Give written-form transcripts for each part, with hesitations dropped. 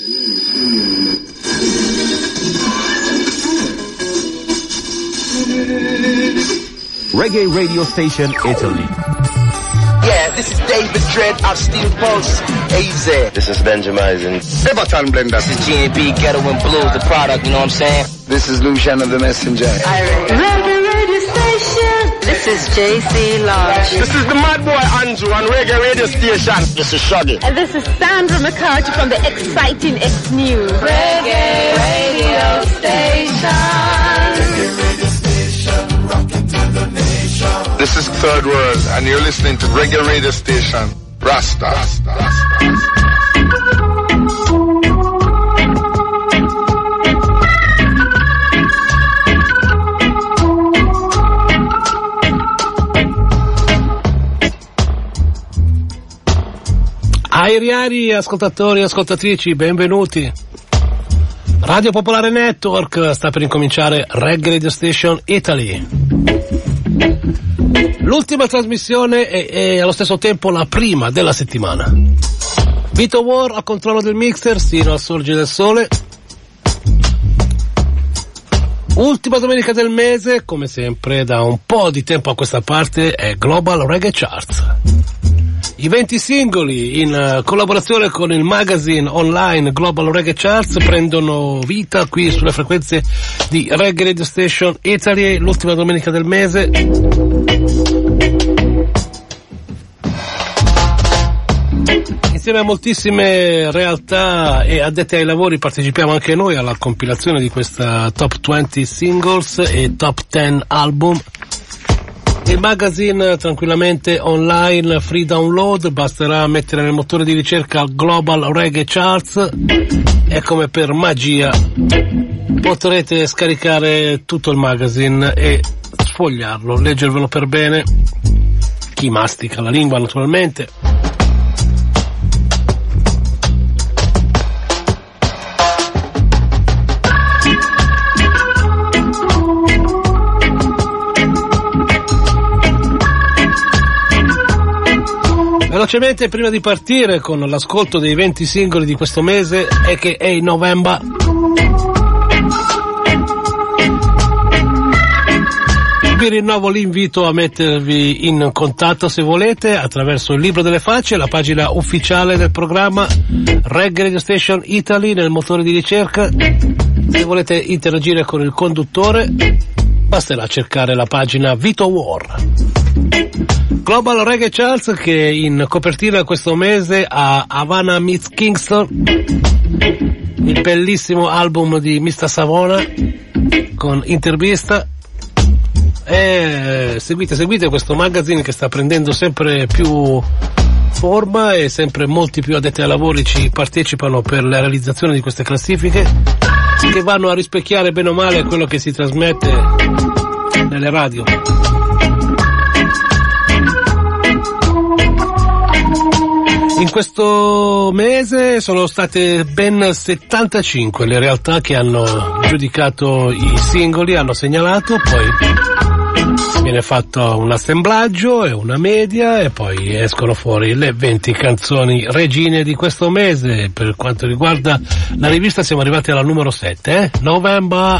Reggae Radio Station Italy. Yeah, this is David Dredd of Steel Pulse, AZ. This is Benjamin. Everton Blender. This is G&B Ghetto and Blues, the product, you know what I'm saying? This is Lucian of the Messenger. Reggae Radio Station. This is JC Lodge. This is the Mad Boy Andrew on Reggae Radio Station. This is Shaggy. And this is Sandra McCarthy from the exciting X News. Reggae Radio Station. This is Third World, and you're listening to Reggae Radio Station. Rasta. Airiari, ascoltatori e ascoltatrici, benvenuti. Radio Popolare Network sta per incominciare Reggae Radio Station Italy. L'ultima trasmissione è allo stesso tempo la prima della settimana. Vito War a controllo del mixer sino al sorgere del sole. Ultima domenica del mese, come sempre da un po' di tempo a questa parte, è Global Reggae Charts. I 20 singoli in collaborazione con il magazine online Global Reggae Charts prendono vita qui sulle frequenze di Reggae Radio Station Italy l'ultima domenica del mese. Insieme a moltissime realtà e addetti ai lavori partecipiamo anche noi alla compilazione di questa Top 20 Singles e Top 10 Album. Il magazine tranquillamente online, free download, basterà mettere nel motore di ricerca Global Reggae Charts e come per magia potrete scaricare tutto il magazine e sfogliarlo, leggervelo per bene, chi mastica la lingua naturalmente. Velocemente, prima di partire con l'ascolto dei 20 singoli di questo mese, a.k.a. November, vi rinnovo l'invito a mettervi in contatto se volete attraverso il libro delle facce, la pagina ufficiale del programma Reggae Radio Station Italy nel motore di ricerca. Se volete interagire con il conduttore basterà cercare la pagina Vito War. Global Reggae Charts, che in copertina questo mese ha Havana Meets Kingston, il bellissimo album di Mr. Savona con intervista. E seguite questo magazine che sta prendendo sempre più forma e sempre molti più addetti ai lavori ci partecipano per la realizzazione di queste classifiche che vanno a rispecchiare bene o male quello che si trasmette nelle radio. In questo mese sono state ben 75 le realtà che hanno giudicato i singoli, hanno segnalato, poi viene fatto un assemblaggio e una media e poi escono fuori le 20 canzoni regine di questo mese. Per quanto riguarda la rivista siamo arrivati alla numero 7, November.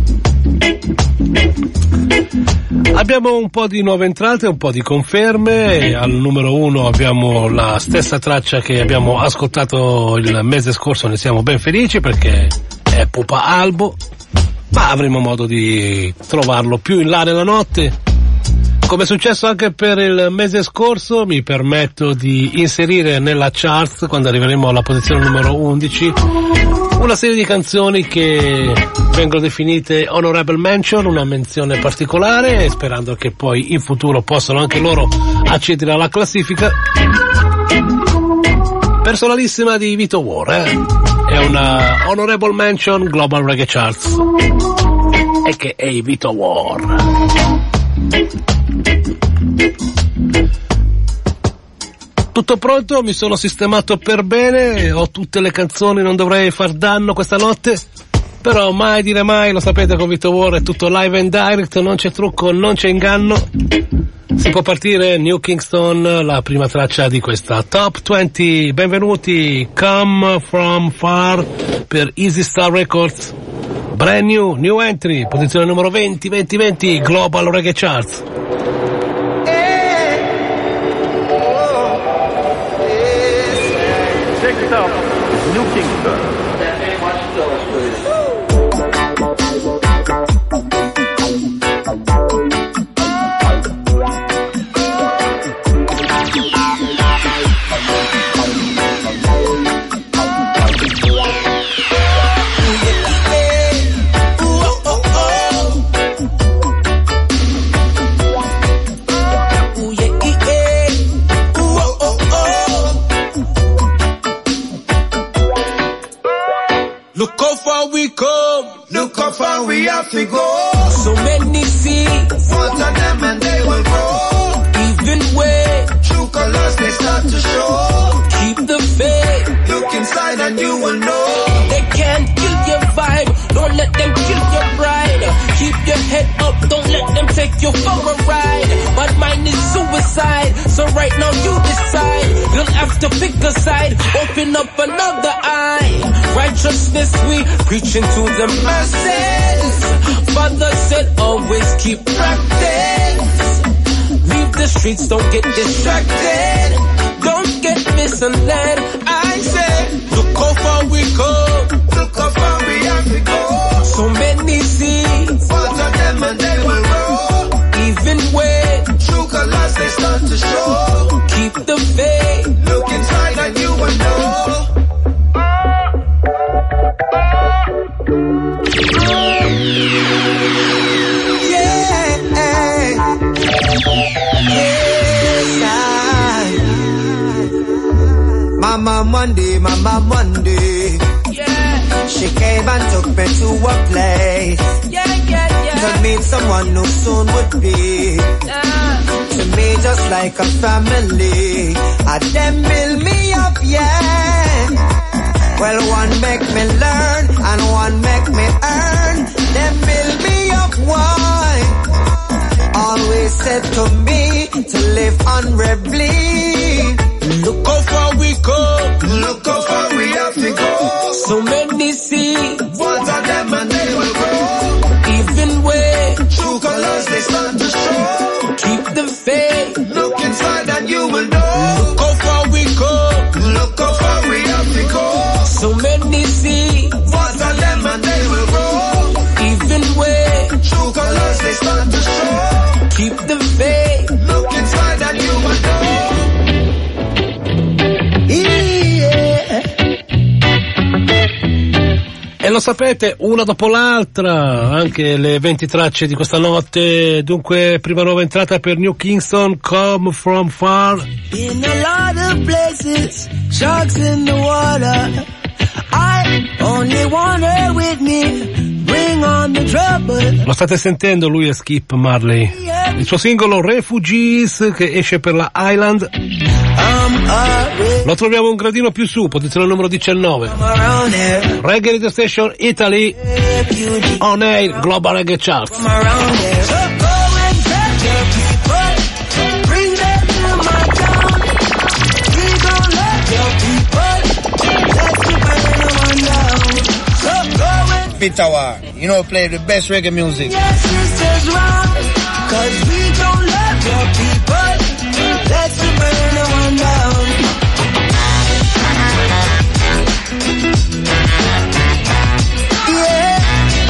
Abbiamo un po' di nuove entrate, un po' di conferme. Al numero 1 abbiamo la stessa traccia che abbiamo ascoltato il mese scorso, ne siamo ben felici perché è Pupa Albo, ma avremo modo di trovarlo più in là nella notte. Come è successo anche per il mese scorso, mi permetto di inserire nella charts, quando arriveremo alla posizione numero 11, una serie di canzoni che vengono definite honorable mention, una menzione particolare, sperando che poi in futuro possano anche loro accedere alla classifica. Personalissima di Vito War, è una honorable mention Global Reggae Charts, a.k.a. Vito War. Tutto pronto, mi sono sistemato per bene, ho tutte le canzoni, non dovrei far danno questa notte, però mai dire mai, lo sapete, con Vito War è tutto live and direct, non c'è trucco, non c'è inganno. Si può partire, New Kingston, la prima traccia di questa Top 20. Benvenuti, Come From Far per Easy Star Records. Brand new entry, posizione numero 20, Global Reggae Charts. Check it out, New Kingston. Look how far we have to go. So many seeds, water them and they will grow. Even way, true colors they start to show. Keep the faith, look inside and you will know. They can't kill your vibe, don't let them kill your pride. Keep your head up, don't let them take you for a ride. But mine is suicide, so right now you decide. You'll have to pick a side, open up another eye. Righteousness we preaching to the masses. Father said always keep practice. Leave the streets, don't get distracted. Don't get misled. I say, look how far we come. Look how far we have to go. So many seeds, water them and they will grow. Even when true colors they start to show. Keep the faith, look inside and you will know. Mama Monday. Yeah. She came and took me to a place. Yeah. To meet someone who soon would be. To me just like a family. And them build me up, yeah. Well, one make me learn and one make me earn. Them build me up, why? Always said to me to live honorably. Look how far we go, look how far we have to go. So many seeds, water them and they will grow. Even way, true colors they start to show. Keep the faith, look inside and you will know. Look how far we go, look how far we have to go. So many seeds, water them and they will grow. Even way, true colors they start to show. Keep the faith, look inside and you will know. E lo sapete, una dopo l'altra, anche le 20 tracce di questa notte. Dunque, prima nuova entrata per New Kingston, Come From Far. In a lot of places, sharks in the water. I only want her with me. Bring on the trouble. Lo state sentendo, lui è Skip Marley. Il suo singolo Refugees che esce per la Island. Lo troviamo un gradino più su, posizione numero 19. Reggae Radio Station Italy, On Air Global Reggae Charts. Tower, you know, play the best reggae music. Yes, sisters round, 'cause we don't love your people. Let's burn the one down. Yeah.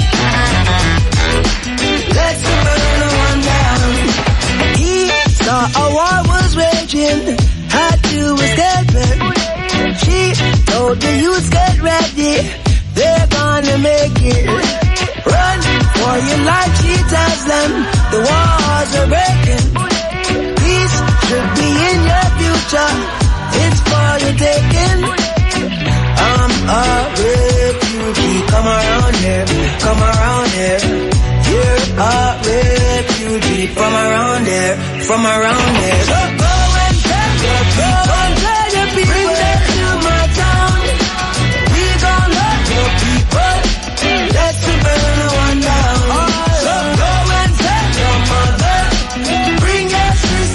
Let's burn the one down. He saw a war was raging, had to escape it. She told the youth get ready. They're gonna make it. Run for your life, she tells them. The walls are breaking. Peace should be in your future. It's for the taking. I'm a refugee. Come around here, come around here. You're a refugee. From around here, from around here. So go and tell your people. Tell your people. Bring them to my town. We gon' love your people. Let's burn the one down. So go and tell your mother. Bring your sister.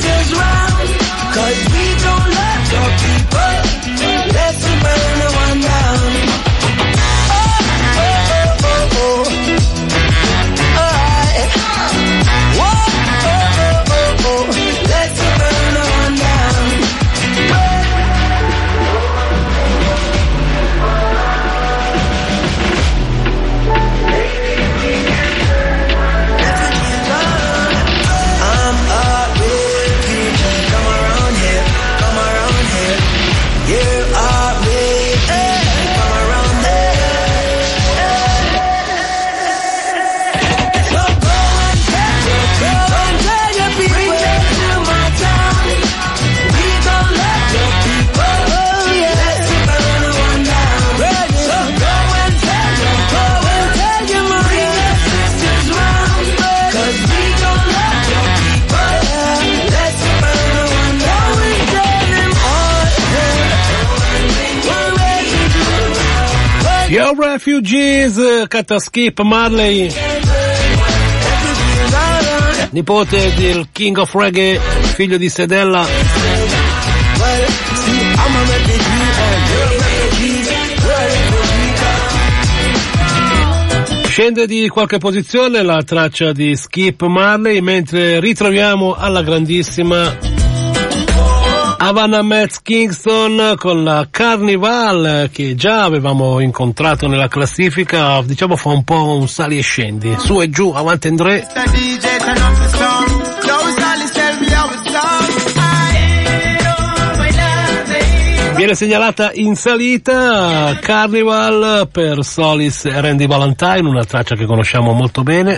Your Refugees, canta Skip Marley, nipote del King of Reggae, figlio di Sedella. Scende di qualche posizione la traccia di Skip Marley, mentre ritroviamo alla grandissima Havana Mets Kingston con la Carnival, che già avevamo incontrato nella classifica, diciamo fa un po' un sali e scendi, su e giù, avanti e tre. Viene segnalata in salita Carnival per Solis e Randy Valentine, una traccia che conosciamo molto bene.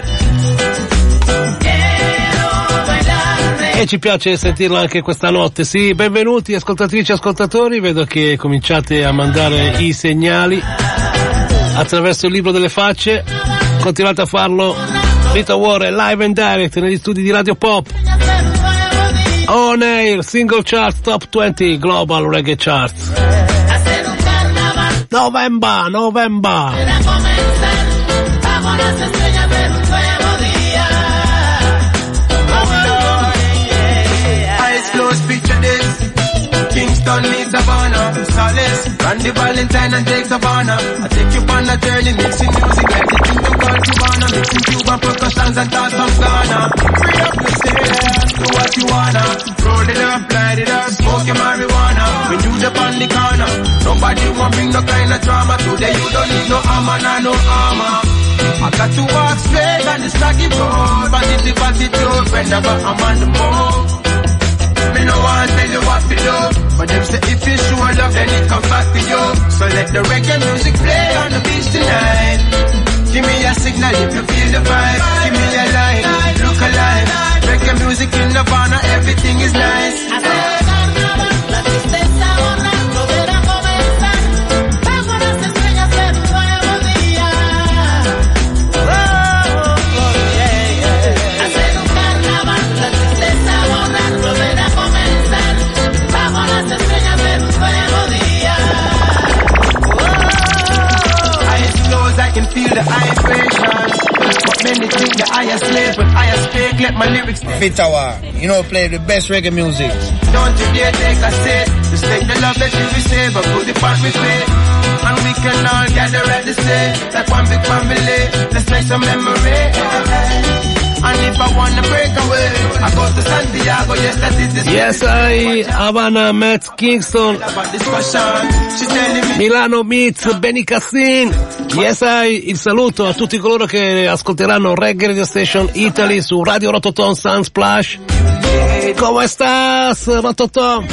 E ci piace sentirla anche questa notte. Sì, benvenuti ascoltatrici e ascoltatori, vedo che cominciate a mandare i segnali attraverso il libro delle facce, continuate a farlo. Rita War è live and direct negli studi di Radio Pop. On Air, Single Chart Top 20 Global Reggae Charts. November. Picture this, Kingston needs Havana, Solace, Randy Valentine and Jake Savannah. I take you on a journey, mixing music like the kingdom called Cubana, mixing Cuban percussions and toss some Ghana. Free up the city, do what you wanna, roll it up, light it up, smoke your marijuana. When you the on the corner, nobody won't bring no kind of drama. Today you don't need no armor, no armor. I got to walk straight on this rocky road, positive attitude, whenever I'm on the move. Me no want tell you what to do, but them say if you show love then it come back to you. So let the reggae music play on the beach tonight. Give me a signal if you feel the vibe. Give me a line, look alive. Reggae music in Havana, everything is nice. Feel the vibrations, but many think that I am slave, but I am speak, let my lyrics Fit Tower, you know, play the best reggae music. Don't you dare take a seat, just take the love that you receive, but put it on with me, and we can all gather at the stage, like one big family, let's make some memory. And if I wanna break away, I go to Santiago, yes, that is the Yes, I Havana Mets Kingston, Milano meets Benny Cassin. Yes, I il saluto a tutti coloro che ascolteranno Reggae Radio Station Italy su Radio Rototom Sunsplash. Come stas, Rototom?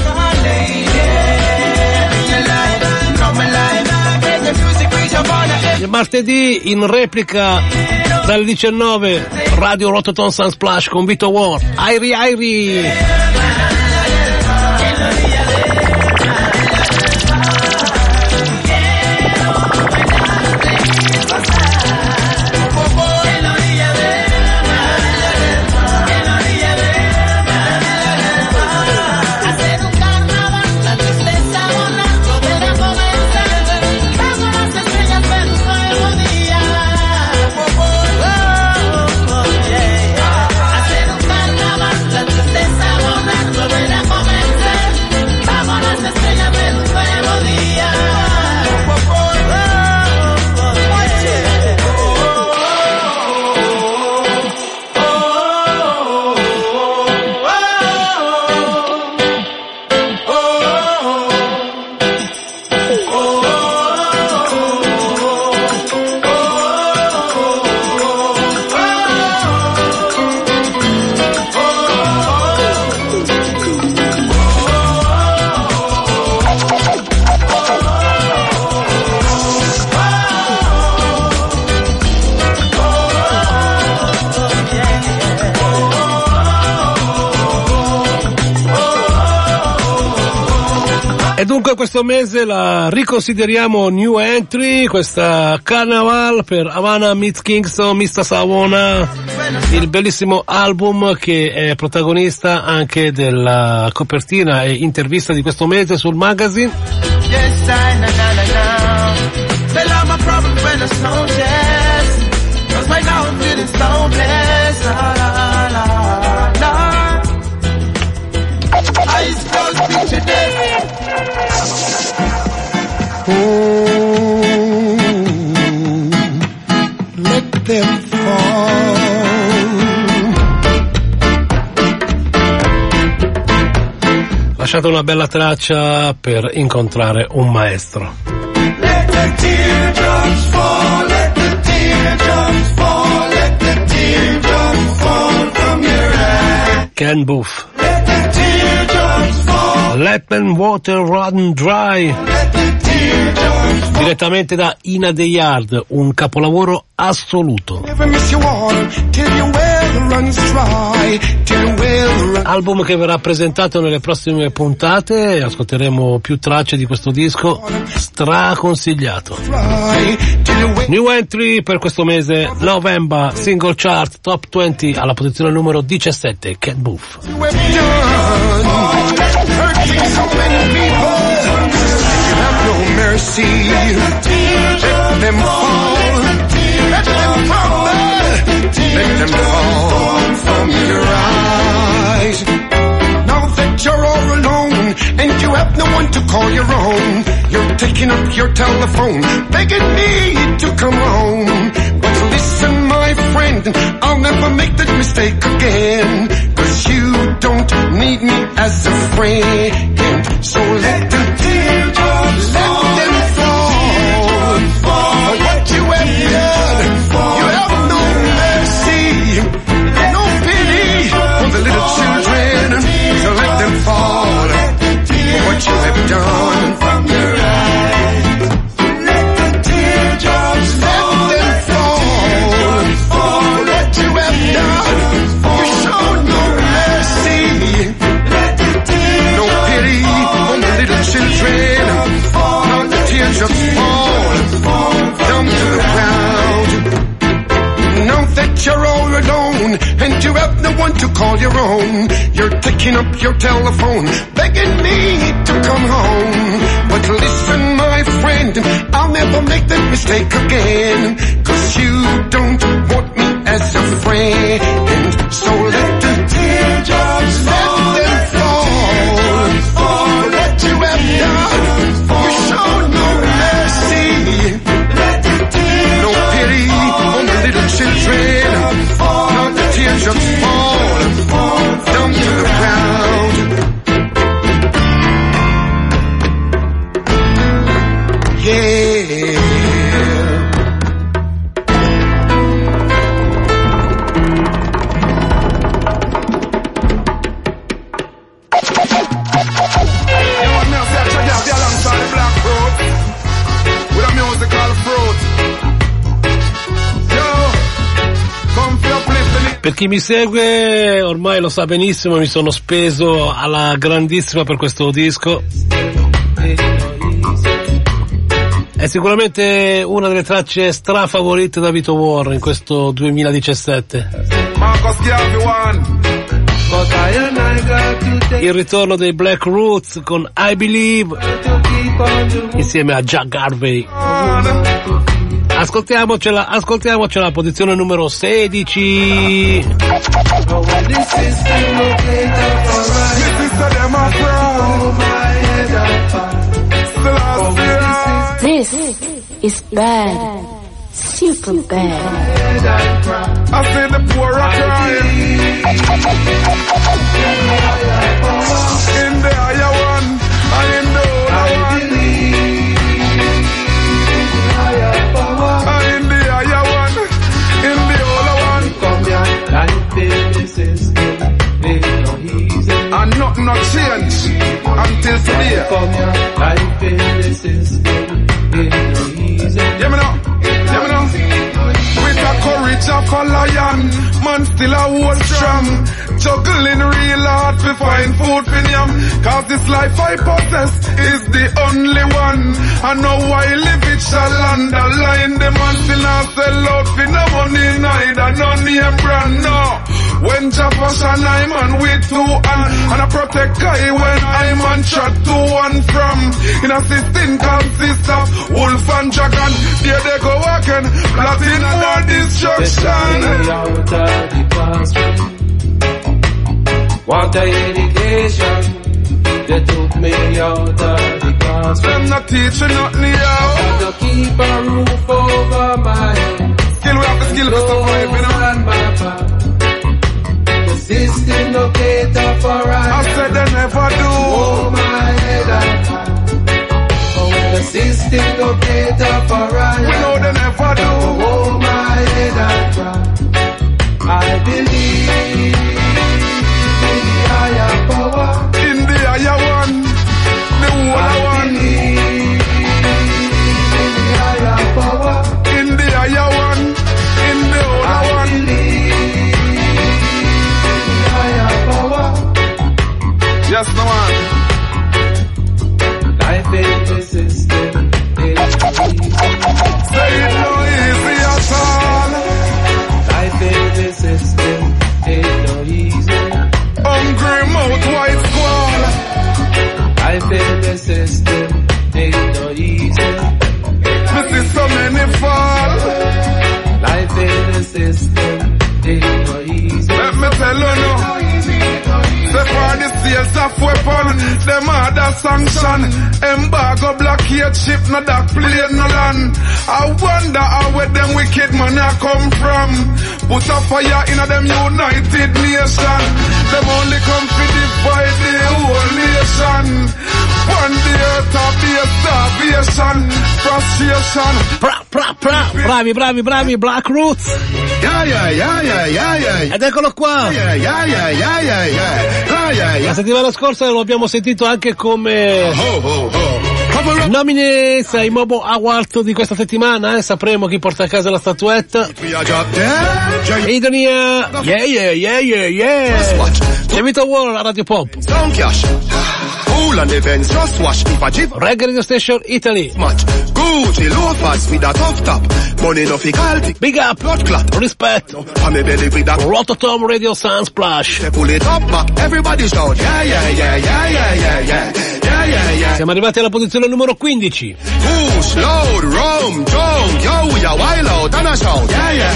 Il martedì in replica dalle 19 Radio Rototom Sunsplash con Vito War. Airi. E dunque questo mese la riconsideriamo new entry, questa Carnival per Havana Meets Kingston, Mr. Savona, il bellissimo album che è protagonista anche della copertina e intervista di questo mese sul magazine. a snow chest. Cause right now I'm feeling so blessed. La la la la. Eyes closed, picture death. Let them fall. Lasciate una bella traccia per incontrare un maestro. Let the teardrops fall, let the teardrops fall, let the teardrops fall from your eyes. Ken Boothe. Let the teardrops fall. Let them water run dry. Let the teardrops fall. Direttamente da Ina the Yard, un capolavoro assoluto. Never miss your water till your well runs dry. Till your well runs. Album che verrà presentato nelle prossime puntate, ascolteremo più tracce di questo disco, straconsigliato. New entry per questo mese, November, single chart, top 20, alla posizione numero 17, Ken Boothe. Mercy, let them fall, let them fall from your eyes. Now that you're all alone and you have no one to call your own, you're taking up your telephone, begging me to come home. But listen, my friend, I'll never make that mistake again, 'cause you don't need me as a friend. So let the teardrops fall. For what you have done, you have no mercy, no pity for the little children. So let them fall for what you have done from your eyes. Let the teardrops fall. Let them fall for what you have done. You show no mercy, no pity for the little children. Now the teardrops fall down to the ground. Now that you're all alone and you have no one to call your own, you're taking up your telephone, begging me to come home. But listen, my friend, I'll never make that mistake again, 'cause you don't want me as a friend. So let the teardrops fall, let them fall for what you have done. You show no mercy, no pity on the little children. Now the teardrops fall down to the ground. Yeah. Per chi mi segue ormai lo sa benissimo, mi sono speso alla grandissima per questo disco. È sicuramente una delle tracce strafavorite da Vito War in questo 2017. Il ritorno dei Black Roots con I Believe insieme a Jack Harvey. Ascoltiamocela, posizione numero 16. This is bad, super bad. I say the poor are crying. In the higher one, and in the other one. And in the higher one, in the other one. And nothing not change until today. Yeah, me know. With a courage of a lion, man still a hold strong. Juggling real hard to find food for them. 'Cause this life I possess is the only one. And now I live it shall underline. The man still not sell out for no money, neither no name brand, no. When Jefferson I'm on with 2 and I protect guy when I'm on shot to 1 from. In a system consists of wolf and dragon. There they go again. plotting for destruction. Out of the classroom. Want a education. They took me out of the classroom. Them not teaching nothing here. I got to keep a roof over my head. Skill, we have the skill to survive, you know. And my back. The system no cater for us. I said they never do. Oh my head and back. Oh, the system no cater for us. We know they never do. Oh my head and back. I believe in the higher power. In the higher one, the whole one. In the higher power. In the higher one, in the other one. Yes, no man. Life in the system is easy. Say it no easy at all. Life in the system is no easy. Hungry mouth, white squall. Life in the system is no easy. We see so many fall. Life in the system is no easy. Let me tell you no. Say for the sales of weapon, them other sanction. Embargo blockade ship, no dock plane, no land. I wonder how where them wicked man a come from. Put a fire in a them United Nation. Them only come to divide the whole nation. One day to be a starvation, frustration. Bravi, Black Roots. Ed eccolo qua. La settimana scorsa lo abbiamo sentito anche come nominees ai Mobo Award di questa settimana, sapremo chi porta a casa la statuetta. Idonia, yeah. Evita War a Radio Pop. Reggae Radio Station Italy. Gucci loafers with a tough top. Money no fickle. Big up, blood clot, respect. Rototom Radio Sound Splash. Pull it up, everybody shout. Yeah. Siamo arrivati alla posizione numero 15. Push, load, roam, jump, yo, we are wild out and a shout.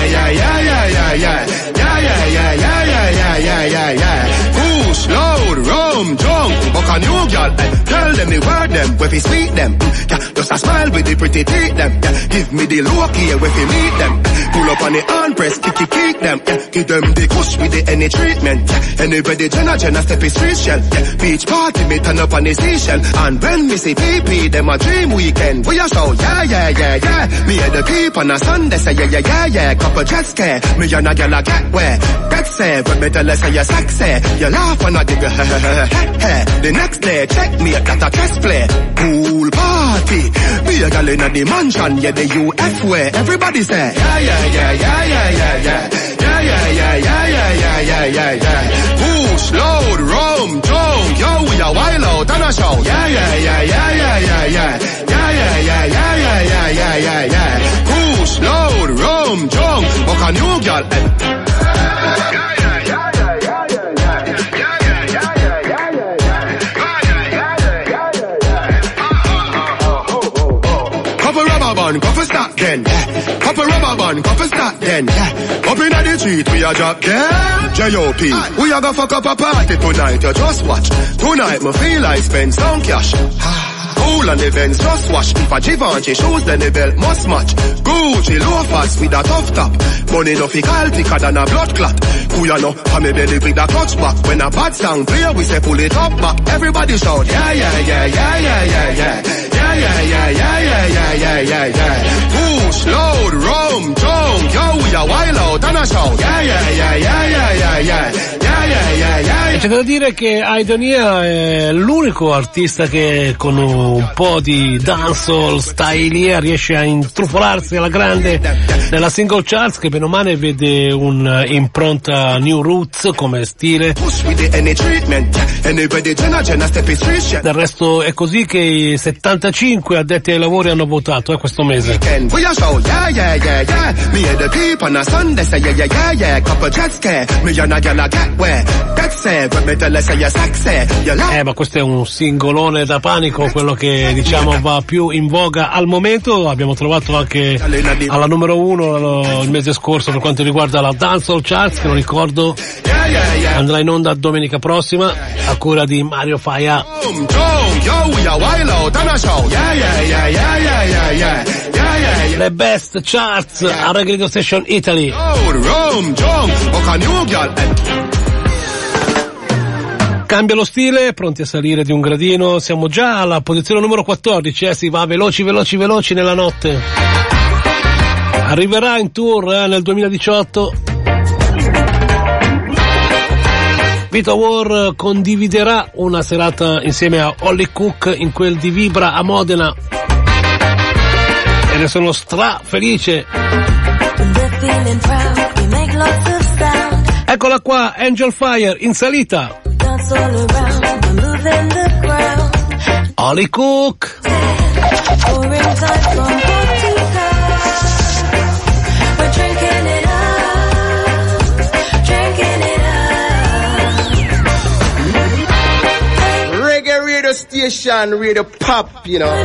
Yeah. Push, load, roam, jump, buck a new girl. Tell them the word them, if we sweet them. Yeah, just a smile with the pretty teeth them. Yeah, give me the look here if we meet them. Pull up on the hand press, kick them. Yeah, give them the kush with the any treatment. Yeah, anybody Jenna step is street shell. Yeah, beach party me turn up on the seashell. And when we see PP, them a dream weekend. We a show, yeah. Me and the people on a Sunday say yeah. Couple jet scare, me and a girl a get where. Get say, when me tell her say you're sexy. You laugh and I dig the next day, check me at a chess play. Pool party, me a girl in the mansion, yeah the UF way. Everybody say, yeah. Push, load, roam, jump, yo, we a wild out and a shout. Yeah. Push, load, roam, jump, buck a new girl. Go for start then, Couple rubber band, go for start then, Up in the street, we a drop dead. J.O.P. We a go fuck up a party tonight, you just watch. Tonight, me feel like spend some cash. Cool on the Benz, just wash. If a Givenchy shoes, then the belt must match. Gucci loafers with a tough top. Money no fickle, thicker than a blood clot. Who you know, and me belly with a clutch back. When a bad song play, we say pull it up back. Everybody shout, yeah. Push, load, roam, jump, yo, we a wild out and a shout. E c'è da dire che Idonia è l'unico artista che con un po' di dancehall style riesce a intrufolarsi alla grande nella single charts, che bene o male vede un'impronta new roots come stile. Del resto è così che i 75 addetti ai lavori hanno votato questo mese. I say yeah, couple jet scare. Me and a girl I get where. That's it, but me tell her say you're sexy. You like. Ma questo è un singolone da panico, quello che diciamo va più in voga al momento. Abbiamo trovato anche alla numero 1 il mese scorso per quanto riguarda la Dancehall Charts, che non ricordo andrà in onda domenica prossima a cura di Mario Faia. Le best charts a Radio Station Italy. Cambia lo stile, pronti a salire di un gradino, siamo già alla posizione numero 14, si va veloci nella notte. Arriverà in tour nel 2018. Vito War condividerà una serata insieme a Holly Cook in quel di Vibra a Modena. E ne sono felice. Eccola qua, Angel Fire in salita. Holly Cook. Reggae radio station, radio pop, you know.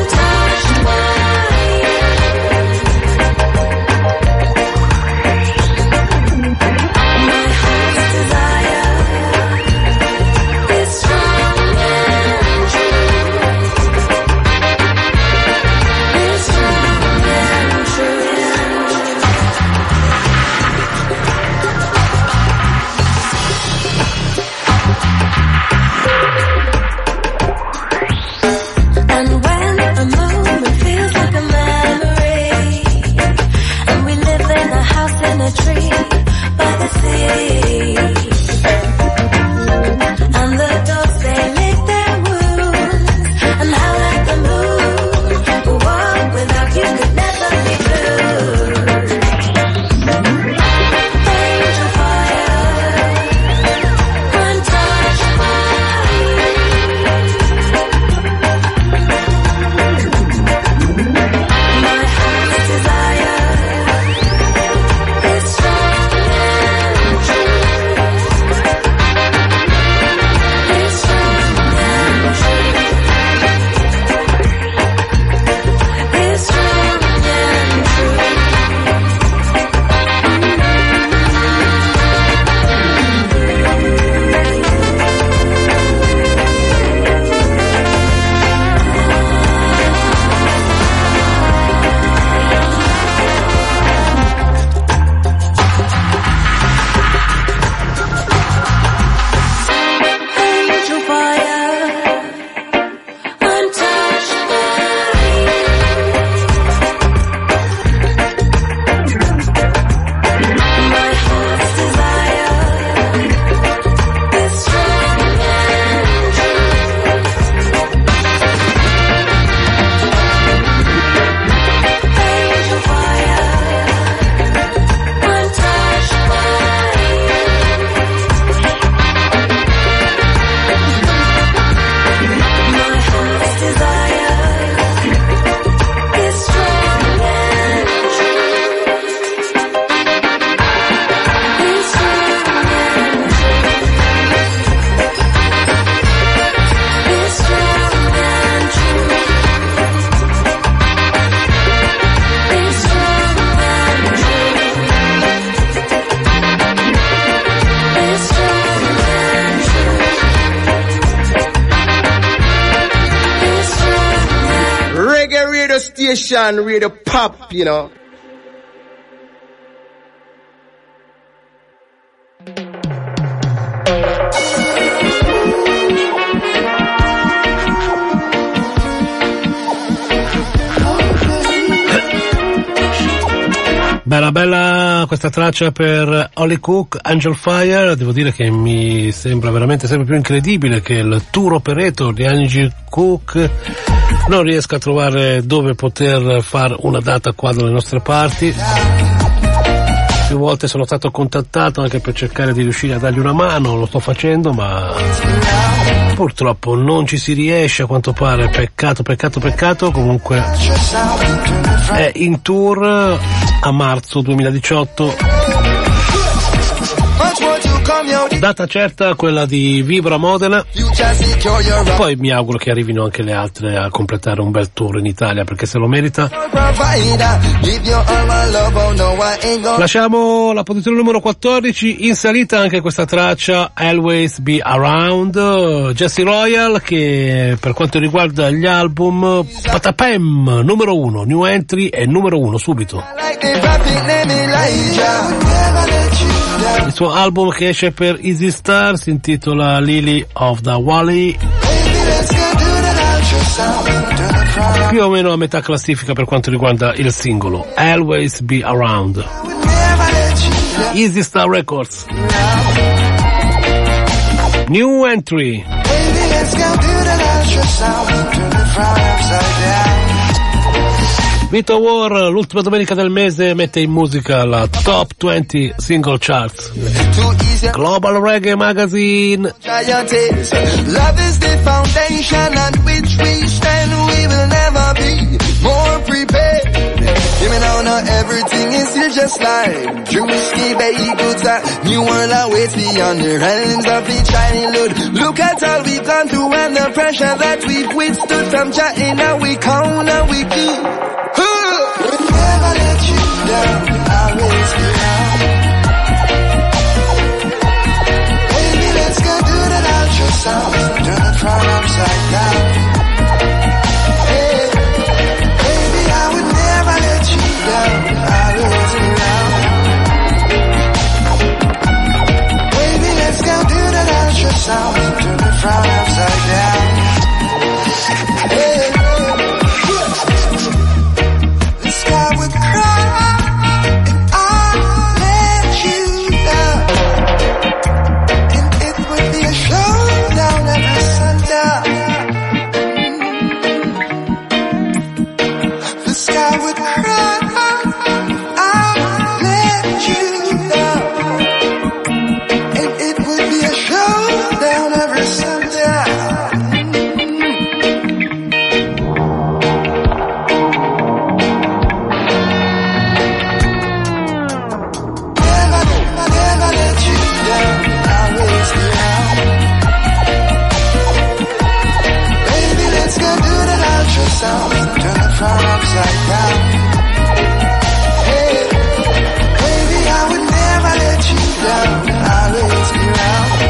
Station, radio pop, you know. Bella questa traccia per Holly Cook, Angel Fire. Devo dire che mi sembra veramente sempre più incredibile che il tour operator di Angel Cook non riesca a trovare dove poter fare una data qua dalle nostre parti. Più volte sono stato contattato anche per cercare di riuscire a dargli una mano, lo sto facendo, ma purtroppo non ci si riesce a quanto pare. Peccato. Comunque è in tour a marzo 2018. Data certa quella di Vibra Modena, poi mi auguro che arrivino anche le altre a completare un bel tour in Italia, perché se lo merita. Lasciamo la posizione numero 14, in salita anche questa traccia Always Be Around, Jesse Royal, che per quanto riguarda gli album Patapem numero 1, New Entry e numero 1 subito. Il suo album che esce per Easy Star si intitola Lily of the Valley, più o meno a metà classifica per quanto riguarda il singolo Always Be Around, Easy Star Records. New Entry. Vito War, l'ultima domenica del mese, mette in musica la Top 20 Single Charts. Global Reggae Magazine. Love is the foundation on which we stand. We will never be more prepared. Give me now, everything is here just like Drewski baked goods. A new world awaits beyond the realms of the childhood. Look at all we've gone through and the pressure that we've withstood. From chatting now we count and we keep. We'll never let you down, always be around. Baby, let's go do that ultrasound, turn the crown upside down. Hey, baby, I would never let you down, always be around. Baby, let's go do that ultrasound, turn the crown upside down. Hey. I would cry if I let you down, and it would be a showdown every sundown. The sky would cry if I let you down, and it would be a showdown every sundown. Turn the crown upside down. Hey, baby, I would never let you down. I'll always be around.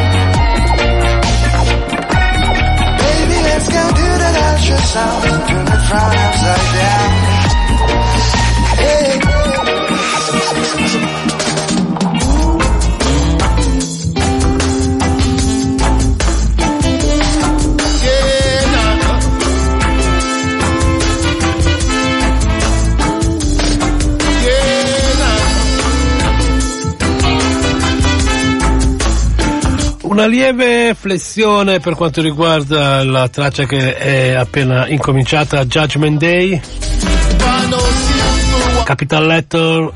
Baby, let's go do that ultrasound. Turn the crown upside down. Hey. Una lieve flessione per quanto riguarda la traccia che è appena incominciata, Judgment Day, Capital Letter,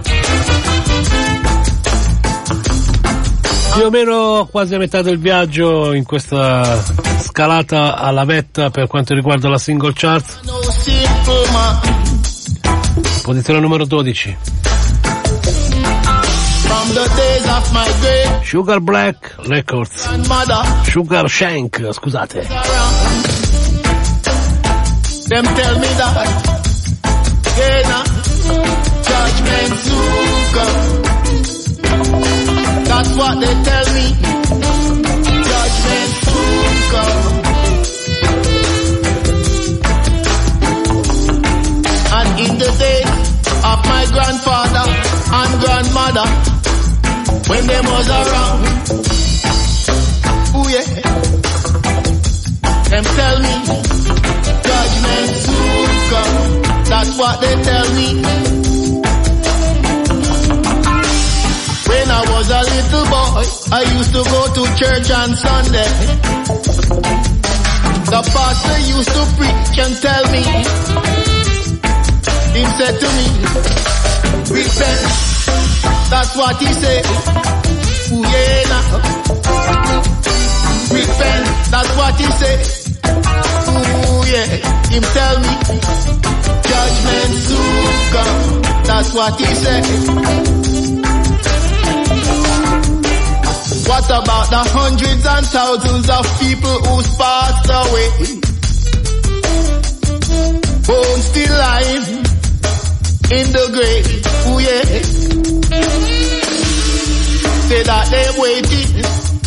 più o meno quasi a metà del viaggio in questa scalata alla vetta per quanto riguarda la single chart. Posizione numero 12. Sugar Black Records, Sugar Shank, scusate. Them tell me that, yeah, nah, judgment soon come. That's what they tell me. Judgment soon come. And in the days of my grandfather and grandmother, when them was around, ooh yeah, them tell me, judgment soon come. That's what they tell me. When I was a little boy, I used to go to church on Sunday. The pastor used to preach and tell me, he said to me, repent. That's what he said. Ooh yeah, nah. Repent. That's what he said. Ooh yeah. Him tell me, judgment soon come. That's what he said. What about the hundreds and thousands of people who's passed away? Bones still lying in the grave. Ooh yeah. Say that they're waiting.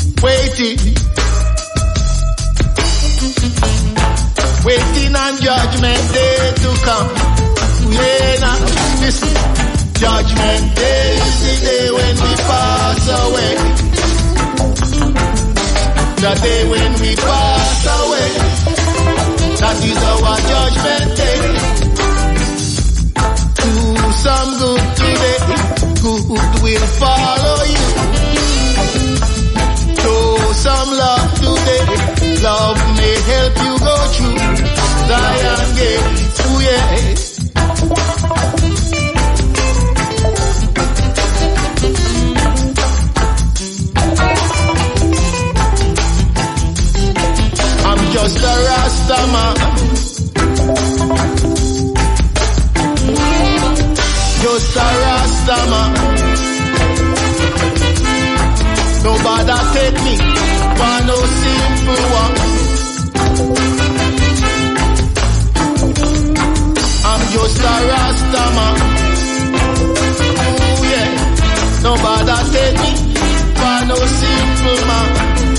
Waiting on judgment day to come. Yeah, now listen. Judgment day is the day when we pass away. The day when we pass away. That is our judgment day. Do some good today. Good will follow you. Show some love today. Love may help you go through Zion Gate. Ooh yeah. I'm just a Rasta man. Just a Rasta man. Nobody take me for no simple one. I'm just a Rasta man. Ooh yeah. Nobody take me for no simple man.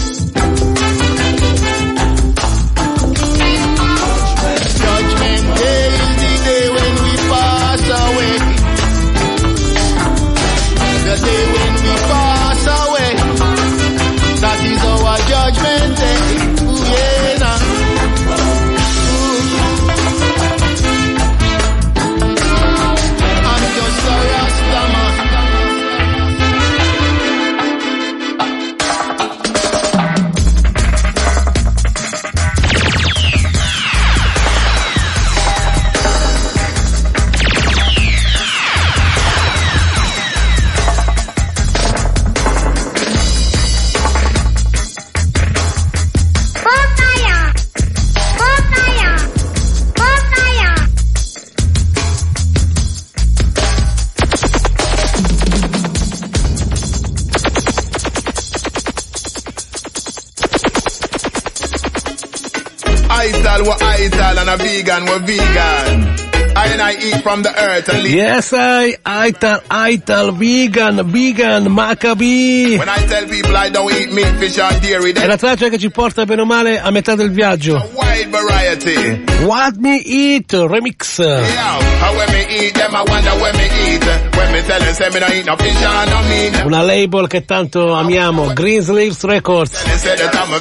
Judgment day is the day when we pass away. The day when we pass away. That is our judgment day. Ooh yeah, nah. I'm just a Rasta man. Ital and a vegan, we're vegan. I eat from the earth and leave. Yes, Ital, vegan, Maccabi. When I tell people I don't eat meat, fish or dairy, è la traccia che ci porta bene o male a metà del viaggio. A wide variety. What Me Eat, remix. Yeah, how when me eat them, I wonder when me eat. When me tell them, say me don't eat no fish or no meat. Una label che tanto amiamo, Greensleeves Records. They say that I'm a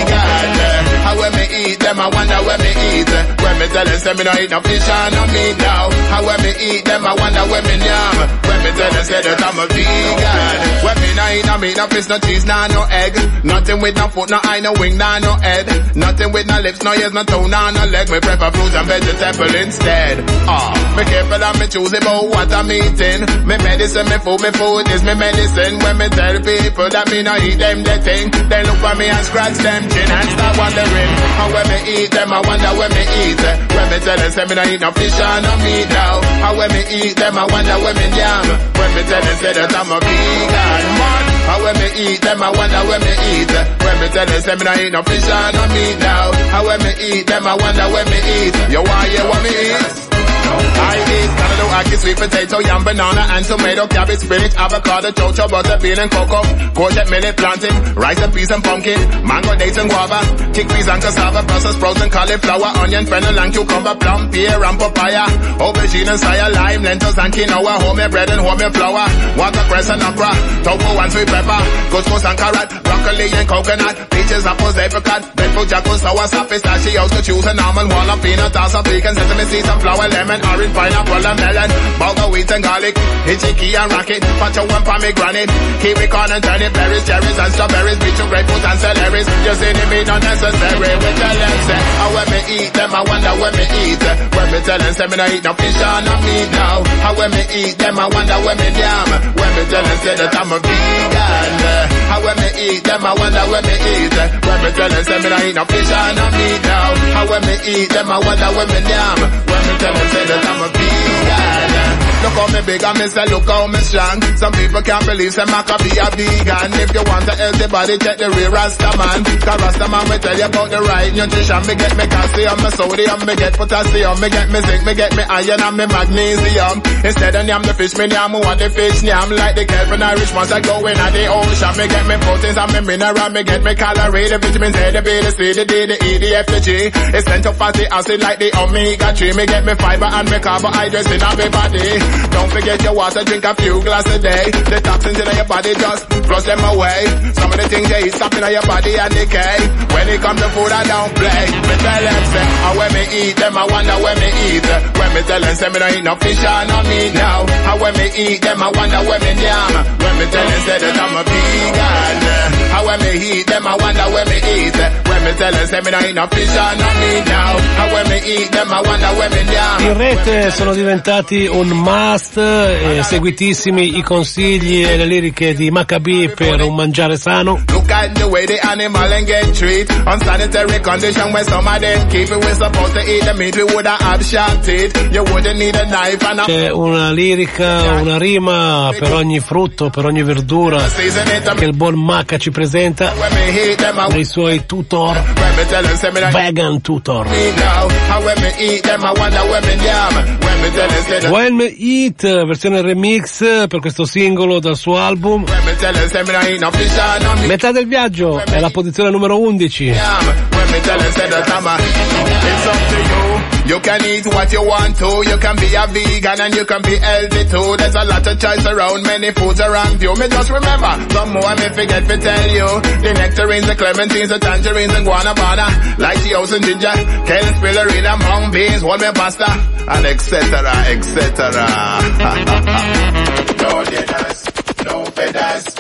vegan. How when me eat them, I wonder when me eat. When me tell them, say me don't eat no fish or no meat now. How when me eat them, I wonder when me yam. When me tell them, say that I'm a vegan. When me not eat no meat, no fish, no cheese, no egg. Nothing with no foot, no eye, no wing, no head. Nothing with no lips, no ears, no toe, no leg. Me prefer fruit and vegetable instead. Me careful and me choose about what I'm eating. Me medicine, me food is me medicine. When me tell people that me not eat them, they think. They look for me and scratch them chin and start wondering. How when me eat them, I wonder when me eat. When me tell them, say me not eat no fish or no meat now. How when me eat them, I wonder when me yam. When me tell them, say that I'm a vegan man. How when me eat them, I wonder when me eat. When me tell them, say me not eat no fish or no meat now. How when me eat them, I wonder when me eat. You want me eat? I eat cantaloupe, ackee, sweet potato, yam, banana, and tomato, cabbage, spinach, avocado, chocho, butter, bean, and cocoa, courgette, millet, plantain, rice and peas and pumpkin, mango, dates and guava, chickpeas and cassava, Brussels sprouts and cauliflower, onion, fennel and cucumber, plum, pear and papaya, aubergine and soya, lime, lentils and quinoa, homemade bread and homemade flour, watercress and okra, tofu and sweet pepper, couscous and carrot, broccoli and coconut, peaches, apples, apricot, breadfruit, jackal, sour, sap, pistachios, to choose an almond, walnut, peanut, salsa, pecan, sesame seeds, sunflower, lemon, orange, pineapple and melon, bulgur wheat and garlic, hitchiki and rocket, pacho and pomegranate, kiwi, corn and turnip, berries, cherries and strawberries, beetroot, grapefruit and celeries. You see the meat not necessary. We tell them say, how when me eat them, I wonder when me eat. When me tell them say me not eat no fish or no meat now. How when me eat them, I wonder when me yam. When me tell them say that I'm a vegan. How when me eat them, I wonder when me eat. When me tell them say me not eat no fish or no meat now. How when me eat them, I wonder when me yam. When me tell them say that I'm a vegan. Look how me big and me say look how me strong. Some people can't believe say Maca be a vegan. If you want a healthy body, check the real Rasta man. Cause Rasta man will tell you about the right nutrition. Me get me calcium, me sodium, me get potassium, me get me zinc, me get me iron and me magnesium. Instead of yam the fish, me yam what the fish yam. Like the Kelvin Irish ones that go in at the ocean. Me get me proteins and me mineral, me get me calorie, the vitamins A, the B, the C, the D, the E, the F, the G. Essential fatty acid like the omega-3. Me get me fiber and me carbohydrates in my body. Don't forget your water, drink a few glasses a day. The toxins in your body, just flush them away. Some of the things you eat stop in your body and decay. When it comes to food, I don't play. Me tell them, say, when me eat them, I wonder when me eat. When me tell them, say, me don't eat no fish or no meat now. When me eat them, I wonder when me yam. When me tell them, say that I'm a vegan. When me eat them, I wonder when me eat. When me tell them, say, me don't eat no fish or no meat now. When me eat them, I wonder when me yam. In rete sono diventati un must, seguitissimi i consigli e le liriche di Maccabi per un mangiare sano. Look at the way the animal and get treat. Unsanitary condition where some of them keep it. We're supposed to eat the meat, we would have shot it. You wouldn't need a knife and C'è una lirica, una rima per ogni frutto, per ogni verdura che il buon Macca ci presenta nei suoi tutor, vegan tutor. When Me Eat, versione remix per questo singolo dal suo album. Metà del viaggio è la posizione numero 11. You can eat what you want to, you can be a vegan and you can be healthy too. There's a lot of choice around, many foods around you. Me just remember, some more me forget to tell you. The nectarines, the clementines, the tangerines, and guanabana. Lycheos and ginger, kale, spirulina, mung beans, whole me pasta, and etc, etc. No dinners, no feathers.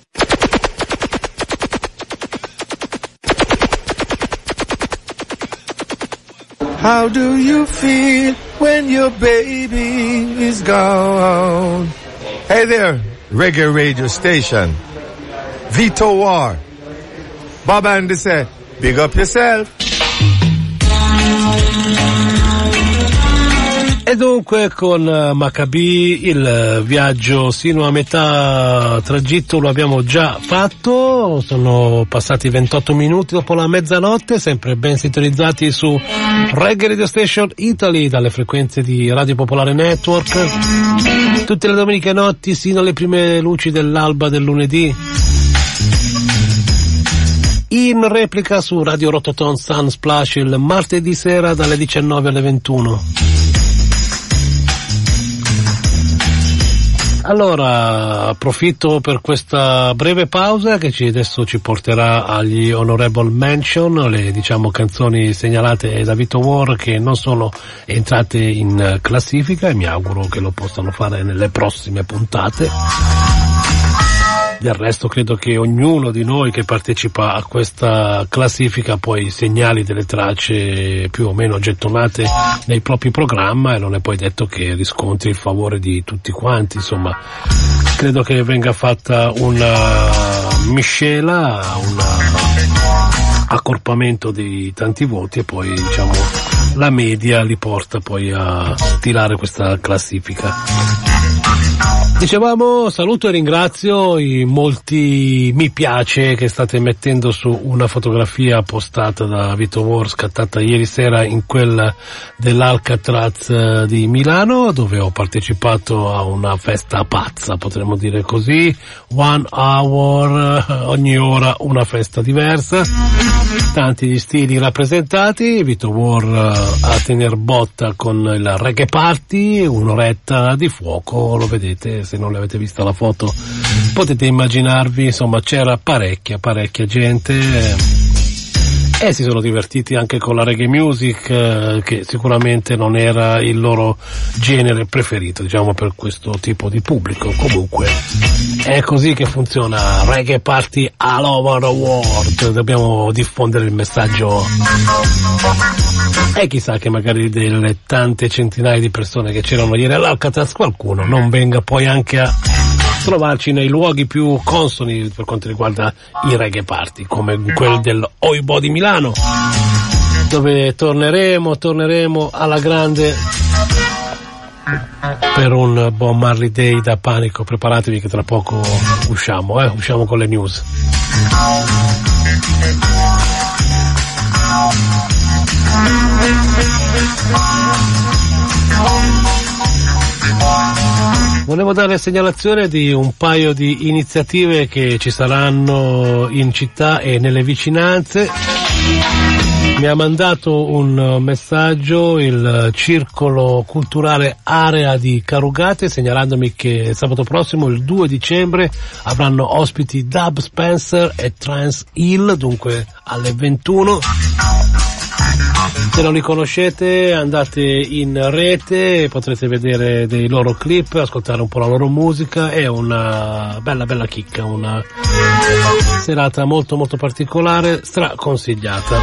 How do you feel when your baby is gone? Hey there, reggae radio station. Vito War. Bob Andy said, big up yourself. E dunque con Maccabi il viaggio sino a metà tragitto lo abbiamo già fatto, sono passati 28 minuti dopo la mezzanotte, sempre ben sintonizzati su Reggae Radio Station Italy dalle frequenze di Radio Popolare Network, tutte le domeniche notti sino alle prime luci dell'alba del lunedì, in replica su Radio Rototom Sunsplash il martedì sera dalle 19 alle 21. Allora, approfitto per questa breve pausa che adesso ci porterà agli Honorable Mention, le diciamo canzoni segnalate da Vito War che non sono entrate in classifica e mi auguro che lo possano fare nelle prossime puntate. Del resto credo che ognuno di noi che partecipa a questa classifica poi segnali delle tracce più o meno gettonate nei propri programma e non è poi detto che riscontri il favore di tutti quanti, insomma credo che venga fatta una miscela, un accorpamento di tanti voti e poi diciamo la media li porta poi a stilare questa classifica. Dicevamo, saluto e ringrazio i molti mi piace che state mettendo su una fotografia postata da Vito War scattata ieri sera in quella dell'Alcatraz di Milano, dove ho partecipato a una festa pazza, potremmo dire così, 1 hour, ogni ora una festa diversa, tanti gli stili rappresentati, Vito War a tener botta con il reggae party, un'oretta di fuoco, lo vedete se non l'avete vista la foto potete immaginarvi, insomma c'era parecchia gente e si sono divertiti anche con la reggae music che sicuramente non era il loro genere preferito, diciamo, per questo tipo di pubblico. Comunque è così che funziona reggae party all over the world, dobbiamo diffondere il messaggio e chissà che magari delle tante centinaia di persone che c'erano ieri all'Alcatraz qualcuno non venga poi anche a trovarci nei luoghi più consoni per quanto riguarda i reggae party, come quello del Oibo di Milano, dove torneremo alla grande per un buon Marley Day da Panico. Preparatevi che tra poco usciamo con le news. Volevo dare segnalazione di un paio di iniziative che ci saranno in città e nelle vicinanze. Mi ha mandato un messaggio il Circolo Culturale Area di Carugate segnalandomi che sabato prossimo, il 2 dicembre, avranno ospiti Dub Spencer e Trance Hill, dunque alle 21. Se non li conoscete andate in rete, potrete vedere dei loro clip, ascoltare un po' la loro musica. È una bella chicca, una serata molto molto particolare, straconsigliata.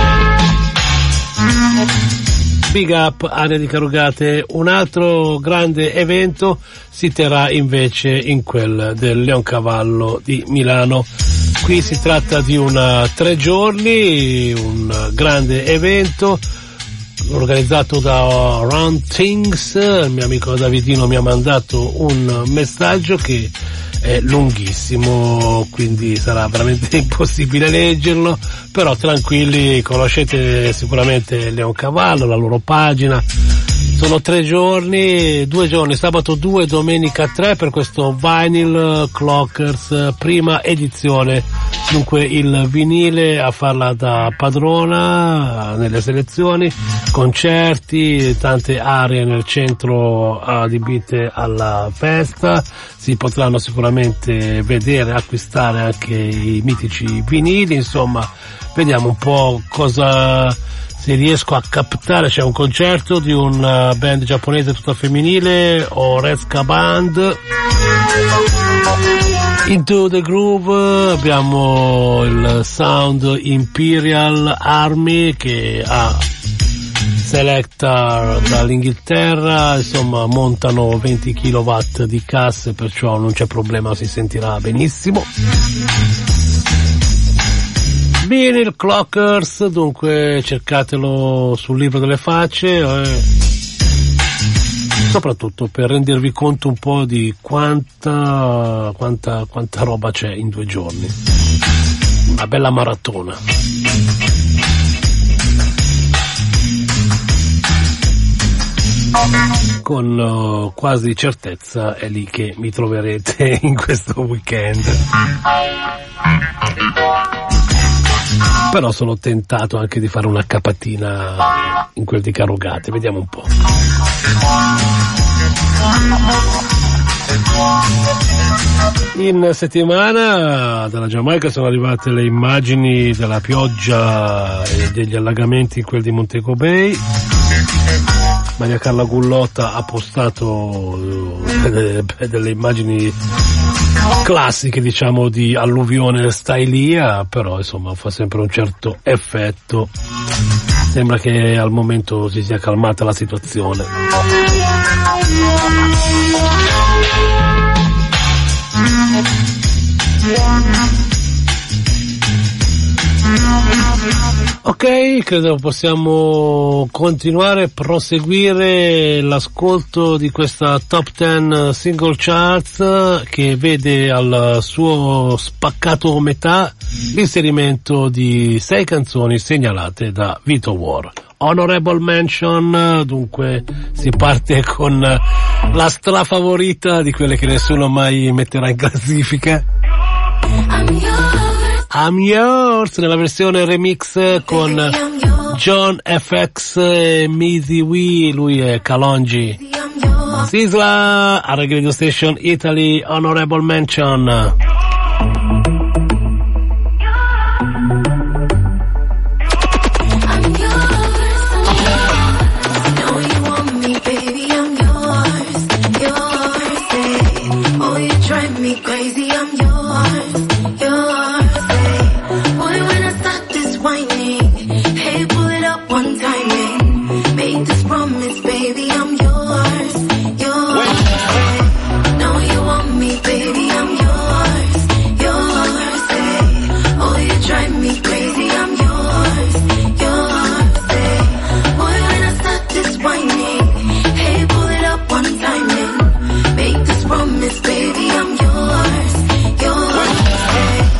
Big up Area di Carugate. Un altro grande evento si terrà invece in quel del Leoncavallo di Milano. Qui si tratta di 3 giorni, un grande evento organizzato da Round Things. Il mio amico Davidino mi ha mandato un messaggio che è lunghissimo, quindi sarà veramente impossibile leggerlo, però tranquilli, conoscete sicuramente Leoncavallo, la loro pagina. Sono 3 giorni, 2 giorni, sabato 2, domenica 3 per questo Vinyl Clockers prima edizione. Dunque il vinile a farla da padrona nelle selezioni, concerti, tante aree nel centro adibite alla festa. Si potranno sicuramente vedere, acquistare anche i mitici vinili, insomma, vediamo un po' cosa, se riesco a captare. C'è un concerto di una band giapponese tutta femminile, Oreska Band. Into the Groove abbiamo il Sound Imperial Army che ha Selector dall'Inghilterra, insomma montano 20 kW di casse, perciò non c'è problema, si sentirà benissimo. Vinyl Clockers, dunque cercatelo sul libro delle facce, soprattutto per rendervi conto un po' di quanta roba c'è in 2 giorni. Una bella maratona. Con quasi certezza è lì che mi troverete in questo weekend. Però sono tentato anche di fare una capatina in quel di Carugate, vediamo un po'. In settimana dalla Giamaica sono arrivate le immagini della pioggia e degli allagamenti in quel di Montego Bay. Maria Carla Gullotta ha postato delle immagini classiche, diciamo, di alluvione stylia, però insomma fa sempre un certo effetto. Sembra che al momento si sia calmata la situazione. Ok, credo possiamo continuare, proseguire l'ascolto di questa Top 10 Single Charts che vede al suo spaccato metà l'inserimento di 6 canzoni segnalate da Vito War. Honorable Mention, dunque si parte con la strafavorita di quelle che nessuno mai metterà in classifica. I'm Yours nella versione remix con John FX e Mizzy Wee, lui è Kalonji. Sisla a Reggae Radio Station Italy, Honorable Mention.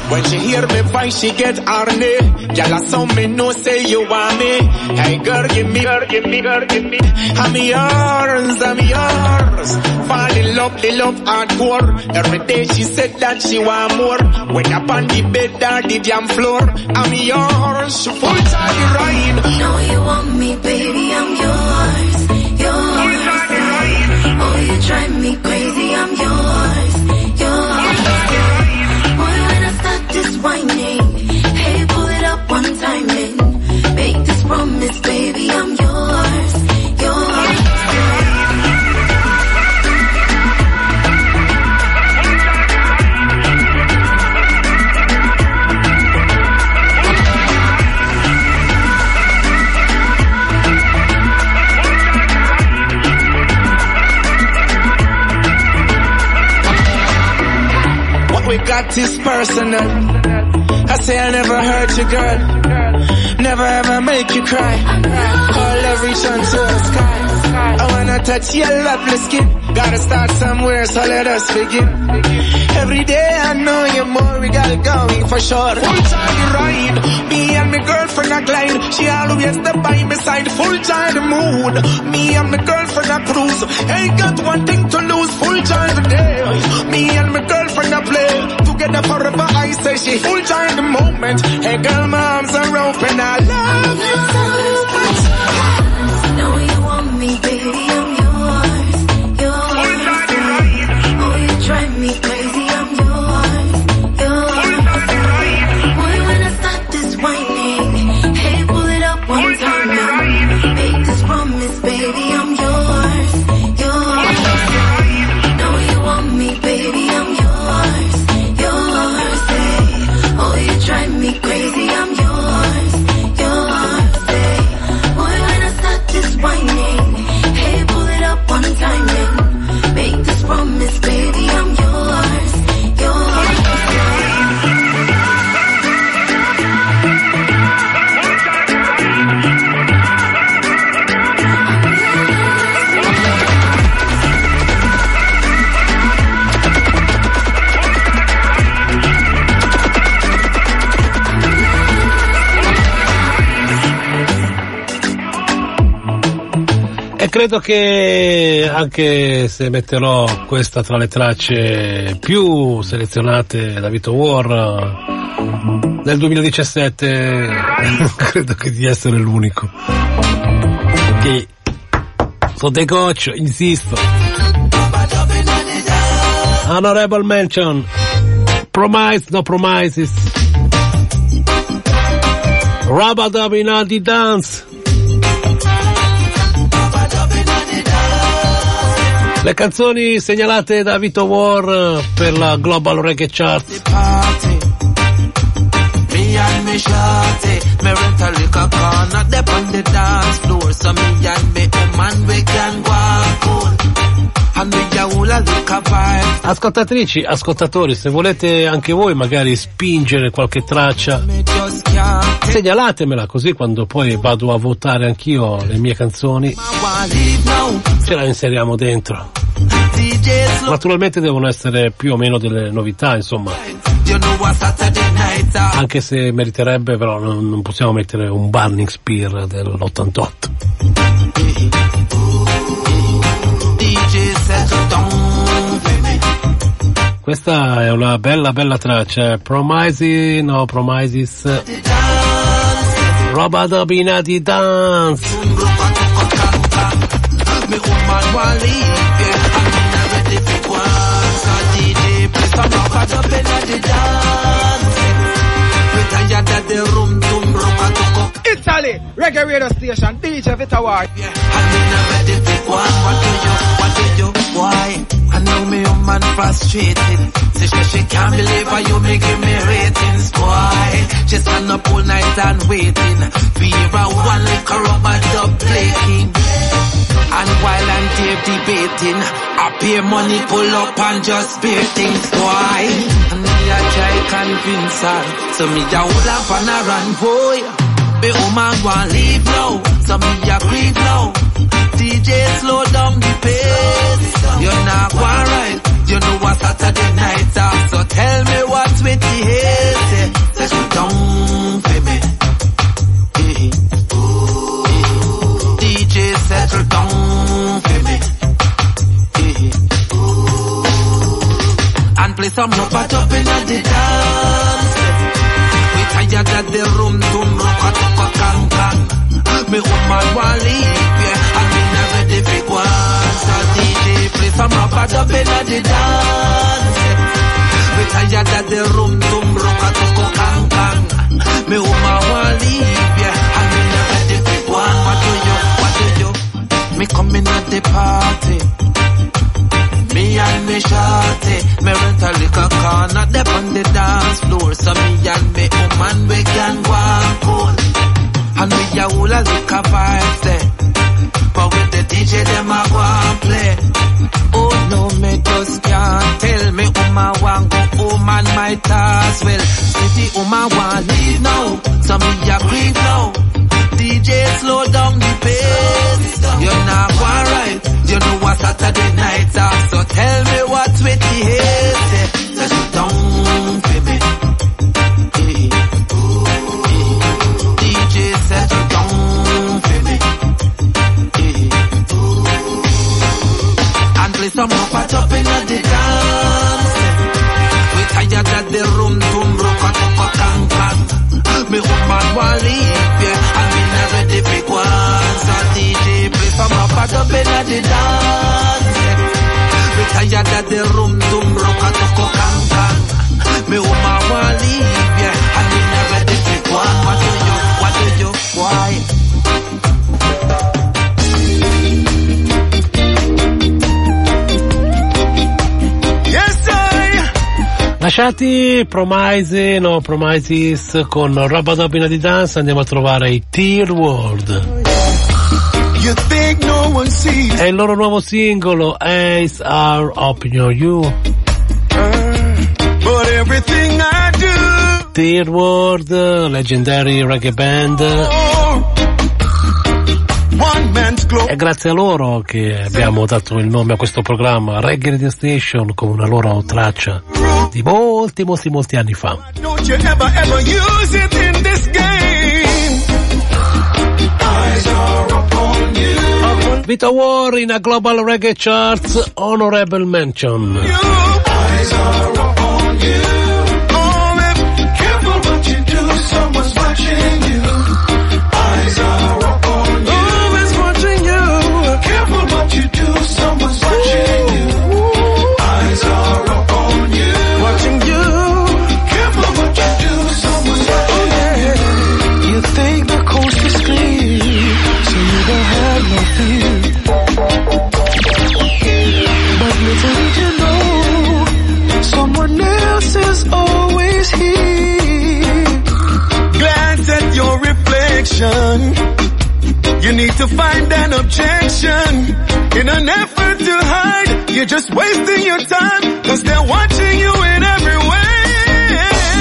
When she hear me voice, she get horny. Y'all are some me know say you want me. Hey girl, give me, girl, give me, girl, give me. I'm yours, I'm yours. Fall in love, the love hardcore. Every day she said that she want more. When up on the bed or the damn floor, I'm yours. Full time ride. Know you want me, baby, I'm yours. Yours. Oh, you drive me crazy, I'm yours. Yours. Boy, when I start this whining, hey, pull it up one time and make this promise, baby, I'm yours. Yours. We got this personal. I say I never hurt you, girl. Never ever make you cry. All love reach onto the sky. I wanna touch your lovely skin. Gotta start somewhere, so let us begin. Every day I know you more, we got it going for sure. Full time ride, me and my girlfriend are glide. She always step by my side, full time mood. Me and my girlfriend are cruise. Ain't got one thing to lose, full time day. Me and my girlfriend are play. Together forever, I say she full time the moment. Hey girl, my arms are open, I love you. Know you want me, baby, I'm yours. Yours. Oh, you drive me crazy, I'm yours. Yours. Boy, when I start this whining, hey, pull it up one time now. Make this promise, baby, I'm yours. Yours. Know you want me, baby, I'm yours. Yours. Hey. Oh, you drive me crazy, I'm yours. Yours. Hey. Boy, when I start this whining, hey, pull it up one time and make this promise, baby, I'm yours. Yours. E credo che anche se metterò questa tra le tracce più selezionate da Vito War nel 2017, credo che di essere l'unico che so decoccio, insisto. Honorable mention, Promise, no promises, Rub-a-dub in the dance. Le canzoni segnalate da Vito War per la Global Reggae Chart. Me and me shorty, me rent a liquor corner, dep on the dance floor, so me and me woman we can walk on. And we all a liquor vibe. Ascoltatrici, ascoltatori, se volete anche voi magari spingere qualche traccia, segnalatemela, così quando poi vado a votare anch'io le mie canzoni ce la inseriamo dentro. Naturalmente devono essere più o meno delle novità, insomma, anche se meriterebbe, però non possiamo mettere un Burning Spear dell'88. Questa è una bella traccia. Promises, no promises, Rub-a-dub in the dance. Italy, Reggae Radio Station, DJ Vito War. Why? I know me woman frustrated. Say she can't believe how you me give me ratings. Why? She stand up all night and waiting. Fear one liquor rub-a-dub playing. And while I'm there debating, I pay money, pull up and just spare things. Why? And me I try convince her, so me a hold up and I run, boy. Me woman want leave now, so me a grieve now. DJ slow down the pace. You're not quite right. You know what Saturday nights are, so tell me what's with the haze. and play some rubber dub in the dance. We tired at the room to rock a kang. Me woman want leave, yeah, and me not ready for go on. So DJ play some rubber dub in the dance. We tired at the room to rock a kang. Me woman want leave, yeah, and me not ready for go on. What do you? Me coming at the party. Me and me shawty, me rent a liquor corner, dep on the dance floor. So me and me woman we can go and cool. And we a whole a liquor vibes there. But with the DJ them a go and play. Oh no, me just can't tell me woman want go home and might as well. City woman want leave now, so me a creep now. DJ slow down the pace. You're not quite right. You know what Saturday nights are. So tell me what's with the hate. Just down, baby. DJ said down, baby. And play some rubber dub in the dance. We tired at the room to rock a kang. Me woman want leave, yeah, and me not ready for go on. So DJ play some rubber dub in the dance. We tired at the room to rock a kang. Me woman want leave, yeah, and me not ready for go on. What do you, why? Lasciati Promises con Rubber Dub in the Dance, andiamo a trovare i Tear World. È il loro nuovo singolo, Eyes Are Open You. Tear World, Legendary Reggae Band. È grazie a loro che abbiamo dato il nome a questo programma, Reggae Radio Station, con una loro traccia di molti anni fa. Vito War in a Global Reggae Charts, Honorable Mention. Eyes are upon you. Oh, careful what you do, someone's watching you. Eyes are upon you. Always watching you. Careful what you do, someone's watching you. Eyes are upon you. Watching you. Careful what you do, someone's watching you. You think the coast is clear, so you don't have no fear. But little did you know, someone else is always here. Glance at your reflection. You need to find an objection. In an effort to hide, you're just wasting your time, 'cause they're watching you in every way.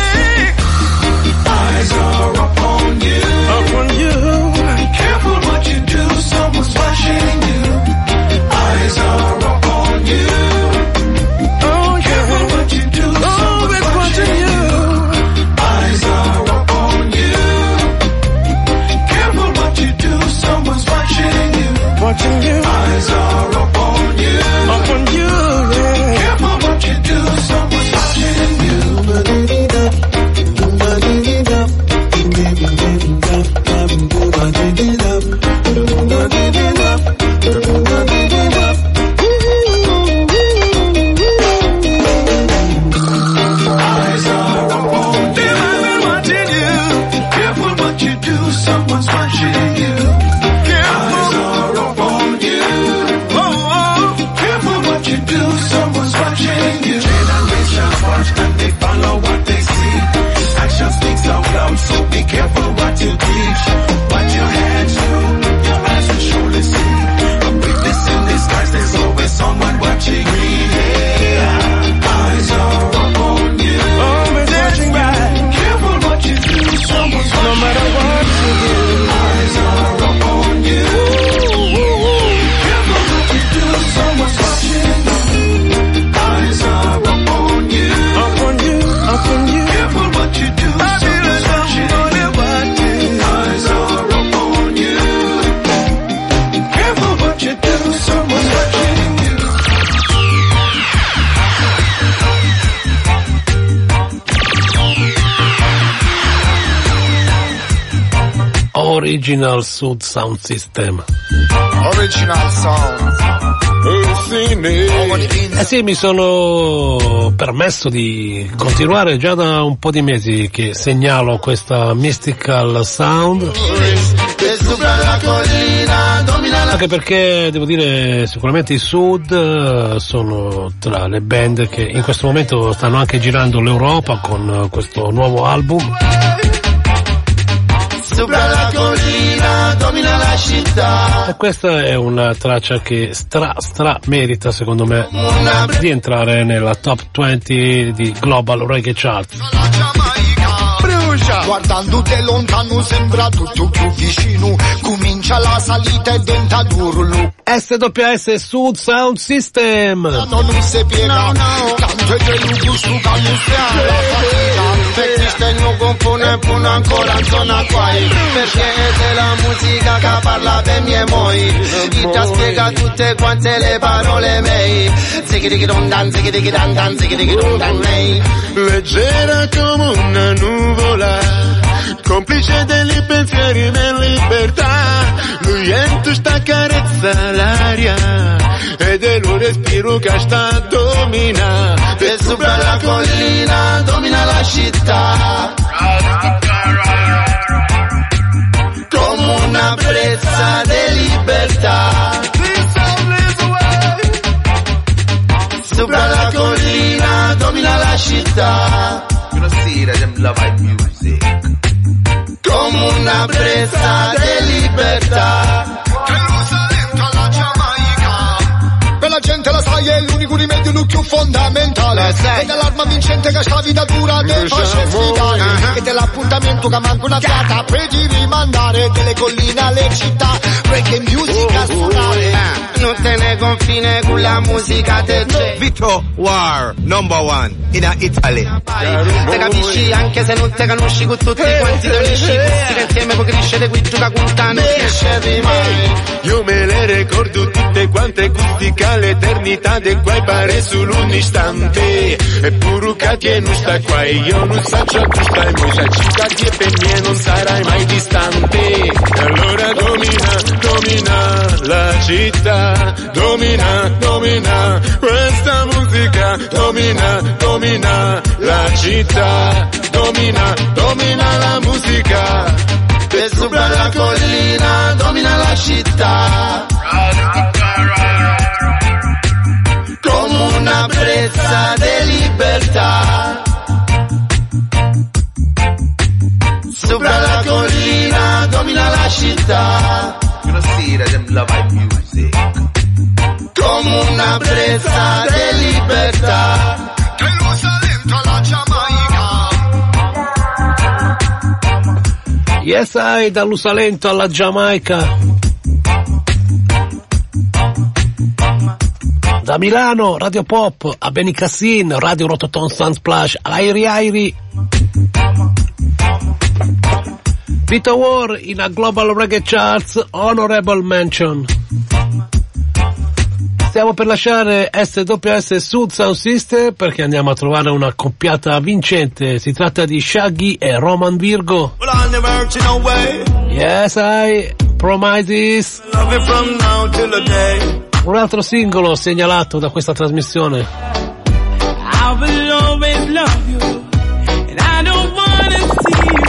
Eyes are upon you. Upon you. Careful what you do, someone's watching you. Eyes are upon you. Oh, careful what you do, someone's watching you. Eyes are upon you. Careful what you do, someone's watching you. Watching you. Eyes are upon you. Upon you, yeah. Careful what you do, Original Sud Sound System. Original Sound. Eh sì, mi sono permesso di continuare già da un po' di mesi che segnalo questa Mystical Sound, anche perché devo dire sicuramente i Sud sono tra le band che in questo momento stanno anche girando l'Europa con questo nuovo album. Sopra la collina domina la città. E questa è una traccia che stra merita secondo me di entrare nella top 20 di Global Reggae Charts. Guardando da lontano sembra tutto più vicino, comincia la salita e diventa duro. SWS Sud Sound System. Non si piega, tanto è deluso su camusiano. Perché io compone pure ancora in zona guai, perché è della musica che parla per mie moi, chi ti spiega tutte quante le parole mei. Zighi-dighi-dum-dan, zighi-dighi-dan-dan, zighi-dighi-dum-dan, lei. Leggera come una nuvola, complice dei pensieri in libertà, lui entra sta carezza l'aria ed è lo respiro che sta domina. E sopra la collina domina la città, come una brezza di libertà. Sopra la collina domina la città, come una brezza di libertà. Per la gente la sai è l'unico rimedio, l'ucchio fondamentale, e dell'arma vincente che sta vita dura te faccia sfidare, e dell'appuntamento che manca una fiata per di rimandare, delle colline alle città, reggae music a suonare. Non te ne confine con la musica te c'è. Vito War, number one in Italy. Te capisci anche se non te conosci con tutti quanti te unisci, che insieme puoi crescere qui gioca con tanto crescere mai. Io me le ricordo tutte quante acustica, l'eternità del guai pare solo un istante, eppure che non sta qua e io non so ciò tu stai, ma la città che per me non sarai mai distante. E allora domina la città, domina questa musica, domina la città, domina la musica. E sopra la collina domina la città, come una brezza di libertà. Sopra la collina domina la città, come una brezza di libertà. Yes, dall'Usalento alla Giamaica. Da Milano, Radio Pop, a Benicassin, Radio Rototon Sunsplash, Airi Airi. Vito War in a Global Reggae Charts, Honorable Mention. Stiamo per lasciare SWS Sud Sound System perché andiamo a trovare una coppiata vincente. Si tratta di Shaggy e Roman Virgo. Yes, I Promises. Un altro singolo segnalato da questa trasmissione. I will always love you, and I don't wanna see you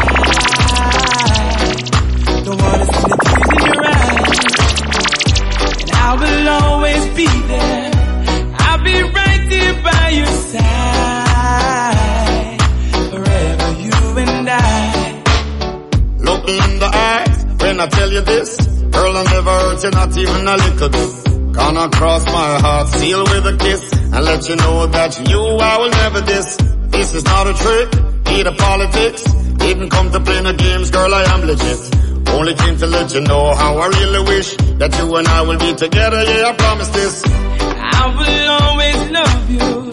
cry. Don't wanna see the tears in your eyes, and I will always be there. I'll be right there by your side, forever you and I. Look me in the eyes when I tell you this, girl, I never hurt you, not even a little bit. Gonna cross my heart, seal with a kiss, and let you know that you I will never diss. This is not a trick, neither politics. Didn't come to play no games, girl, I am legit. Only came to let you know how I really wish that you and I will be together, yeah, I promise this. I will always love you.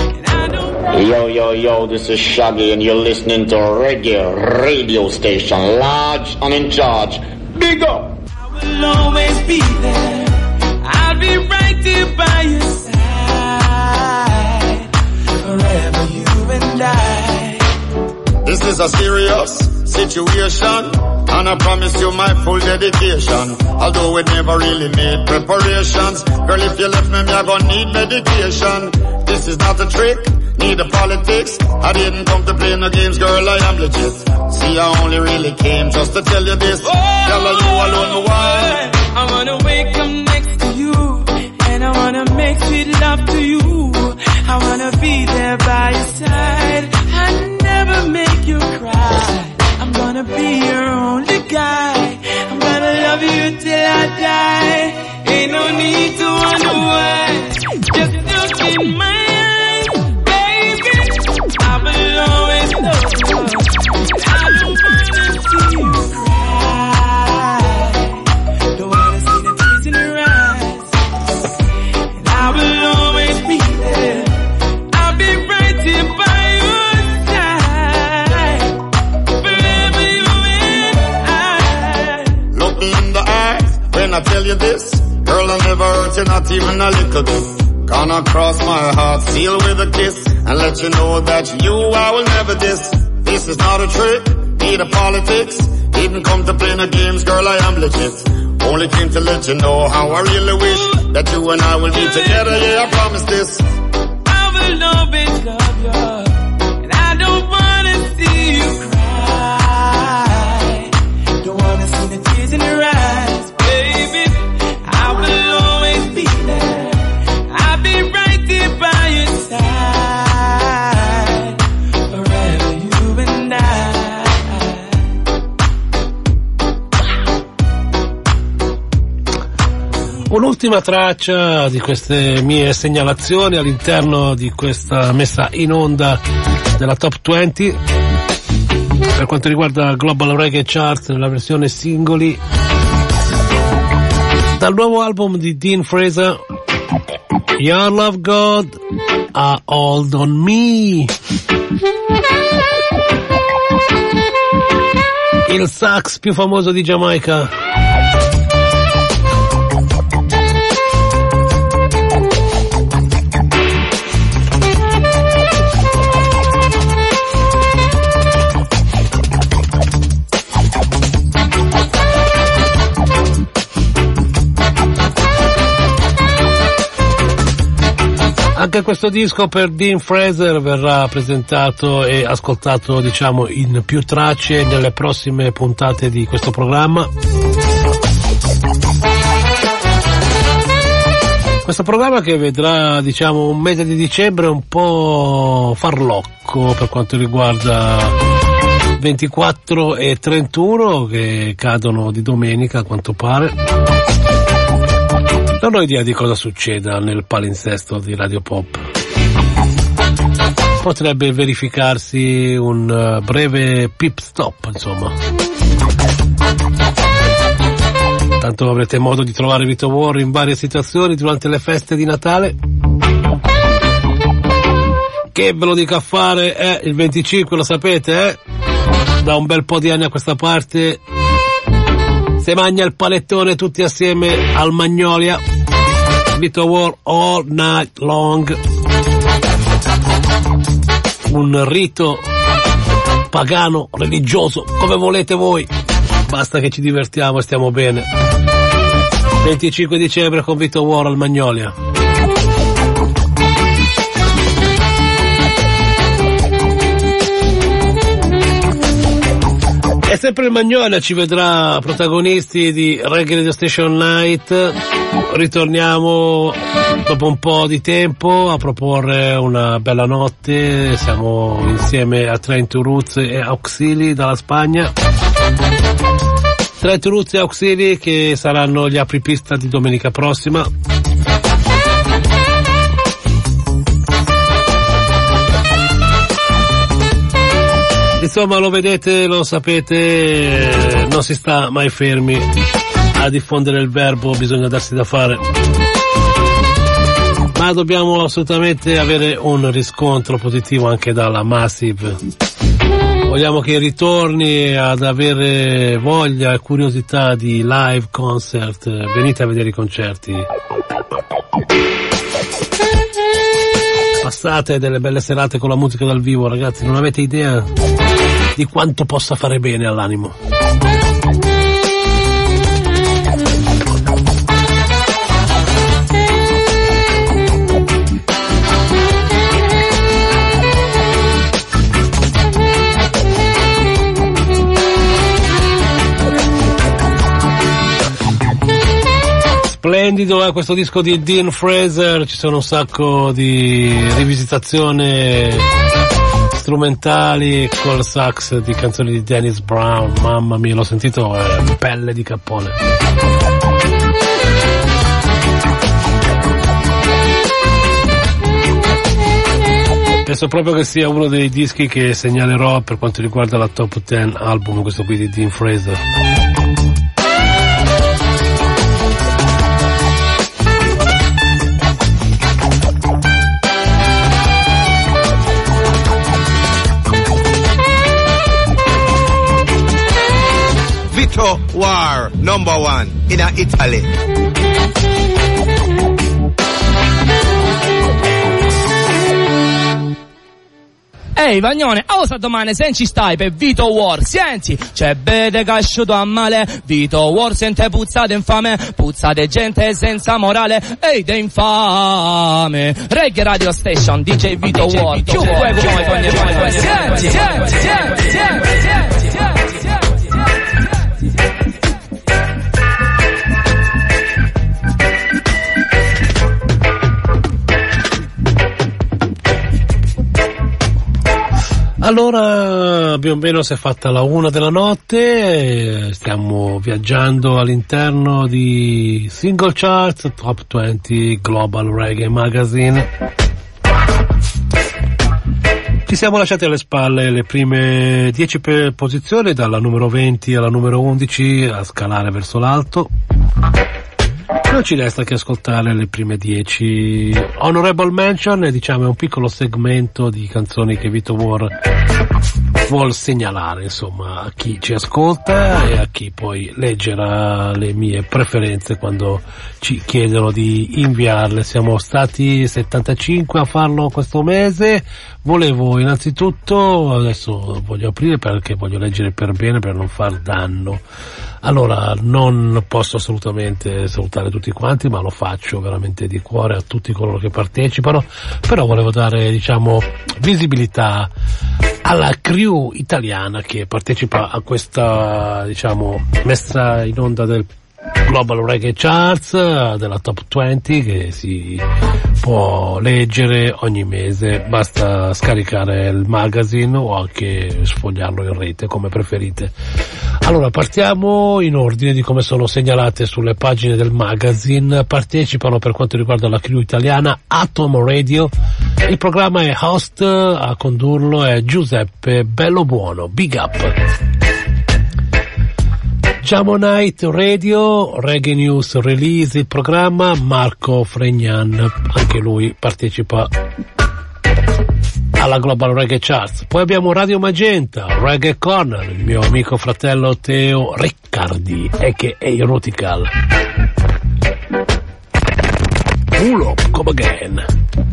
Yo, this is Shaggy and you're listening to Reggae Radio Station, large and in charge. Big up! I will always be there. I'll be right there by your side, forever you and I. This is a serious situation. And I promise you my full dedication. Although we never really made preparations. Girl, if you left me, I gonna need medication. This is not a trick, need a politics. I didn't come to play no games, girl, I am legit. See, I only really came just to tell you this. Girl, are you alone, my wife? I wanna wake up next to you, and I wanna make sweet love to you. I wanna be there by your side, I never make you cry. I'm gonna be your only guy, I'm gonna love you till I die. Ain't no need to wonder why, just look in my eyes, baby. I will always love you, I don't wanna see you cry. Don't wanna see the tears in your eyes, and I will always be there. I'll be right here by your side, forever you and I. Look me in the eyes when I tell you this. Girl, I never hurt you, not even a little bit. Gonna cross my heart, seal with a kiss, and let you know that you I will never diss. This is not a trick, need a politics. Didn't come to play no games, girl, I am legit. Only came to let you know how I really wish that you and I will be together, yeah, I promise this. I will always love you, and I don't wanna see you cry. Don't wanna see the tears in your eyes, baby. I will always be there. I'll be right there by your side, forever you and I. Un'ultima traccia di queste mie segnalazioni all'interno di questa messa in onda della Top 20 per quanto riguarda Global Reggae Chart nella versione singoli, dal nuovo album di Dean Fraser, Your Love God, A Hold on Me. Il sax più famoso di Giamaica. Anche questo disco per Dean Fraser verrà presentato e ascoltato, diciamo, in più tracce nelle prossime puntate di questo programma. Questo programma che vedrà, diciamo, un mese di dicembre un po' farlocco per quanto riguarda 24 e 31 che cadono di domenica a quanto pare. Non ho idea di cosa succeda nel palinsesto di Radio Pop. Potrebbe verificarsi un breve pit stop, insomma. Tanto avrete modo di trovare Vito War in varie situazioni durante le feste di Natale. Che ve lo dico a fare, il 25 lo sapete, da un bel po' di anni a questa parte se magna il panettone tutti assieme al Magnolia. Vito War all night long. Un rito pagano, religioso, come volete voi. Basta che ci divertiamo e stiamo bene. 25 dicembre con Vito War al Magnolia. E sempre il Magnolia ci vedrà protagonisti di Reggae Radio Station Night. Ritorniamo dopo un po' di tempo a proporre una bella notte. Siamo insieme a Trent Roots e Auxili dalla Spagna. Trent Roots e Auxili che saranno gli apripista di domenica prossima. Insomma, lo vedete, lo sapete, non si sta mai fermi a diffondere il verbo, bisogna darsi da fare. Ma dobbiamo assolutamente avere un riscontro positivo anche dalla Massive. Vogliamo che ritorni ad avere voglia e curiosità di live concert, venite a vedere i concerti. Passate delle belle serate con la musica dal vivo, ragazzi, non avete idea di quanto possa fare bene all'animo. Splendido è questo disco di Dean Fraser, ci sono un sacco di rivisitazioni strumentali col sax di canzoni di Dennis Brown, mamma mia, l'ho sentito, è pelle di cappone. Penso proprio che sia uno dei dischi che segnalerò per quanto riguarda la top 10 album, questo qui di Dean Fraser. Vito War, number one in Italy. Ehi Vagnone, osa domani se ci stai per Vito War, senti, c'è bede casciuto a male, Vito War sente puzzate infame, puzzate gente senza morale, ehi de infame, Reggae Radio Station, DJ Vito War, chiunque come senti. Allora, più o meno si è fatta la 1 della notte, stiamo viaggiando all'interno di Single Charts, Top 20 Global Reggae Magazine. Ci siamo lasciati alle spalle le prime 10 posizioni, dalla numero 20 alla numero 11 a scalare verso l'alto. Non ci resta che ascoltare le prime 10. Honorable Mention, diciamo, è un piccolo segmento di canzoni che Vito War vuol segnalare, insomma, a chi ci ascolta e a chi poi leggerà le mie preferenze quando ci chiedono di inviarle. Siamo stati 75 a farlo questo mese. Volevo innanzitutto, adesso voglio aprire perché voglio leggere per bene per non far danno. Allora, non posso assolutamente salutare tutti quanti, ma lo faccio veramente di cuore a tutti coloro che partecipano, però volevo dare, diciamo, visibilità alla crew italiana che partecipa a questa, diciamo, messa in onda del Global Reggae Charts, della Top 20, che si può leggere ogni mese, basta scaricare il magazine o anche sfogliarlo in rete come preferite. Allora, partiamo in ordine di come sono segnalate sulle pagine del magazine. Partecipano, per quanto riguarda la crew italiana, Atom Radio, il programma è host, a condurlo è Giuseppe Bellobuono, big up. Jamo Night Radio, Reggae News Release, il programma, Marco Fregnan, anche lui partecipa alla Global Reggae Charts. Poi abbiamo Radio Magenta, Reggae Corner, il mio amico fratello Teo Riccardi, a.k.a. Rutical. Pull up, come again.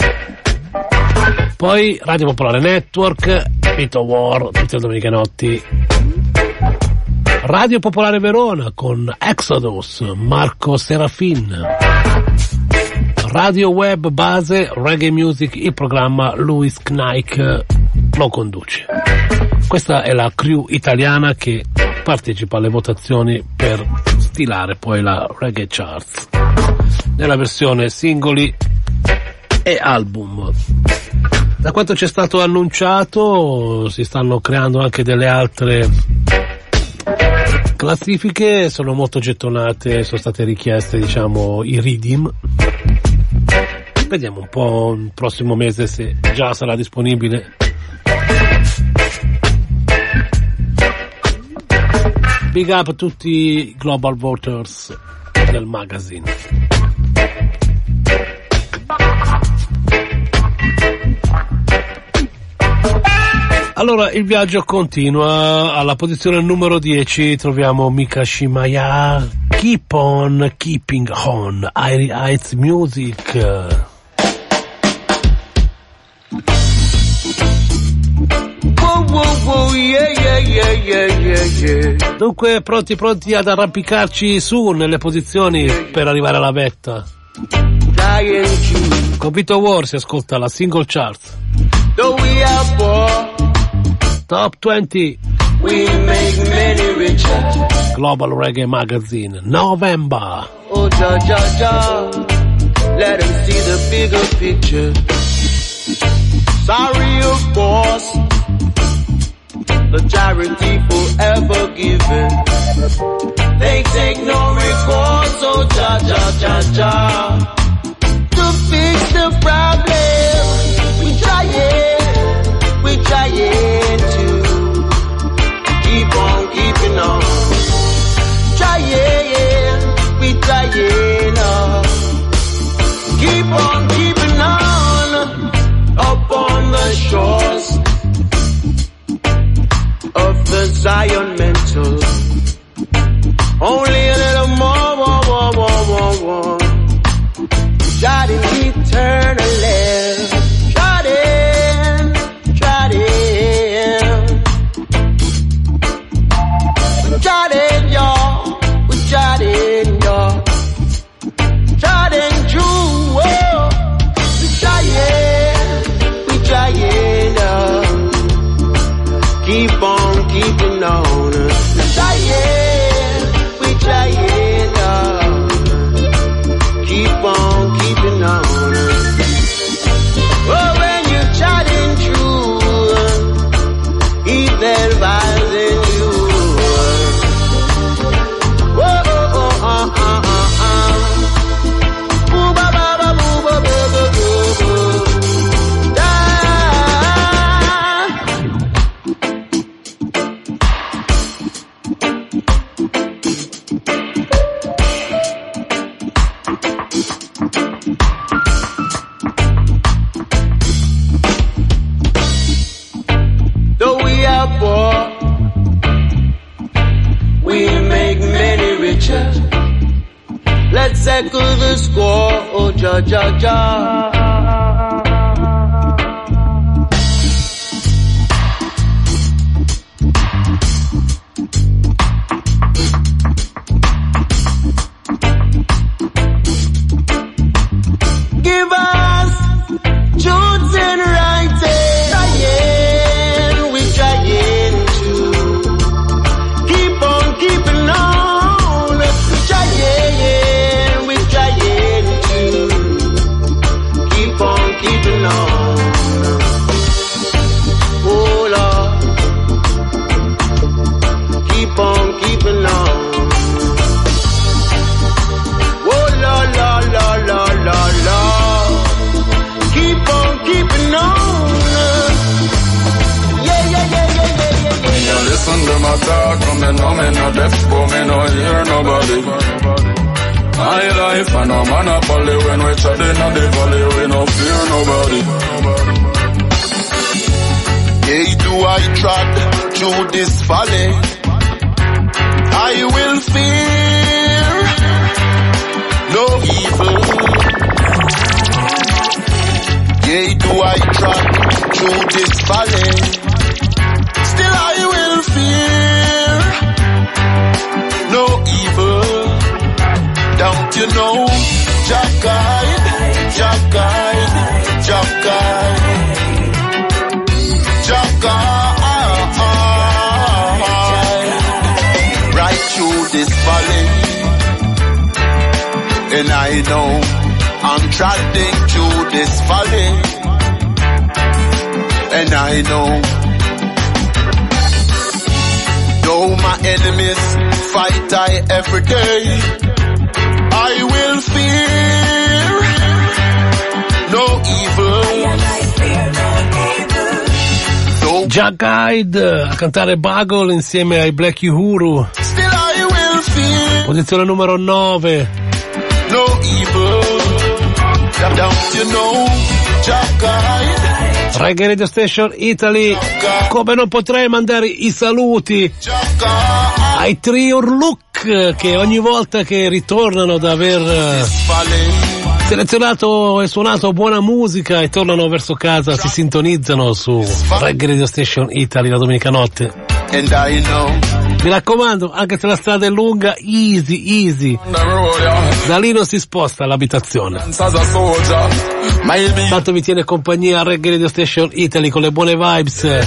Poi Radio Popolare Network, Vito War, tutte le domeniche notti. Radio Popolare Verona con Exodus, Marco Serafin. Radio Web Base, Reggae Music, il programma Louis Knight lo conduce. Questa è la crew italiana che partecipa alle votazioni per stilare poi la Reggae Charts nella versione singoli e album. Da quanto ci è stato annunciato si stanno creando anche delle altre classifiche, sono molto gettonate, sono state richieste, diciamo, i redeem. Vediamo un po' il prossimo mese se già sarà disponibile. Big up a tutti i global voters del magazine. Allora, il viaggio continua. Alla posizione numero 10 troviamo Mika Shimaya, Keep on Keeping On, Airy Heights Music. Whoa, whoa, whoa, yeah, yeah. Dunque pronti ad arrampicarci su nelle posizioni per arrivare alla vetta. Con Vito War si ascolta la single chart. Top 20 we make many richer. Global Reggae Magazine, November. Oh, ja, ja, ja, let them see the bigger picture. Sorry, of course, the charity forever given. They take no recourse, oh, ja, ja, ja, ja. To fix the problem, we trying to keep on keeping on. We trying on. Keep on keeping on. Up on the shores of the Zion mental. Only a little more. Jotting eternally. Jotting, y'all. We jotting, y'all. Jotting, Drew. Oh. We trying, y'all. Keep on keeping on. We trying, y'all. Keep on keeping on. Oh, when you're jotting, Drew, evil vibes in you. Though we are poor, we make many richer. Let's settle the score, oh ja ja ja. Give us truths and rights. We trying to keep on keeping on. We trying to keep on keeping on. Oh Lord, keep on keeping on. Oh Lord, Lord, Lord, Lord, Lord, Lord, keep on keeping on. Listen to my talk, come and know me not deaf, but me no hear nobody. My life and a monopoly, when we chatting at the valley, we no fear nobody. Yea, do I trod through this valley, I will fear no evil. Yea, do I trod through this valley, still I will fear no evil. Don't you know, Jah guide, Jah guide, Jah guide, Jah guide, right through this valley. And I know I'm trotting through this valley. And I know, though my enemies fight I every day, I will fear no evil. Jah Guide a cantare Bugle insieme ai Black Uhuru. Still I will fear Posizione numero 9. no evil. Don't you know, Jah Guide? Reggae Radio Station Italy. Come non potrei mandare i saluti ai Trio Look, che ogni volta che ritornano ad aver selezionato e suonato buona musica e tornano verso casa si sintonizzano su Reggae Radio Station Italy la domenica notte. and I know. Mi raccomando, anche se la strada è lunga, easy. Da lì non si sposta l'abitazione. Tanto vi tiene compagnia Reggae Radio Station Italy con le buone vibes.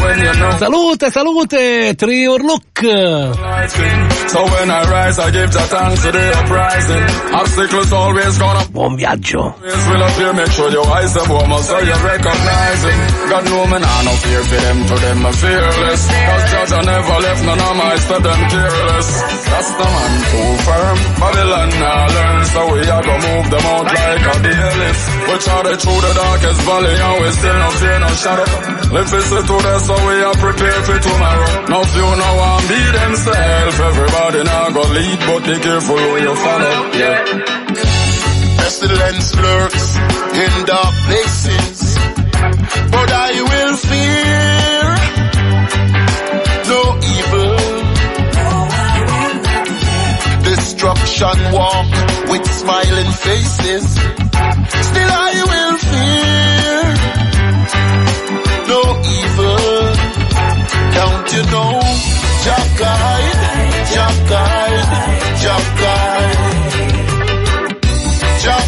Salute, Trio Look. So when I rise, I give the thanks to the uprising. Obstacles always gonna. Buon viaggio. Will appear, make sure your eyes are warm, so you recognizing. God know me, nah, no fear for them, to them I'm fearless. Cause judge I never left none of my to them careless. That's the man too firm. Babylon now learn, so we are gonna move them out like a bailiff. We charted through the darkest valley, and we still no fear, no shadow. Let's listen to this, so we are prepared for tomorrow. No few, no one be themselves. Everybody now go lead, but be careful who you follow. Yeah. Pestilence lurks in dark places, but I will fear no evil. Destruction walk with smiling faces, still I will fear no evil. Don't you know, Jah guide, Jah guide, Jah guide, Jah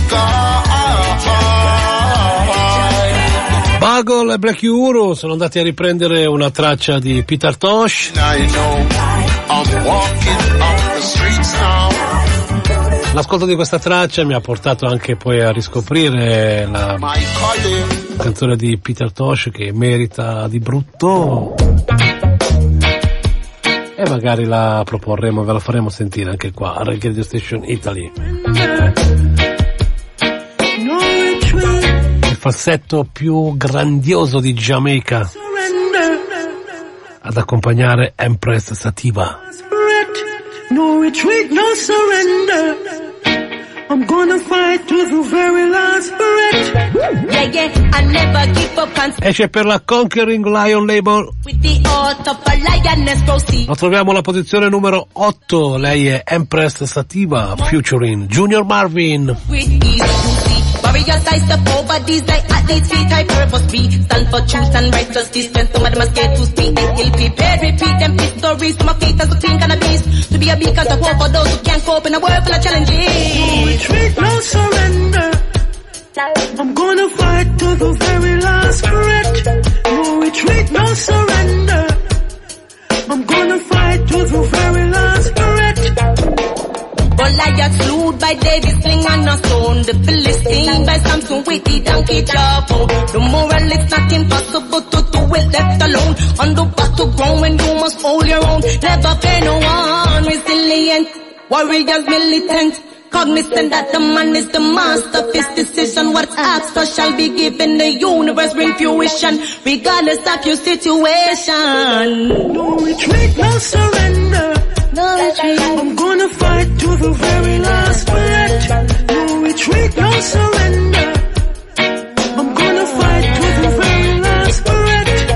guide. Bagel e Black Uhuru sono andati a riprendere una traccia di Peter Tosh. I know I'm walking up the streets now. L'ascolto di questa traccia mi ha portato anche poi a riscoprire la canzone di Peter Tosh, che merita di brutto, e magari la proporremo, ve la faremo sentire anche qua a Reggae Radio Station Italy. Il falsetto più grandioso di Giamaica ad accompagnare Empress Sativa. No retreat, no surrender. I'm gonna fight to the very last breath. Yeah, I never give up and Esce per la Conquering Lion Label. with the art of a lioness proceed. La troviamo alla posizione numero 8. Lei è Empress Sativa featuring Junior Marvin. With ease to see. Warriors I step over these like athletes feet I purpose be. Stand for truth and righteousness. When some of them are scared to speak, they still prepare, repeat them stories. My feet as a clean cannabis. To be a beacon of hope for those who can't cope in a world full of challenges. No retreat, no surrender. I'm gonna fight to the very last breath. No retreat, no surrender. I'm gonna fight to the very last breath. Goliath slewed by David Sling and a stone. The Philistine by Samson with the donkey jawbone. The moral it's not impossible to do it left alone. On the battleground when you must hold your own. Never fear no one. Resilient, warriors militant. Cognizant that the man is the master of his decision. What's asked for shall be given. The universe bring fruition, regardless of your situation. No retreat, no surrender. No retreat. I'm gonna fight to the very last breath. No retreat, no surrender. I'm gonna fight to the very last breath.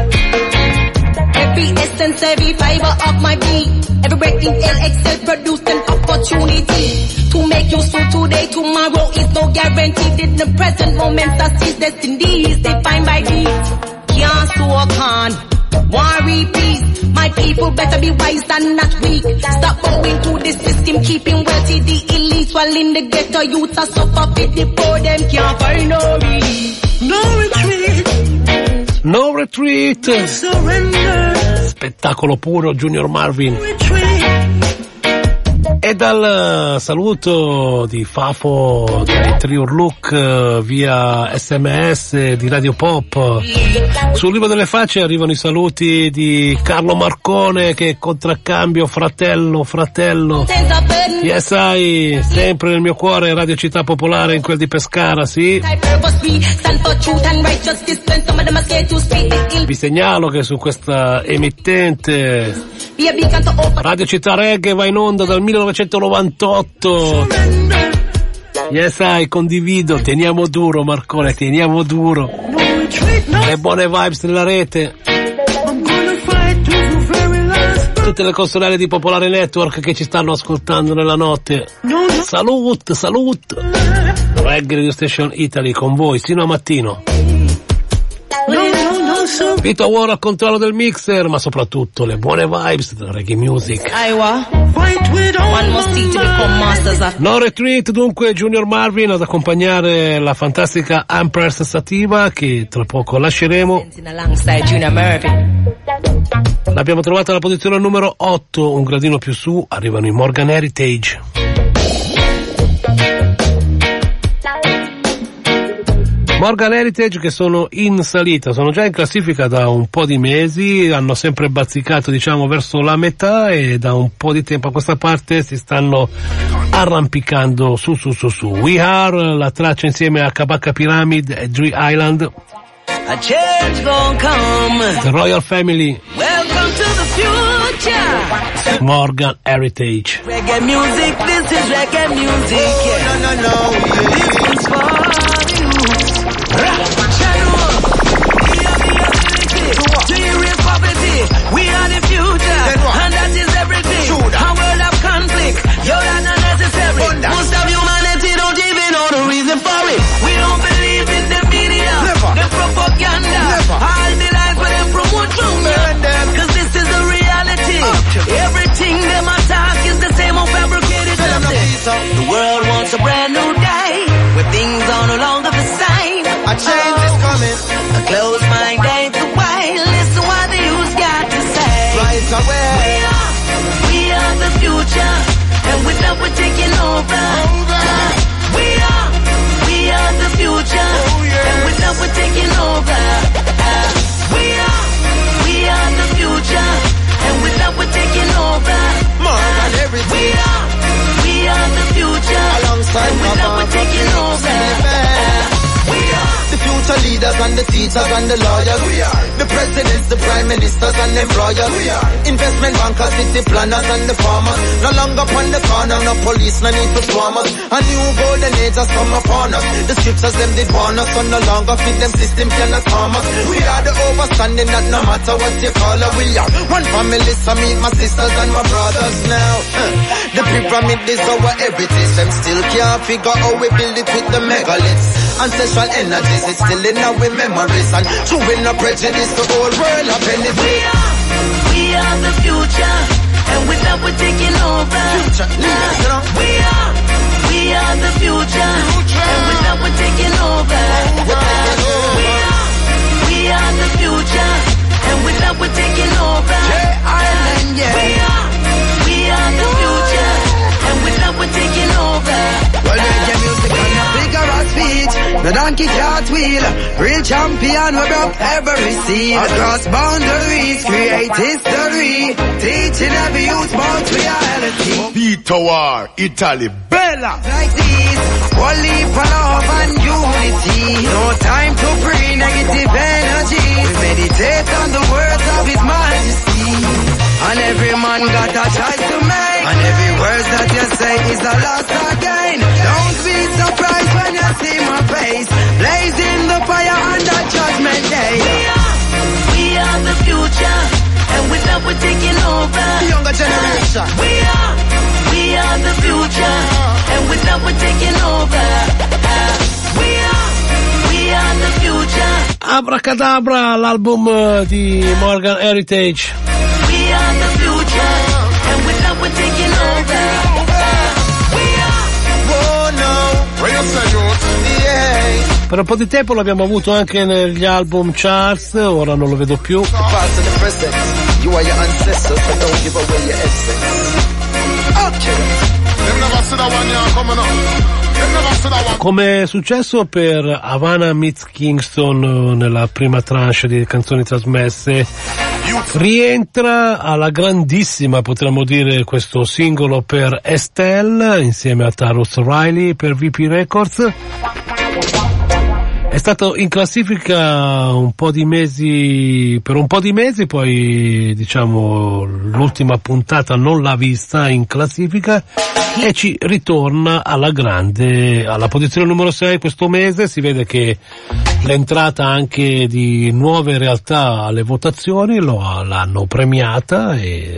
Every essence, every fiber of my being, every breath inhale, exhale, produced an opportunity to make useful today. Tomorrow is no guarantee. In the present moment, I see destinies defined by these. Can't so can. Worry peace. My people better be wise and not weak. Stop bowing to the system, keeping wealthy the elites, while in the ghetto youths are suffer with the poor. Them can't find no relief. No retreat. No retreat. Surrender. Spettacolo puro, Junior Marvin. Retreat. E dal saluto di Fafo dei Trio Look via SMS di Radio Pop, sul Libro delle Facce arrivano i saluti di Carlo Marcone, che contraccambio fratello. Yes, I, sempre nel mio cuore Radio Città Popolare, in quel di Pescara, sì. Vi segnalo che su questa emittente Radio Città Reggae va in onda dal 1998. Yes, I, condivido, teniamo duro Marcone, teniamo duro. Le buone vibes nella rete. Tutte le consolari di Popolare Network che ci stanno ascoltando nella notte. Salut. Reggae Radio Station Italy con voi sino a mattino. No surrender. Vito War al controllo del mixer, ma soprattutto le buone vibes della reggae music. No retreat, dunque Junior Marvin ad accompagnare la fantastica Empress Sativa che tra poco lasceremo. L'abbiamo trovata alla posizione numero 8, un gradino più su arrivano i Morgan Heritage. Morgan Heritage che sono in salita, sono già in classifica da un po' di mesi, hanno sempre bazzicato diciamo verso la metà e da un po' di tempo a questa parte si stanno arrampicando su. We Are, la traccia insieme a Kabaka Pyramid e Dre Island. A change gon' come. The Royal Family. Welcome to the future. Morgan Heritage. Reggae music, this is reggae music. Oh, no. This is for you. Do you real poverty? We are the future, and that is everything. A world of conflict, you're not unnecessary. Most of humanity don't even know the reason for it. We don't believe in the media, the propaganda, all the lies where they promote from cause this is the reality. Everything them attack is the same old fabricated justice. The world wants a brand new day, where things are no longer the same. A change is coming. A closed mind ain't the way. Listen what the youth got to say. Right away. We are the future, and with that we're taking over. We are the future, and with that we're taking over. We are the future, and with that we're taking over. More than everything. We are the future, alongside and with that we're taking over. The future leaders and the teachers and the lawyers. The presidents, the prime ministers and employers. Investment bankers, city planners and the farmers. No longer upon the corner, no police, no need to swarm us. A new golden age has come upon us. The scriptures them did warn us, so no longer fit them system cannot harm us. We are the overstanding that no matter what you call us, we are one family, so meet my sisters and my brothers now. The pyramid is our heritage, them still can't figure how we build it with the megaliths. Ancestral energies, it's still in our memories and chewing no prejudice, the whole world of benefit. We are the future, and with that we're taking over. We are the future, and with that we're taking over. We are the future, and with that we're taking over. We are the future, and with that we're taking over. Well, reggae music on a figure of speech, the donkey cart wheel, real champion we broke every seal. Across boundaries, create history, teaching every youth about reality. Vito War, Italy, Bella. Like this, only for love and unity. No time to bring negative energy. We meditate on the words of His Majesty. And every man got a choice to make. And every word that you say is a loss again. Don't be surprised when you see my face, blazing the fire on that judgment day. We are the future, and with that we're taking over. The younger generation. We are the future, and with that we're taking over. We are the future. Abracadabra, l'album di Morgan Heritage. We are the future, and with that we're taking over. Per un po' di tempo l'abbiamo avuto anche negli album charts, ora non lo vedo più. Come è successo per Havana meets Kingston nella prima tranche di canzoni trasmesse, rientra alla grandissima, potremmo dire, questo singolo per Estelle insieme a Tarrus Riley per VP Records. È stato in classifica per un po' di mesi, poi diciamo l'ultima puntata non l'ha vista in classifica e ci ritorna alla grande, alla posizione numero 6 questo mese. Si vede che l'entrata anche di nuove realtà alle votazioni l'hanno premiata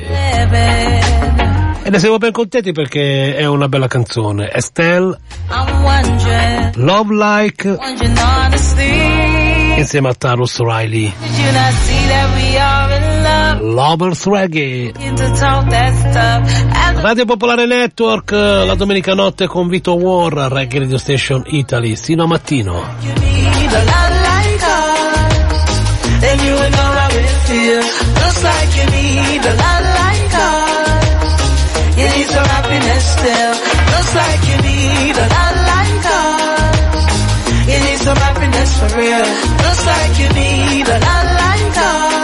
e ne siamo ben contenti perché è una bella canzone. Estelle, Love Like, insieme a Tarrus Riley. Did you not see that we are in love? Lovers Reggae. To talk that stuff. Radio Popolare Network, la domenica notte con Vito War, Reggae Radio Station Italy, sino a mattino. You need a lot like us, and you would know how it feels. Just like you need a lot like us. You need some happiness still. Just like you need a lot like us. You need some happiness for real. Just like you need a lot like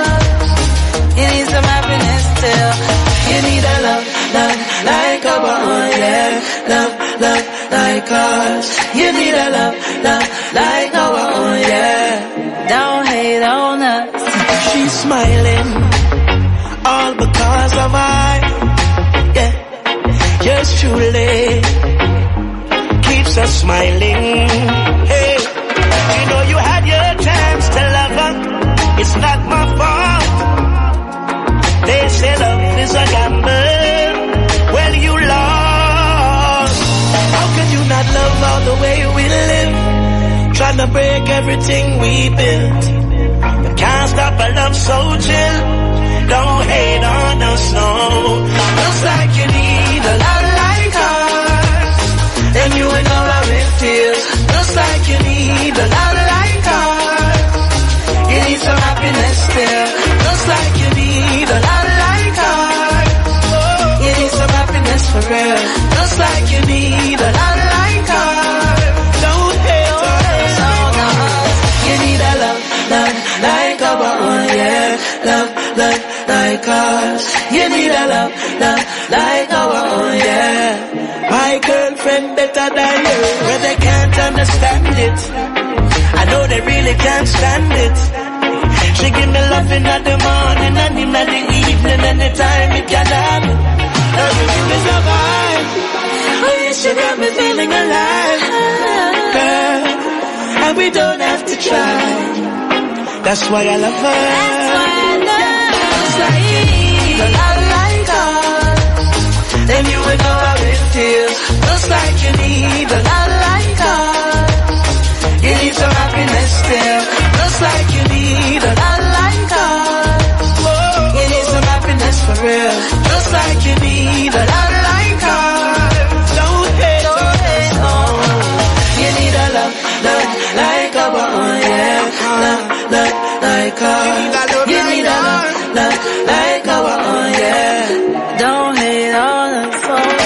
us. You need some happiness still. You need a love like a one, yeah. Love like us. You need a love like a one, yeah. Don't hate on us. She's smiling, all because of yeah. Yours truly keeps us smiling. Hey, you know you had your chance to love her. It's not my fault. They say love is a gamble. Well, you lost. How can you not love all the way we live? Trying to break everything we built. You can't stop a love so chill. Don't hate on us, no. Looks like you need a lot like us, and you ain't know how it feels. Looks like you need a lot like us. You need some happiness still. Looks like you need a lot like us. You need some happiness for real. Looks like you need a lot like us. Don't hate on us. You need a love like a one, yeah. Love like us. You need a love like a one, yeah. My girlfriend better than you, but they can't understand it. I know they really can't stand it. She give me loving at the morning and in the evening, anytime it can happen. Everything is a vibe. Oh, you should got me feeling alive, girl. And we don't have to try. That's why I love her. That's why I love her. It's like you need a lot like us, then you would know how it feels. Just like you need a lot like us. You need some happiness still. Just like you need a lot like us. You need some happiness for real. Just like you need a lot like us. Don't hate on. You need a love like a one, yeah. Love like us. You need a love like a one, yeah. Don't hate on us.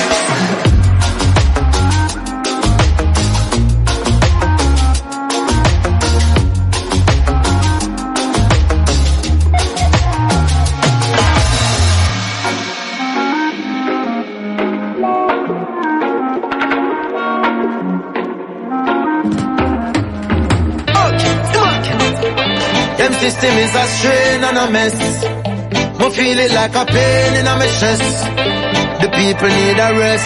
System is a strain and a mess. I feel it like a pain in my chest. The people need a rest.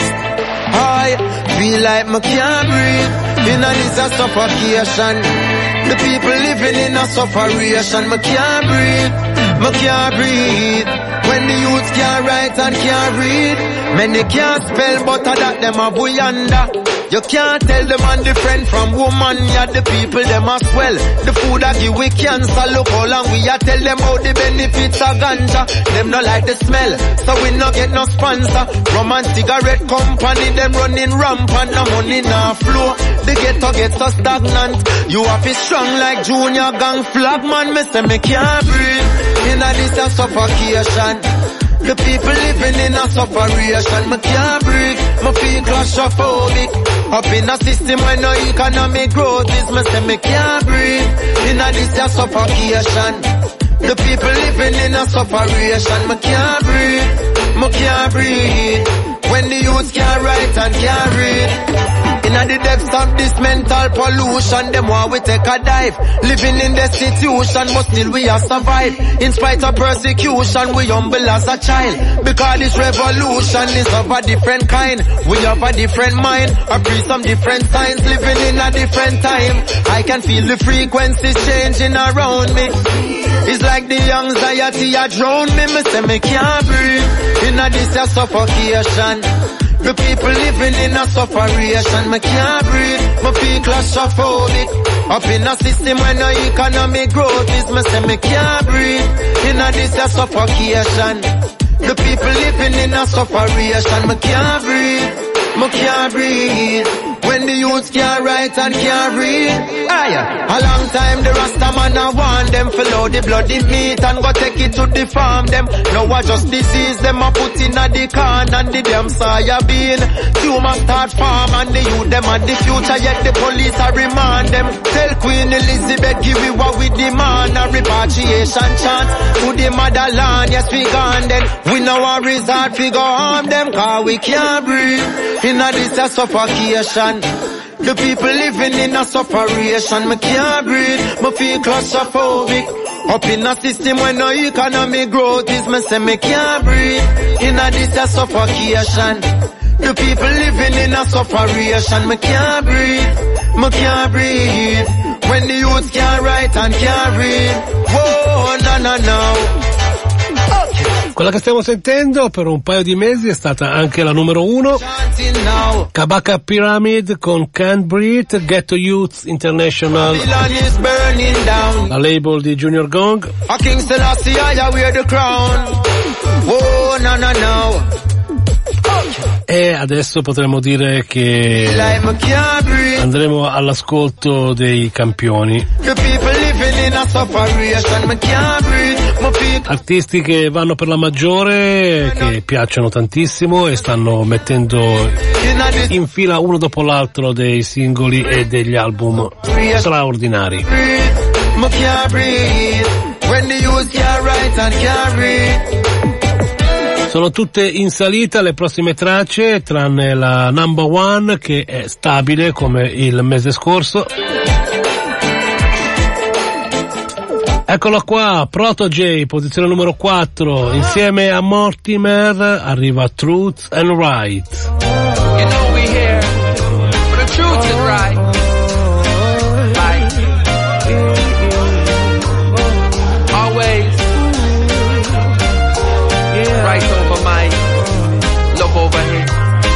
I feel like I can't breathe. In this a suffocation. The people living in a sufferation. I can't breathe. I can't breathe. When the youths can't write and can't read, many can't spell, but that them a buyanda. You can't tell the man different from woman, yeah, the people them as well. The food that give we cancer, look how long we a tell them how the benefits of ganja. Them not like the smell, so we not get no sponsor. Rum and cigarette company, them running rampant, no money now flow. The ghetto get so stagnant. You have to strong like Junior Gang flag man, me say me can't breathe. In a this a suffocation. The people living in a sufferation. Me can't breathe, me feel claustrophobic. Up in a system where no economic growth is, me say me can't breathe. In a this a suffocation. The people living in a sufferation. Me can't breathe, me can't breathe. When the youth can't write and can't read. In the depths of this mental pollution, them want we take a dive. Living in destitution, but still we are survive. In spite of persecution, we humble as a child. Because this revolution is of a different kind. We have a different mind, agree some different signs. Living in a different time, I can feel the frequencies changing around me. It's like the anxiety a drown me. Me say me can't breathe. In a this a suffocation. The people living in a sufferation, me can't breathe, me feel claustrophobic. Up in a system where no economic growth is, me say me can't breathe. In a this a suffocation. The people living in a sufferation, me can't breathe, me can't breathe. When the youths can't write and can't read. A long time the Rasta man a want them fill out the bloody meat and go take it to the farm them. Now I just disease them a put in a the can and the damn soya bean. Tumor start farm and the youth them at the future, yet the police a remand them. Tell Queen Elizabeth give we what we demand, a repatriation chant to the motherland. Yes we gone then, we know our resort we go harm them, cause we can't breathe in a this a suffocation. The people living in a sufferation, me can't breathe, me feel claustrophobic. Up in a system where no economic growth is, me say me can't breathe. In a this a suffocation. The people living in a sufferation, me can't breathe, me can't breathe. When the youth can't write and can't read, whoa, no. Quella che stiamo sentendo per un paio di mesi è stata anche la numero 1, Kabaka Pyramid con Can't Breathe, Ghetto Youth International, la label di Junior Gong. E adesso potremmo dire che andremo all'ascolto dei campioni, artisti che vanno per la maggiore, che piacciono tantissimo e stanno mettendo in fila uno dopo l'altro dei singoli e degli album straordinari. Sono tutte in salita le prossime tracce, tranne la number 1 che è stabile come il mese scorso. Eccolo qua, Proto J, posizione numero 4, insieme a Mortimer arriva Truth and Right. You know we here for the truth and right. Always right over my love over here.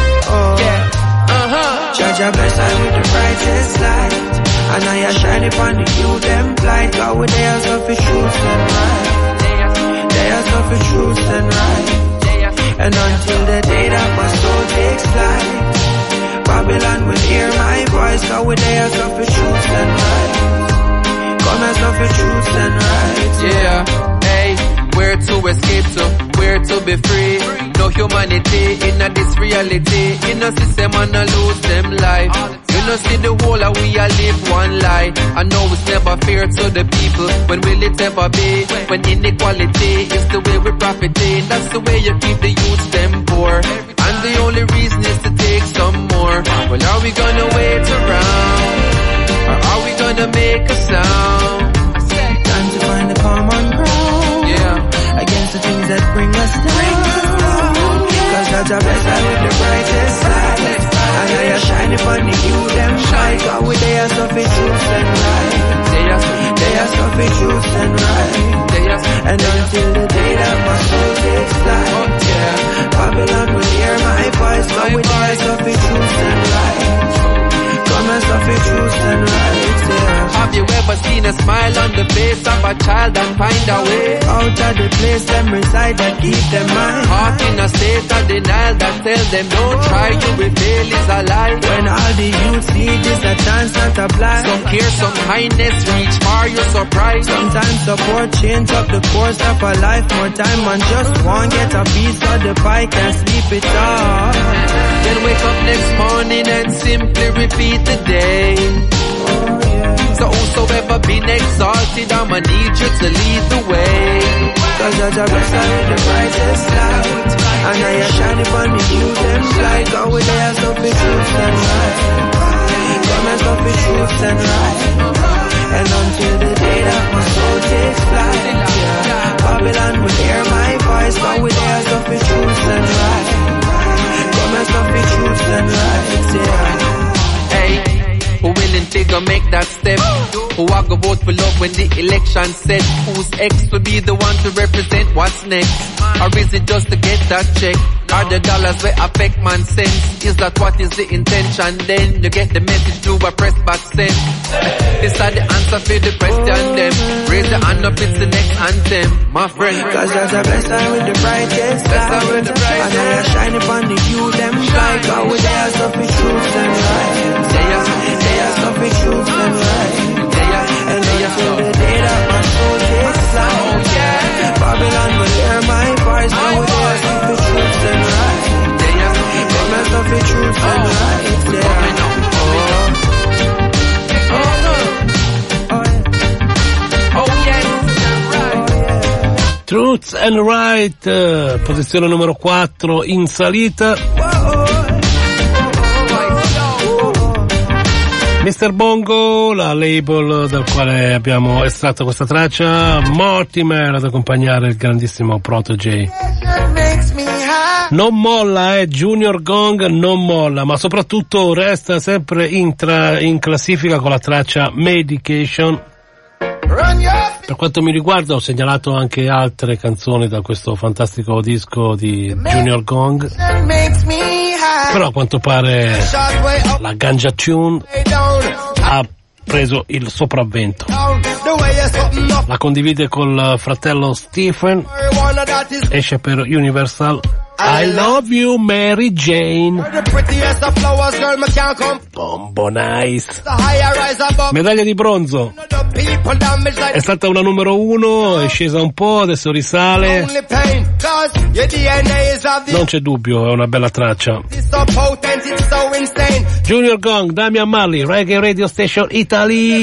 Jah bless I with the brightest light, and I a shine upon the youth them blind. God with they are suffer truth and right. They are suffer truth and right. And until the day that my soul takes flight, Babylon will hear my voice. God with they are suffer truth and right. Come and suffer truth and right. Yeah, hey, where to escape to, where to be free. No humanity in this reality. In a system and a lose them life. You know see the whole of we a live one lie. I know it's never fair to the people. When will it ever be? When inequality is the way we profiting. That's the way you keep the youth them poor. And the only reason is to take some more. Well, are we gonna wait around? Or are we gonna make a sound? Time to find the common ground. Yeah. Against the things that bring us down. Cause Jah bless I with the brightest light, and I shine upon the youth them shine. God with they are suffer truth and right. They are suffer truth and right. And until the day that my soul takes flight, Babylon will hear my voice. God with they are suffer truth and right. Come and suffer truth and right. Have you ever seen a smile on the face of a child and find a way out of the place them reside that keep them mind? Heart in a state of denial that tell them don't try, you will fail is a lie. When all the youths need is a chance not to apply. Some care, some kindness, reach far, you're surprised. Sometimes support change up the course of a life. More time and just one get a piece of the pie, can't sleep it off. Then wake up next morning and simply repeat the day. So whosoever been exalted, I'ma need you to lead the way. Cause Jah bless I with the brightest light, and I shine upon the youth them light. God with they are suffer truth and right. Come and suffer truth and right. And until the day that my soul takes flight, Babylon will hear my voice. God with they are suffer truth and right. Come and suffer truth and right. Hey, who willing to go make that step? Who I go vote for love when the election set? Whose ex will be the one to represent what's what's next? Or is it just to get that check? Are the dollars where affect man sense? Is that what is the intention? Then you get the message through a press box send. This are the answer for the question them. Raise the hand up, it's the next anthem, my friend. Cause there's a blessing with the brightest light. And I are shining upon the youth them like how we there stuff with truth and right. They are stuff with truth and right. And until the day that my soul takes flight, Babylon will hear my voice. Now we there stuff with truth and right. Come and stuff with truth and right. Truth and Right, posizione numero 4 in salita. Mr. Bongo, la label dal quale abbiamo estratto questa traccia, Mortimer ad accompagnare il grandissimo Protégé. Non molla, Junior Gong non molla, ma soprattutto resta sempre in classifica con la traccia Medication. Per quanto mi riguarda ho segnalato anche altre canzoni da questo fantastico disco di Junior Gong, però a quanto pare la Ganja Tune ha preso il sopravvento. La condivide col fratello Stephen, esce per Universal. I love you Mary Jane. Bombo nice. Medaglia di bronzo. È stata una numero 1, è scesa un po', adesso risale. Non c'è dubbio, è una bella traccia. Junior Gong, Damian Marley, Reggae Radio Station Italy.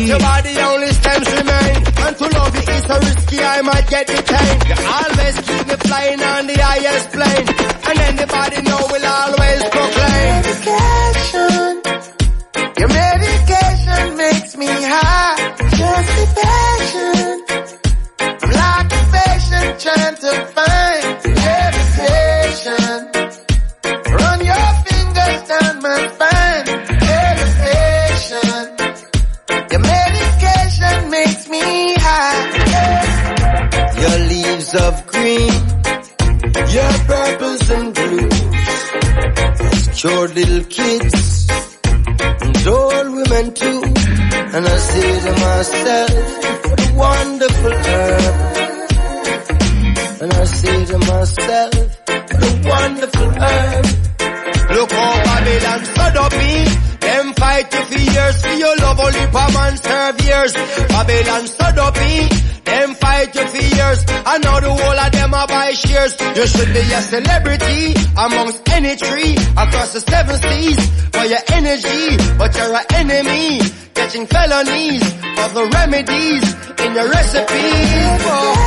And to love you is so risky, I might get detained. You always keep me flying on the highest plane, and anybody know will always proclaim. Medication, your medication makes me high. Just be patient, I'm like a patient trying to find elevation. Run your fingers down my spine. Elevation, your medication makes me high. Your leaves of green, your purples and blues, cured little kids and old women too. And I say to myself, what a wonderful herb. And I say to myself, what a wonderful herb. Look how Babylon stood up in. Them fight you for years, for your love only for man serve years. Babylon stood up in. Them fight you for years, and now the whole of them are buy shares. You should be a celebrity amongst any tree across the 7 seas for your energy, but you're an enemy, catching felonies of the remedies in your recipes.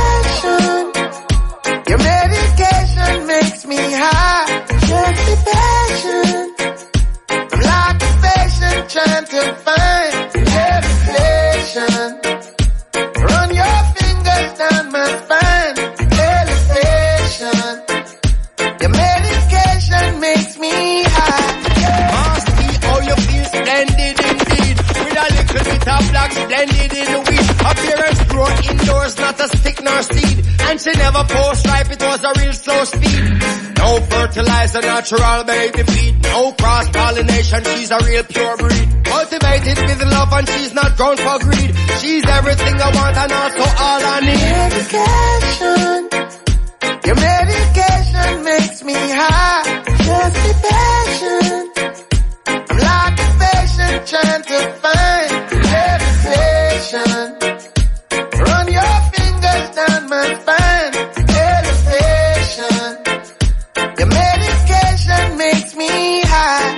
Your medication makes me high. Just be patient, I'm like a patient trying to find elevation. Run your fingers down my spine. Elevation, your medication makes me high. Must see how you feel splendid indeed. With a little bit of black splendid in the weed. Appearance grown indoors, not a stick nor seed. And she never post ripe, it was a real slow speed. No fertilizer, natural baby feed. No cross-pollination, she's a real pure breed. Cultivated with love and she's not grown for greed. She's everything I want and also all I need. Medication, your medication makes me high. Just be patient, I'm like a patient trying to find elevation. Run your fingers down my spine. Elevation, your medication makes me high.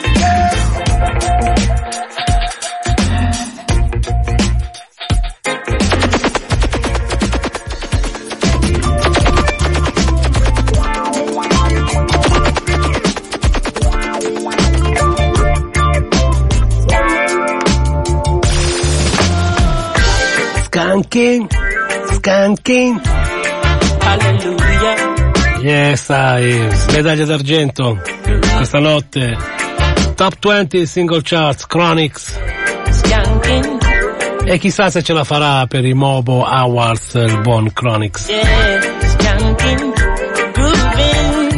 Skanking. Alleluia. Yes, dai, medaglia d'argento questa notte. Top 20 single charts, Chronix. Skanking. E chissà se ce la farà per i Mobo Awards il buon Chronix. Yeah, skanking.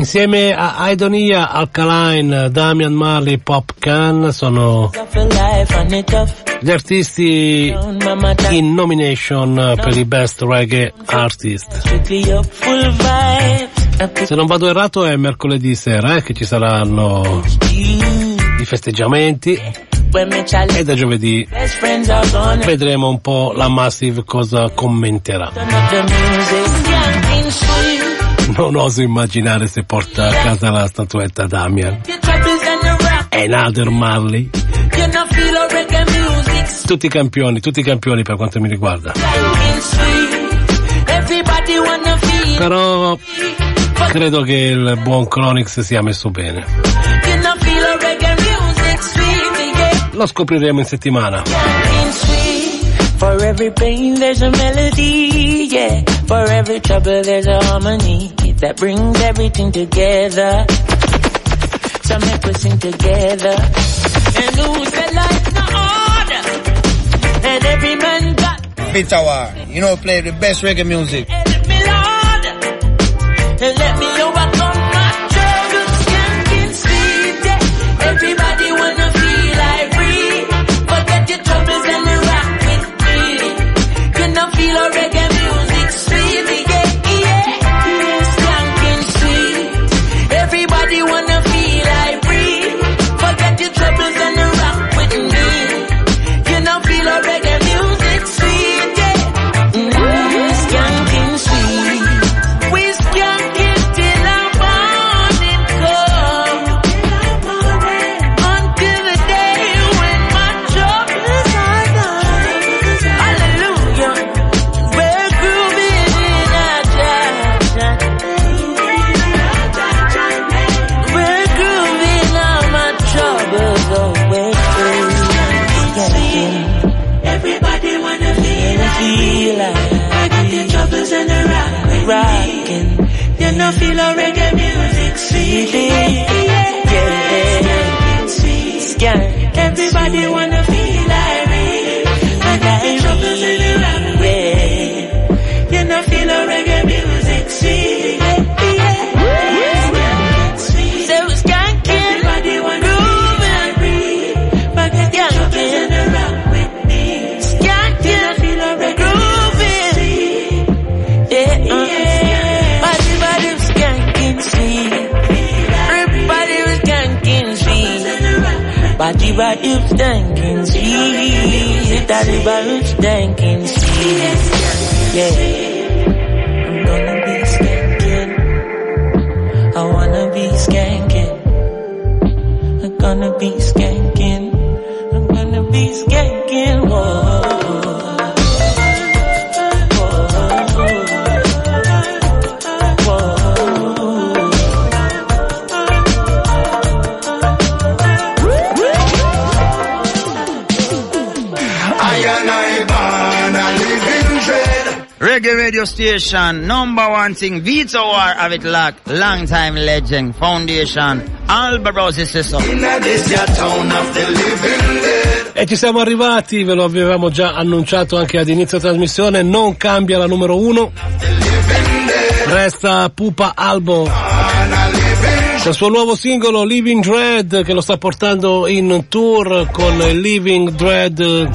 Insieme a Idonia, Alkaline, Damian Marley, Popcan sono gli artisti in nomination per i Best Reggae Artist. Se non vado errato è mercoledì sera che ci saranno i festeggiamenti e da giovedì vedremo un po' la Massive cosa commenterà. Non oso immaginare se porta a casa la statuetta Damian. Another Marley. Tutti campioni per quanto mi riguarda. Però credo che il buon Chronix sia messo bene. Lo scopriremo in settimana. For every pain there's a melody, yeah. For every trouble there's a harmony that brings everything together. So make we sing together. And who said life no order? And every man got Vito War, you know, play the best reggae music. and me Lord. And let me overcome my troubles, can't sweet, yeah. Everybody wanna feel like free. Forget your troubles and rock with me. You know, feel a reggae music sweet, yeah, yeah. Skanking sweet. Everybody wanna feel like free. Forget your troubles and rock with me. You know, feel a reggae music sweet, yeah. Skanking sweet. We skanking till our morning come. Until the day when my troubles are done. Hallelujah. We're grooving in our jazz. We're grooving all my troubles away. Everybody wanna feel like forget your troubles and the rockin'. You know, feel a reggae music sweet. Yeah, scan. Everybody wanna feel like me. Forget your troubles and the rockin'. You know, feel a reggae music sweet. So skanking, everybody wanna feel like me. Forget your troubles and the rock with me. Skanking, feel a reggae grooving. Yeah, everybody was skanking sweet. Everybody was skanking sweet. Body was skanking sweet. Everybody was skanking sweet. Yeah, I'm gonna be skanking. I wanna be skanking. I'm gonna be skanking. I'm gonna be skanking. Whoa. Reggae radio station, number one thing, Vito War have it locked, long time legend, foundation, Alba Rose Sisso. E ci siamo arrivati, ve lo avevamo già annunciato anche ad inizio trasmissione, non cambia la numero 1, resta Pupa Albo, il suo nuovo singolo Living Dread che lo sta portando in tour con il Living Dread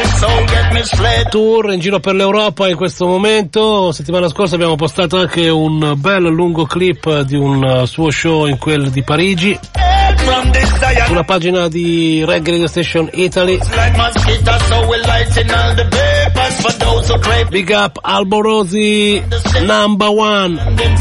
Tour in giro per l'Europa in questo momento. Settimana scorsa abbiamo postato anche un bel lungo clip di un suo show in quel di Parigi sulla pagina di Reggae Radio Station Italy. Big up Alborosi number one.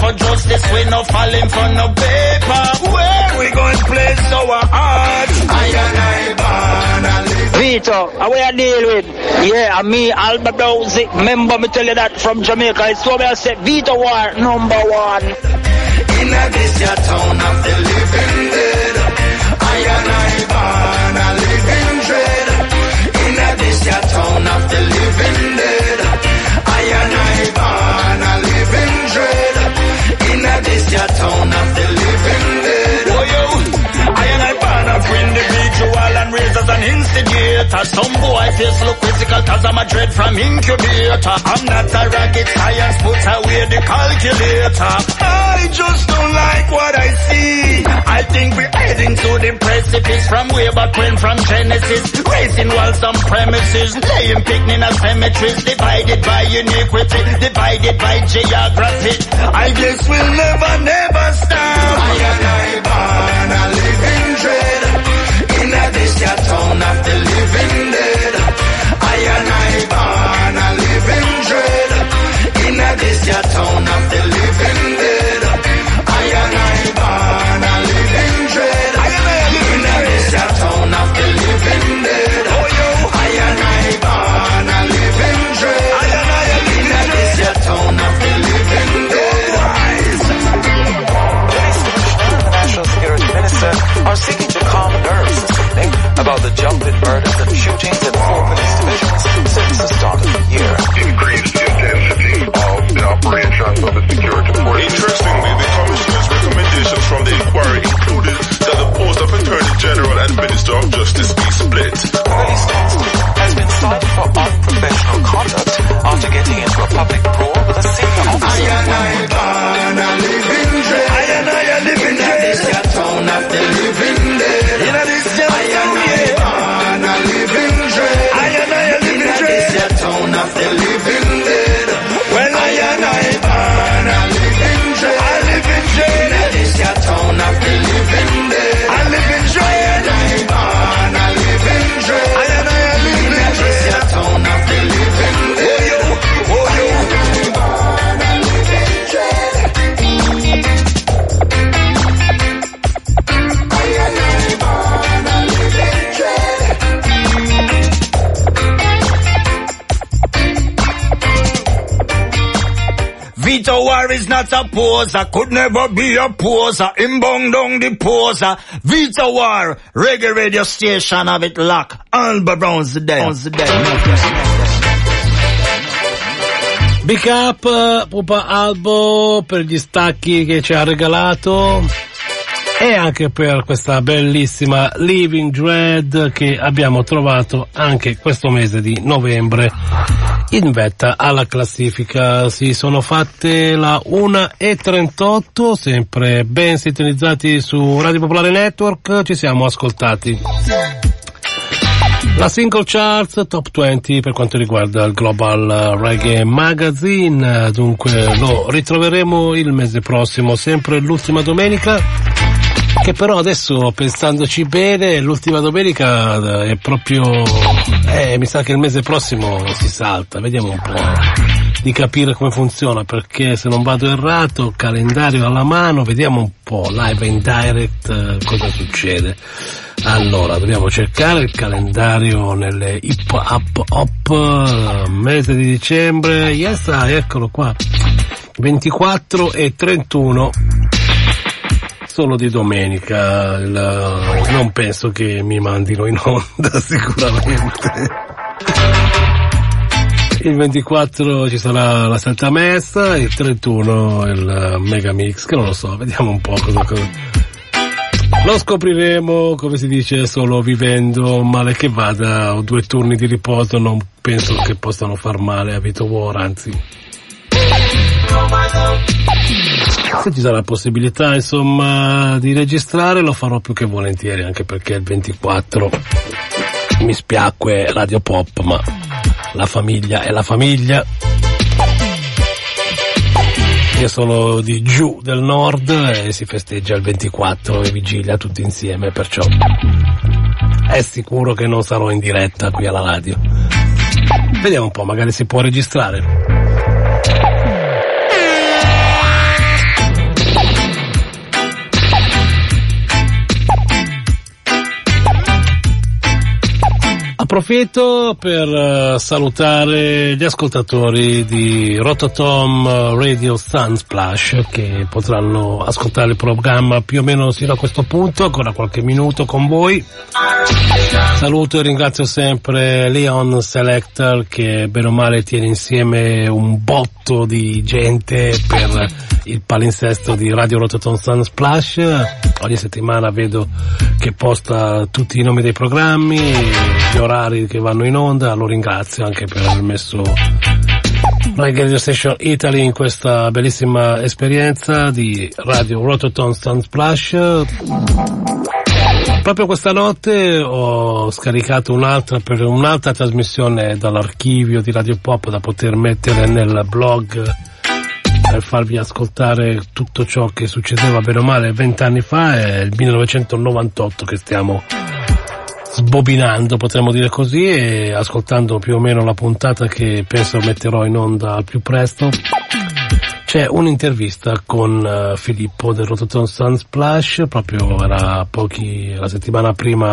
Vito, how we deal with? Yeah, and me, Alba Dowsey, remember me tell you that from Jamaica, it's what I said, Vito War, number one. In this your town of the living dead, I and I born a living dread. In this your town of the living dead, I and I born a living dread. In this your town of the living dead. Oh yo, I and I born a individual and raised as an instigator. Some boy face look critical cause I'm a dread from incubator. I'm not a rocket science, put away the calculator. I just don't like like what I see. I think we're heading to the precipice from way back when, from Genesis. Raising walls on premises, laying picnic as cemeteries, divided by iniquity, divided by geography. I guess we'll never stop. I and I born a living dread in a this town of the living dead. I and I born a living dread in a this town of the living dead. I and I born a living dread in a this town of the living dead. Oh yo, I and I born a living dread in a this town of the living dead. National Security Minister are seeking to calm nerves this evening about the jumping murders and shootings in 4 police divisions since the start of the year. Increase the intensity of the operations of the security force. Interestingly, the Commissioner's recommendations from the inquiry included that the post of Attorney General and Minister of Justice be split. Police constable has been cited for unprofessional conduct after getting into a public brawl with a senior officer. I and I born a living dread. I and I a living dread. In this town of the living dead. In this town, I and I born a living dread. I and I a living dread. In this town of the living dead. Well, I and I born a living dread. I live in dread. In this town of the living dead. I live in dread. I born a living dread. I and I a living dread. In this town of the living dead. Oh yo, Vito War is not a poser, could never be a poser, him bong down the poser. Vito War, reggae radio station of it lock, Alba Brown's the day. Big up Pupa Albo per gli stacchi che ci ha regalato e anche per questa bellissima Living Dread che abbiamo trovato anche questo mese di novembre in vetta alla classifica. Si sono fatte la 1:38, sempre ben sintonizzati su Radio Popolare Network, ci siamo ascoltati la single charts top 20 per quanto riguarda il Global Reggae Magazine. Dunque lo ritroveremo il mese prossimo, sempre l'ultima domenica, che però adesso pensandoci bene l'ultima domenica è proprio mi sa che il mese prossimo si salta. Vediamo un po' di capire come funziona, perché se non vado errato calendario alla mano, vediamo un po' live in direct cosa succede. Allora dobbiamo cercare il calendario nelle hip hop mese di dicembre. Yes, eccolo qua, 24 e 31 solo di domenica. Non penso che mi mandino in onda sicuramente. Il 24 ci sarà la saltamessa, il 31 il mega mix, che non lo so, vediamo un po' cosa lo scopriremo, come si dice, solo vivendo. Male che vada, ho 2 turni di riposo, non penso che possano far male a Vito War, anzi se ci sarà la possibilità insomma di registrare lo farò più che volentieri, anche perché il 24 mi spiacque Radio Pop, ma la famiglia è la famiglia. Io sono di giù del nord e si festeggia il 24 e vigilia tutti insieme, perciò è sicuro che non sarò in diretta qui alla radio. Vediamo un po', magari si può registrare. Approfitto per salutare gli ascoltatori di Rototom Radio Sunsplash, che potranno ascoltare il programma più o meno sino a questo punto, ancora qualche minuto con voi. Saluto e ringrazio sempre Leon Selector, che bene o male tiene insieme un botto di gente per il palinsesto di Radio Rototom Sunsplash. Ogni settimana vedo che posta tutti i nomi dei programmi, gli orari che vanno in onda. Lo ringrazio anche per aver messo Reggae Radio Station Italy in questa bellissima esperienza di Radio Rototom Sunsplash. Proprio questa notte ho scaricato un'altra trasmissione dall'archivio di Radio Pop da poter mettere nel blog per farvi ascoltare tutto ciò che succedeva bene o male 20 anni fa. È il 1998 che stiamo sbobinando, potremmo dire così, e ascoltando più o meno la puntata che penso metterò in onda al più presto. C'è un'intervista con Filippo del Rototom Sunsplash, proprio era la settimana prima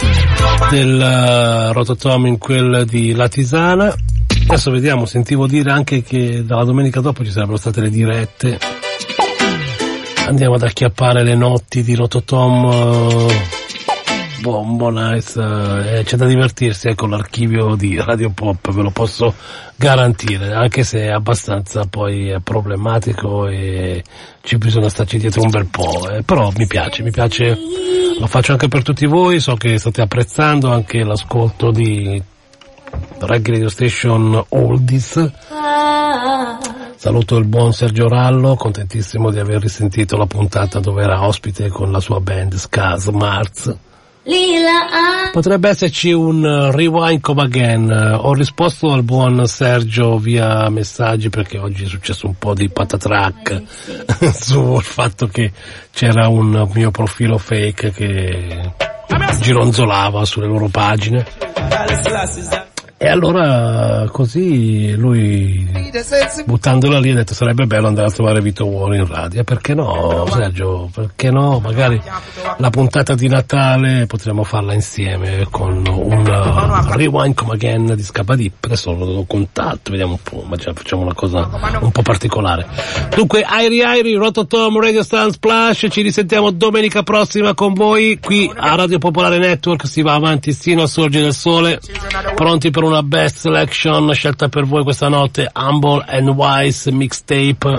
del Rototom in quel di Latisana. Adesso vediamo, sentivo dire anche che dalla domenica dopo ci sarebbero state le dirette. Andiamo ad acchiappare le notti di Rototom. Bombo, nice, c'è da divertirsi con l'archivio di Radio Pop, ve lo posso garantire, anche se è abbastanza poi problematico e ci bisogna starci dietro un bel po', però mi piace, lo faccio anche per tutti voi, so che state apprezzando anche l'ascolto di Reggae Radio Station Oldies. Saluto il buon Sergio Rallo, contentissimo di aver risentito la puntata dove era ospite con la sua band Skaz Marz. Potrebbe esserci un rewind come again. Ho risposto al buon Sergio via messaggi perché oggi è successo un po' di patatrack sul fatto che c'era un mio profilo fake che gironzolava sulle loro pagine. E allora così lui, buttandola lì, ha detto sarebbe bello andare a trovare Vito War in radio. Perché no, Sergio? Perché no? Magari la puntata di Natale potremmo farla insieme con un rewind come again di Scapadip. Adesso lo do contatto, vediamo un po', ma già facciamo una cosa un po' particolare. Dunque, Airi, Rototom, Radio Sunsplash, ci risentiamo domenica prossima con voi qui a Radio Popolare Network. Si va avanti sino al sorgere del sole, pronti per una best selection scelta per voi questa notte. Humble and Wise mixtape.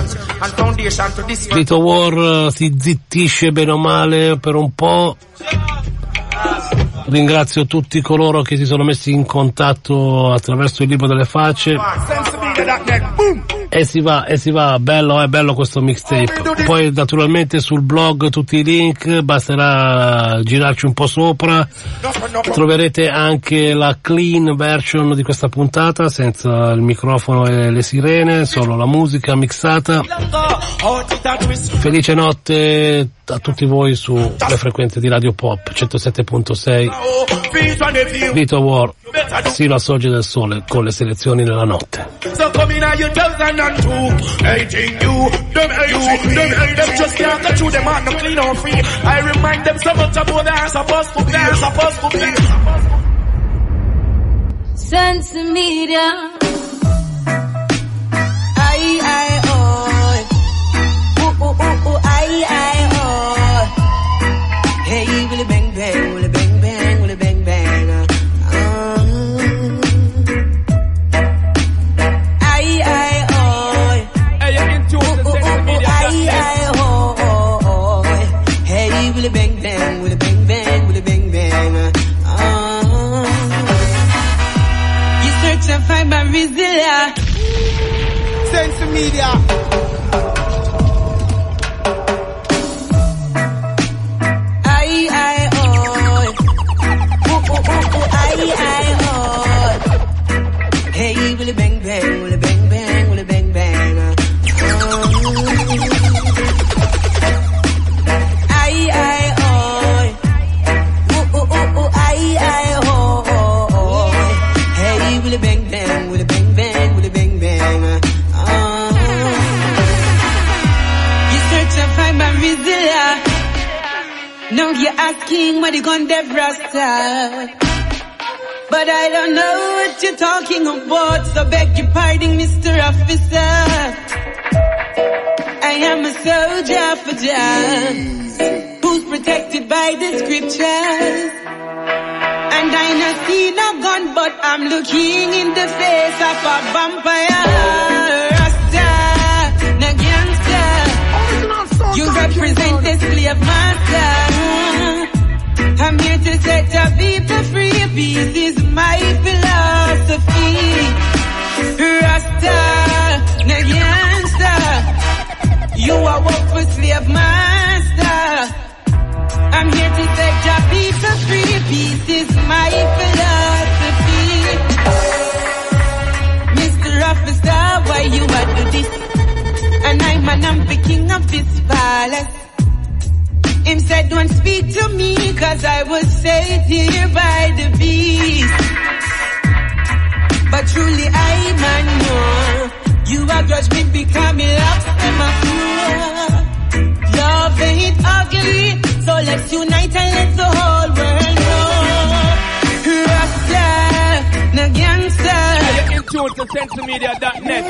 Vito War si zittisce bene o male per un po'. Ringrazio tutti coloro che si sono messi in contatto attraverso il libro delle facce. E si va, bello questo mixtape. Poi naturalmente sul blog tutti i link, basterà girarci un po' sopra. Troverete anche la clean version di questa puntata, senza il microfono e le sirene, solo la musica mixata. Felice notte a tutti voi sulle frequenze di Radio Pop 107.6. Vito War sino al sorgere del sole con le selezioni nella notte. So come in your 2002, hating you, them just can't get through them and no clean or free. I remind them so much about they're supposed to be. Sense media. Hey, will it bang bang, will it bang bang, will it bang bang? Hey, you're into the sense media. Hey, will it bang bang, will it bang bang, will it bang bang? You search and find my Rizilla. Sense media. Hey, will it bang bang, will it bang bang, will it bang bang? Hey, will it bang bang, will it bang bang, will it bang bang? You search and find my Rizilla. Now you're asking what you gonna dev Rasta. But I don't know what you're talking about, so beg your pardon, Mr. Officer. I am a soldier for Jah, who's protected by the scriptures. And I not see no gun, but I'm looking in the face of a vampire. Rasta, no gangster. You represent the slave master. I'm here to set our people free. Peace is my philosophy. Rasta. You are work for slave master. I'm here to set your people free. Peace is my philosophy. Mr. Officer, why you are do this? And I'm the king of this palace. Him said don't speak to me, cause I was saved here by the beast. But truly I man know you are grudge me because me love them a fool. Love ain't ugly, so let's unite and let the whole world know. Rasta, no gangster. You're in tune to sensemedia.net.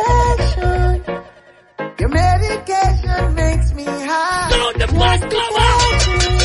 Your medication makes me high. So the bus come out.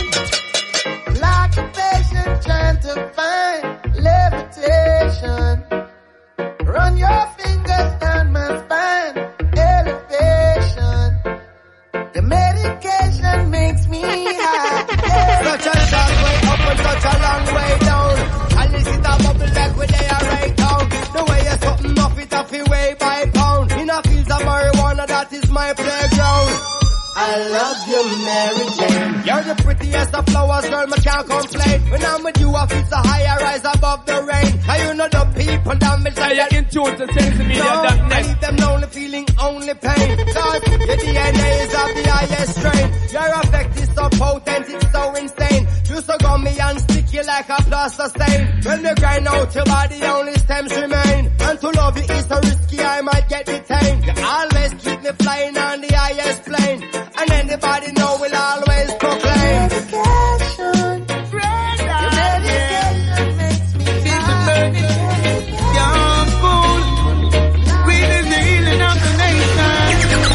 Like a patient trying to find levitation. Run your fingers down my spine. Elevation. The medication makes me high. Such a short way up and such a long way down. At least it's a bubble like where they are right down. The way you're something off it off your way by pound. In a fields of marijuana, that is my playground. I love you, Mary Jane. You're the prettiest of flowers, girl, me can't complain. When I'm with you, I feel so high, I rise above the rain. And you know the people down me say you're in tune to sensemedia.net. I leave them lonely, feeling only pain. Cause your DNA is of the highest strain. Your effect is so potent, it's so insane. You so gummy and sticky like a plaster stain. When you grind out your body, only stems remain. And to love you is so risky, I might get detained. You always keep me flying on the highest plane. And anybody know will always proclaim. Medication. Your medication makes me high. Young fool, weed is the healing of the nation.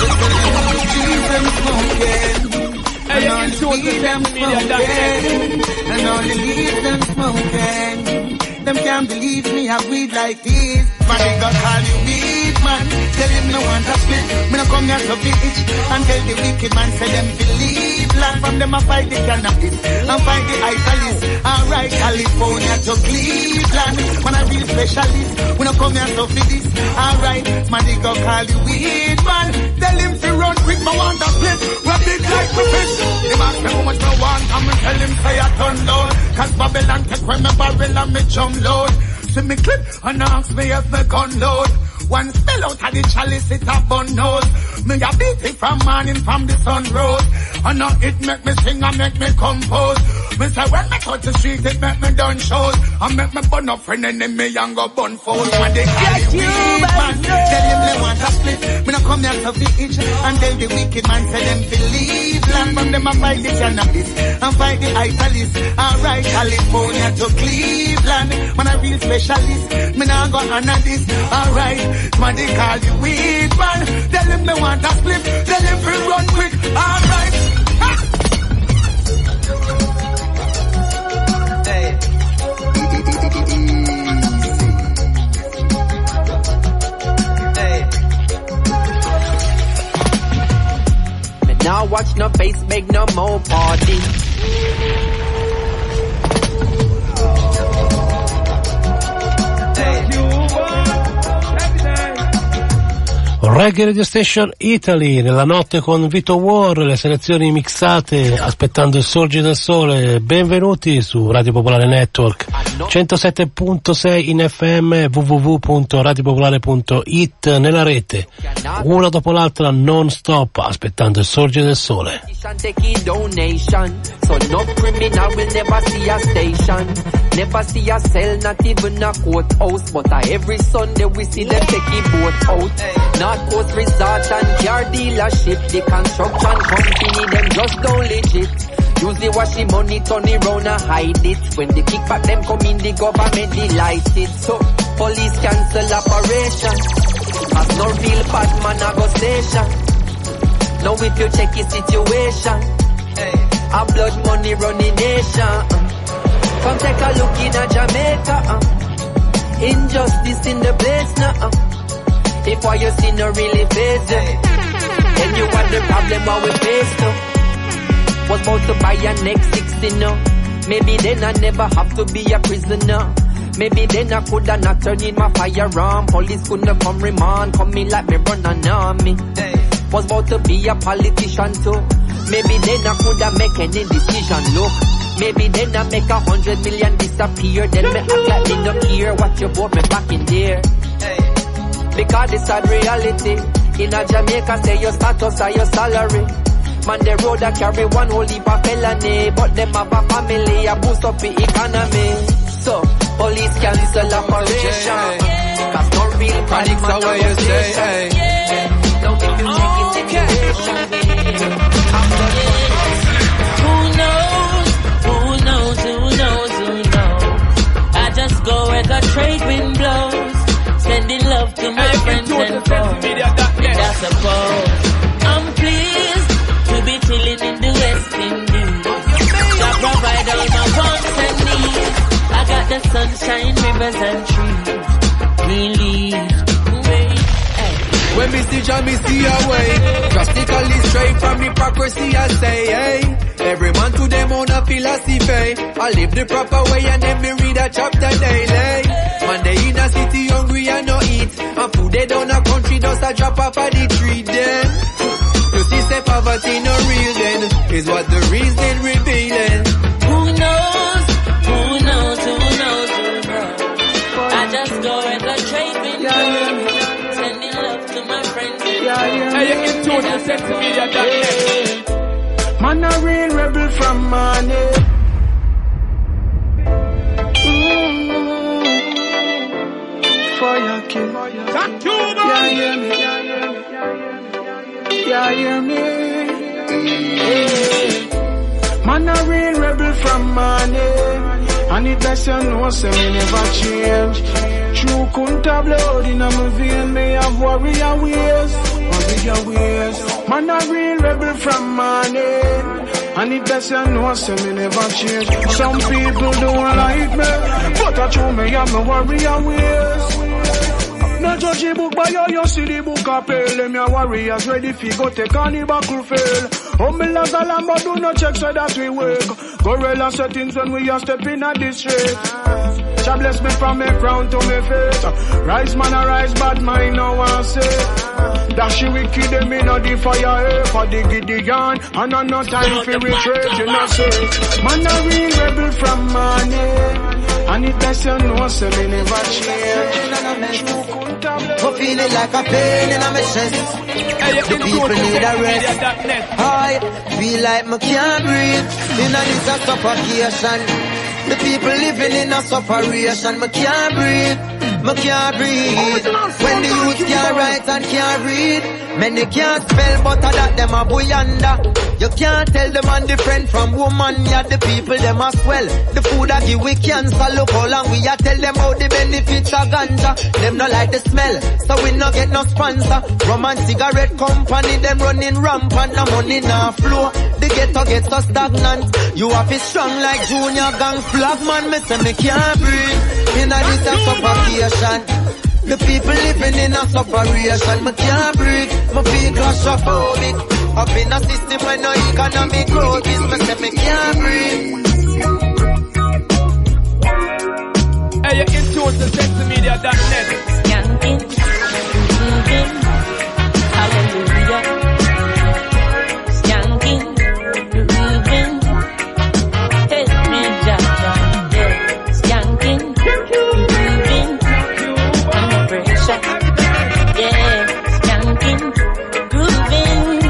Jesus smoking. Hey, you're in tune to sensemedia.net. And all the leaves them smoking. Them can't believe me, I weed like this. But they got call you weed man. Tell him no want to split. Me no come here to bitch. And tell the wicked man say them believe. Land from them I fight the cannabis. And fight the italist. Alright, California to Cleveland. When I real specialist. We no come here to fit this. Alright, man they go call you weed man. Tell him to run quick, but want to split. We're big like the fish. Him ask me how much I want. And me tell him say I turn down. Cause Babylon take when me barrel and me jump load. See me clip and ask me if me gun load. One spell out of the chalice, it a bun nose. Me a beat it from morning from the sun rose. And now it make me sing and make me compose. Me say when me touch the street, it make me done shows. And make me burn up friend enemy and go burn foes. When they call you weed man, tell him they want to split. Me no come here to bitch. And tell the wicked man, say them believe. Land from them I fight the cannabis. And fight the italist. Alright, California to Cleveland. Man a real specialist. Me nah go honor this. Alright. Man, they call you weed man. Tell him they want a split. Tell him to run quick. Alright. Hey. Hey. Me now watch no face, make no more party. Reggae Radio Station Italy, nella notte con Vito War, le selezioni mixate, aspettando il sorgere del sole. Benvenuti su Radio Popolare Network 107.6 in FM, www.radiopopolare.it, nella rete, una dopo l'altra non stop, aspettando il sorgere del sole. So no criminal will never see a station, never see a cell, not even a courthouse. But every Sunday we see them take a boat out. North Coast Resort and car dealership, the construction company them just don't legit. Use the washing money, turn it round and hide it. When the kickback them come in, the government delighted. So police cancel operation, as no real bad man a go station. Now if you check the situation, a blood money running nation. Come take a look in a Jamaica. Injustice in the place now. If what you see no really face it, then you want the problem what we face now. Was about to buy a next 60 now. Maybe then I never have to be a prisoner. Maybe then I coulda not turned in my firearm. Police couldn't come remand, come me like me run an army. was about to be a politician too. Maybe then I coulda make any decision, look. Maybe then I make 100 million disappear. Then me act like me no care what you bought me back in there. Because it's sad reality. In a Jamaica say your status or your salary. Man the road that carry one whole heap of felony. But them have a family, a boost up the economy. So, police cancel operation. Cause no real panic so what you say. Don't if you take it situation. I just go where the trade wind blows, sending love to my friends and foes. I suppose I'm pleased to be chilling in the West Indies. I provide all my wants and needs. I got the sunshine, rivers and trees. Relief. When me see Jah, me see a way. Drastically straight from hypocrisy, I say, hey. Every man to them own a philosophy. I live the proper way and then me read a chapter daily. Man, they in a city hungry and no eat. And food they down a country, just a drop off of the tree then. You see, say poverty no real then. Is what the reason revealing. Who knows? Who knows? Who knows? Who knows? I just go where the trade wind blows. Sending love to my friends. Hey, you can tune the sensmedia.net. Man a real rebel from money. Fire king. Yeah, hear me. Yeah, hear me. Man a real rebel from money. And it best you know, say me never change. True kunta blood in my vein, me have warrior ways. Man a real rebel from money. And it best you know, say me never change. Some people don't like me, but I show me have my warrior ways. No judge the book by you see the book a pale. Them your warriors ready fi go take on the battlefield. Humble as a lamb, but do not check so that we work. Gorilla settings when we are stepping at the street. Jah bless me from me crown to me feet. Rise man a rise, bad mind no one say. Dash wicked them in the fire for the Gideon. And on no time for retreat, you know say. Man a real rebel from money. And it best you know, so me never change. I'm feeling like a pain in my chest. The people need a rest. I feel like I can't breathe. In a this a suffocation. The people living in a sufferation. I can't breathe. I can't breathe. When the youth can't write and can't read, many can't spell, but that them a buyanda. You can't tell them man different from woman. Yeah, the people them as well. The food that give we cancer. Look how long we a tell them how the benefits of ganja. Them not like the smell, so we no get no sponsor. Rum and cigarette company, them running rampant. The money now flow, the ghetto get so stagnant. You have it strong like junior gang flag man. Me say me can't breathe. In a this a suffocation. The people living in a sufferation. Me can't breathe. Me feel claustrophobic. Up in a system where no economic growth is. Me say me can't breathe. Hey, you can tune to sensmedia.net. Skanking, moving, hallelujah. Skanking, moving, hey, me Jaja, yeah. Skanking, moving, under pressure, yeah. Skanking, grooving,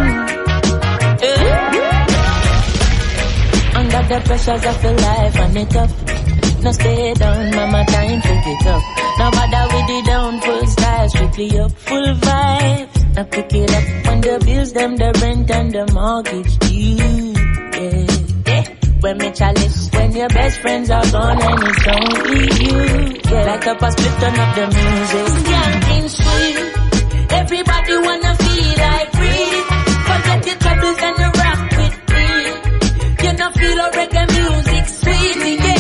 under the pressures of your life and it up. No stay down, mama time to get up. No bother with the down, full style, strictly up, full vibes. Now pick it up when the bills, them, the rent and the mortgage due. Yeah, yeah. When me chalice, when your best friends are gone and it's only you. Yeah, like up a split, turn up the music. Skanking sweet, everybody wanna feel like free. Forget your troubles and the rock with me. You know feel a reggae music sweet, yeah.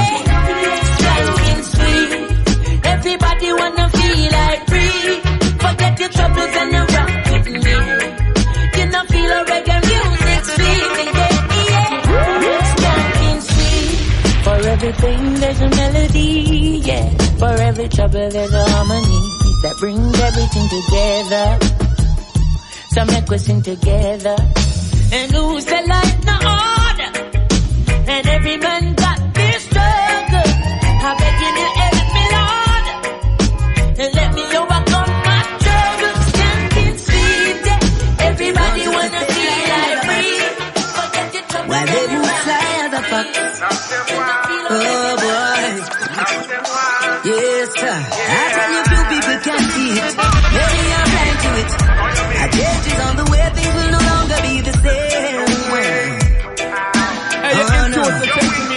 Everybody wanna feel like free. Forget your troubles and you rock with me. You know feel a reggae music sweet, yeah. Skanking sweet. For everything there's a melody, yeah. For every trouble there's a harmony that brings everything together. So So make we sing together. And who said life no order? And every man got this struggle. I begging you help me, Lord, and let me overcome my troubles. Can't conceive that everybody wanna feel like free. Forget your trouble. Why they move fly as a fox? Oh boy. Yes sir. I tell you few people can't see it. Maybe I'm blind to it. A change is on the way. Things will no longer be the same. Hey, you can choose the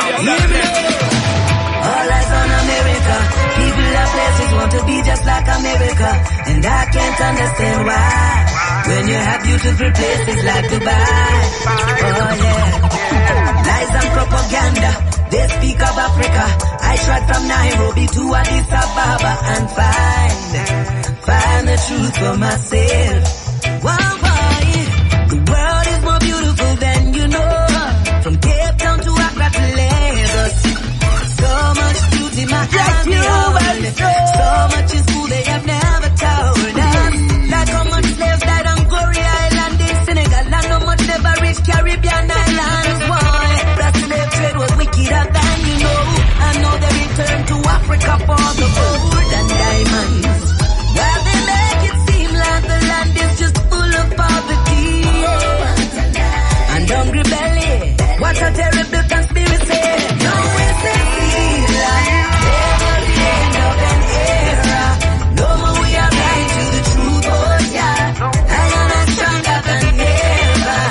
all eyes on America. People of places want to be just like America, and I can't understand why. When you have beautiful places like Dubai, oh yeah. Lies and propaganda, they speak of Africa. I tried from Nairobi to Addis Ababa and find the truth for myself. Wow, why? The world is more beautiful than you know. From Cape Town to Accra to Lagos. So much truth in my heart. So much is cool they have never told us. Like how much slaves died on Goree Island in Senegal. And how much never reached Caribbean islands. Boy, that slave trade was wickeder than you know. I know they returned to Africa for the gold and diamonds. While they make it seem like the land is just full of poverty, yeah. And hungry belly. What a terrible conspiracy. No, it's a healer. Never the end of an era. No more we are blind to the truth, oh yeah. I am stronger than ever.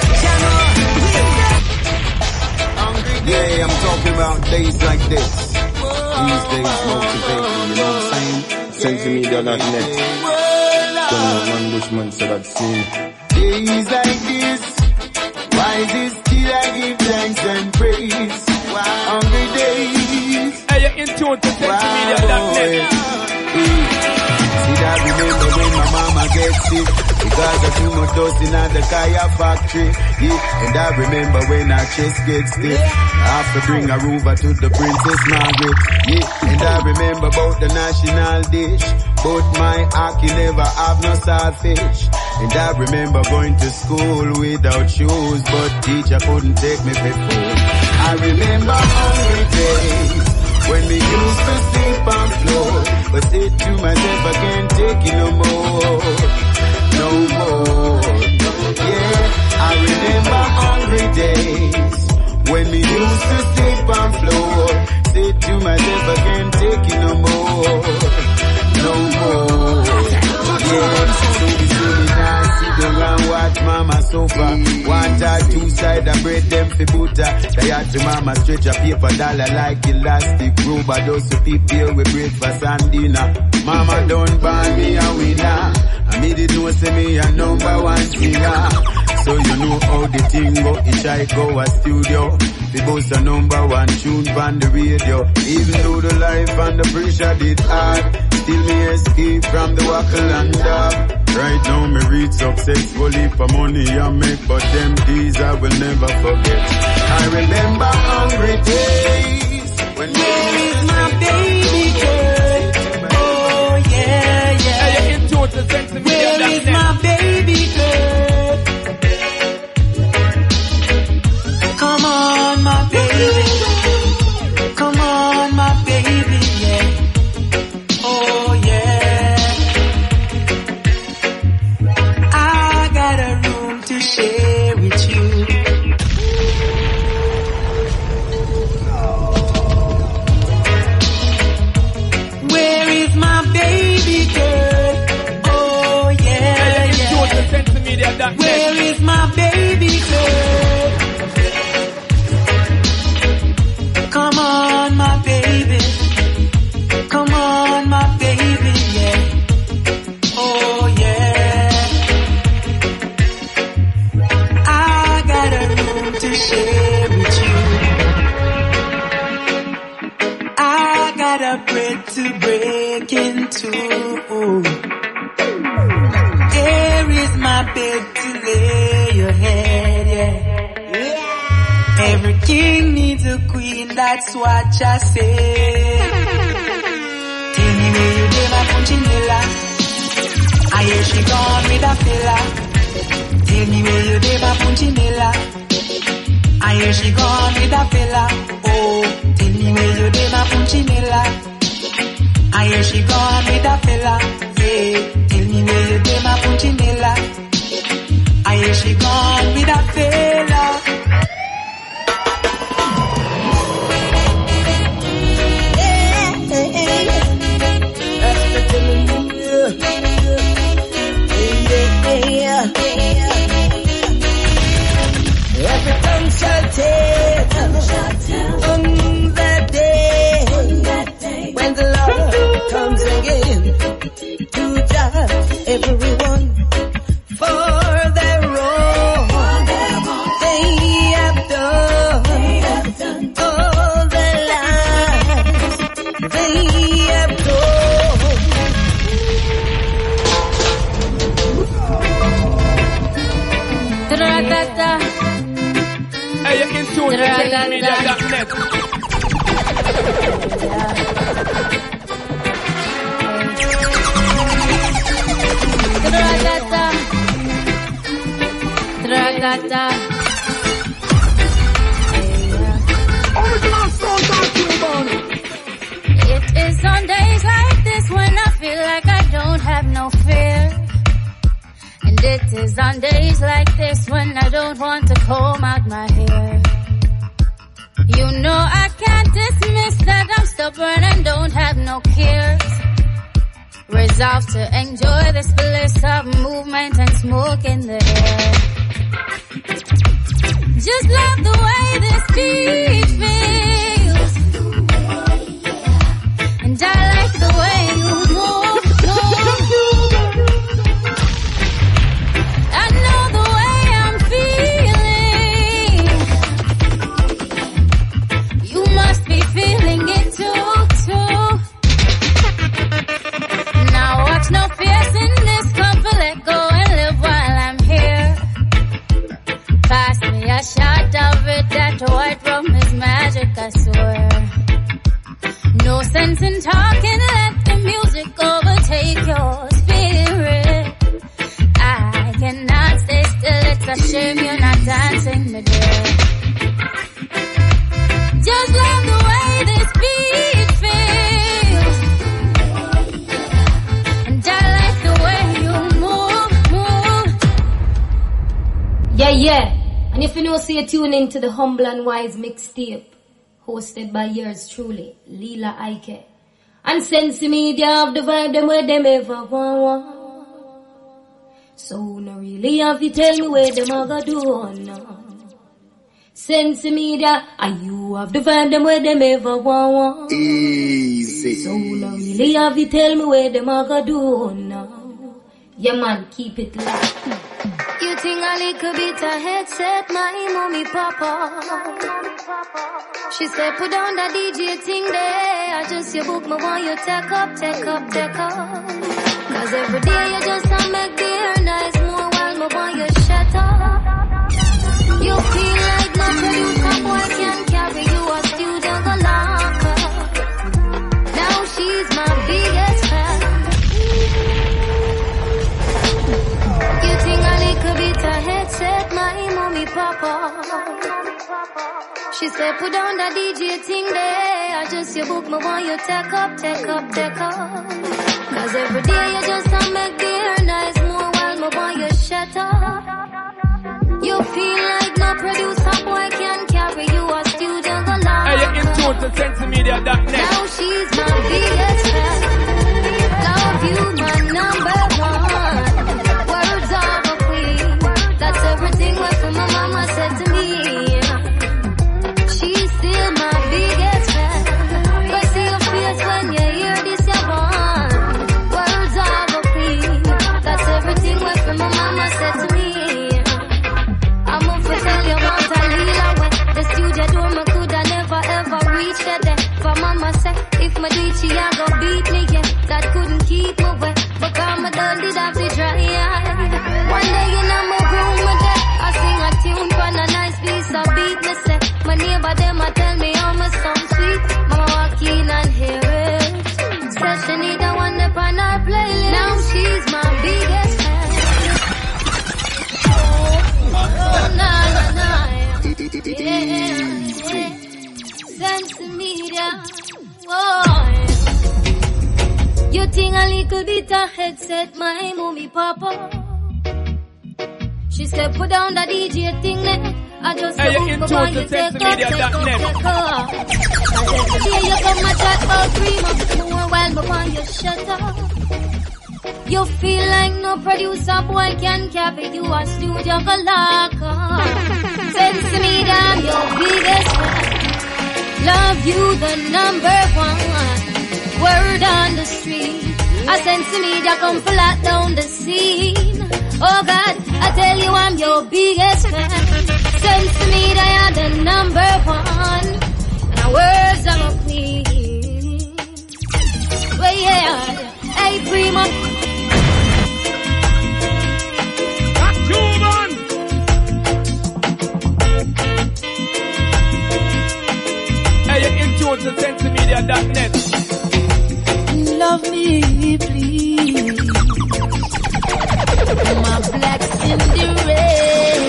Yeah, I'm talking about days like this. These days motivate me, you know what I'm saying? Sensimedia.net. Don't know one bushman said I'd seen. Days like this, why is it still I give thanks and praise? Hungry days. Hey, you're in tune to Sensimedia.net. See that remember when my mama gets sick because of too much dust in the Kaya factory. Yeah, and I remember when our chest gets stiff. I have to bring a Rover to the Princess Margaret. Yeah, and I remember about the national dish. But my hockey never have no saltfish. And I remember going to school without shoes, but teacher couldn't take me before. I remember hungry days when we used to sleep on floor, but said to myself I can't take it no more, no more. Yeah, I remember hungry days when we used to sleep on floor, said to myself I can't take it no more, no more. Yeah, so we nice, sit down and watch mama suffer. One or two side of bread them fi butter. They had to mama stretch a paper dollar like elastic rubber. Those who prepare with breakfast and dinner. Mama don't ban me a winner. I made it know say me a number one singer. So you know how the thing go. Each I go a studio. We boast a number one tune on the radio. Even though the life and the pressure did hard, still me escape from the wackle and dab. Right now me reach successfully for money I make, but them days I will never forget. I remember hungry days when where is my baby girl? Oh yeah, yeah. Where is my baby girl? Come on, my baby. Come on, my baby, yeah. Oh yeah. I got a room to share with you. Where is my baby girl? Oh yeah, yeah. Where is my baby girl? Come on, my baby. Come on, my baby, yeah. Oh yeah. I got a room to share with you. I got a bread to break into. There is my bed to lay your head, yeah. Every king needs a queen, that's what I say. Tell me where you live at Punchinella. I hear she gone with a fella. Tell me where you live, a Punchinella. I hear she gone with a fella. Oh, tell me where you live, a Punchinella. I hear she gone with a fella. Yeah, tell me where you live, a Punchinella. I hear she gone with a fella. Every tongue shall tell on that day when the Lord comes again to judge everyone for their wrong they have done, all the lies they have told. Da-da-da-da. Hey, you're in tune to media.net. Da-da-da-da. Da-da-da-da. It is on days like this when I feel like I don't have no fear. And it is on days like this when I don't want to comb out my hair. You know I can't dismiss that I'm stubborn and don't have no cares. Resolved to enjoy this bliss of movement and smoke in the air. Just love the way this beat feels. And I like the way you move. I know the way I'm feeling. You must be feeling it too. Now watch no fears in this couple, let go and live while I'm here. Pass me a shot of it, that white rum is magic, I swear. No sense in talking, let the music overtake your spirit. I cannot stay still, it's a shame you're not dancing, my dear. Just love the way this beat feels. And I like the way you move. Yeah. And if you know, so you tune into the Humble and Wise mixtape, hosted by yours truly, Lila Ike. And Sense Media have the vibe them where them ever want. So no really have to tell me where them a go do now. Sense Media, and you have the vibe them where them ever want. Easy. So no really have to tell me where them a go do now. Yeah man, keep it locked. You think a little bit of headset, my mommy papa. She said put down that DJ thing there. I just your book, me want you take up. Cause every day you just make the air nice more while me want you shut up. You feel like no producer boy can carry you a studio galore. Now she's my biggest fan. You think a little bit of headset, my mommy papa. She said put down that DJ thing there. I just your book, me want you take up. Cause every day you just make the air nice more while me want you shut up. You feel like no producer boy can carry you a studio galore. Hey, you're in tune to sensemedia.net. Now she's my biggest fan. Love you, my number one. Words of a queen. That's everything what my mama said to me. She's still my biggest fan. But see your face when you hear this, you're born. Words of a queen. That's everything what my mama said to me. I'm up to tell you about a Lila way. The studio door me coulda never ever reach there. For mama said if me do it, she a go beat me, yeah. That couldn't keep me away. Because me done did have to try. One day in my room with that, I sing a tune for a nice piece of beat. Me say my neighbor them a tell me how my song sweet. Mama walk in and hear it. Said she need a one up on her playlist. Now she's my biggest fan. little bit of headset, my mommy papa. She said, put down the DJ thing there. I just Hey, hope you're my into band the you take up. sensemedia.net. Cause every day you come and chat about Primo. More while me want you shut up. You feel like no producer boy can carry you a studio colaka. Sensemedia, I'm your biggest fan. Love you the number one. Word on the street. I Sensemedia come flat down the scene. Oh God, I tell you I'm your biggest fan. Sensemedia, you're the number one. And our words are my queen. Well, yeah, hey Primo. Hey, you're into the sensemedia.net. Love me, please. My black Cinderella.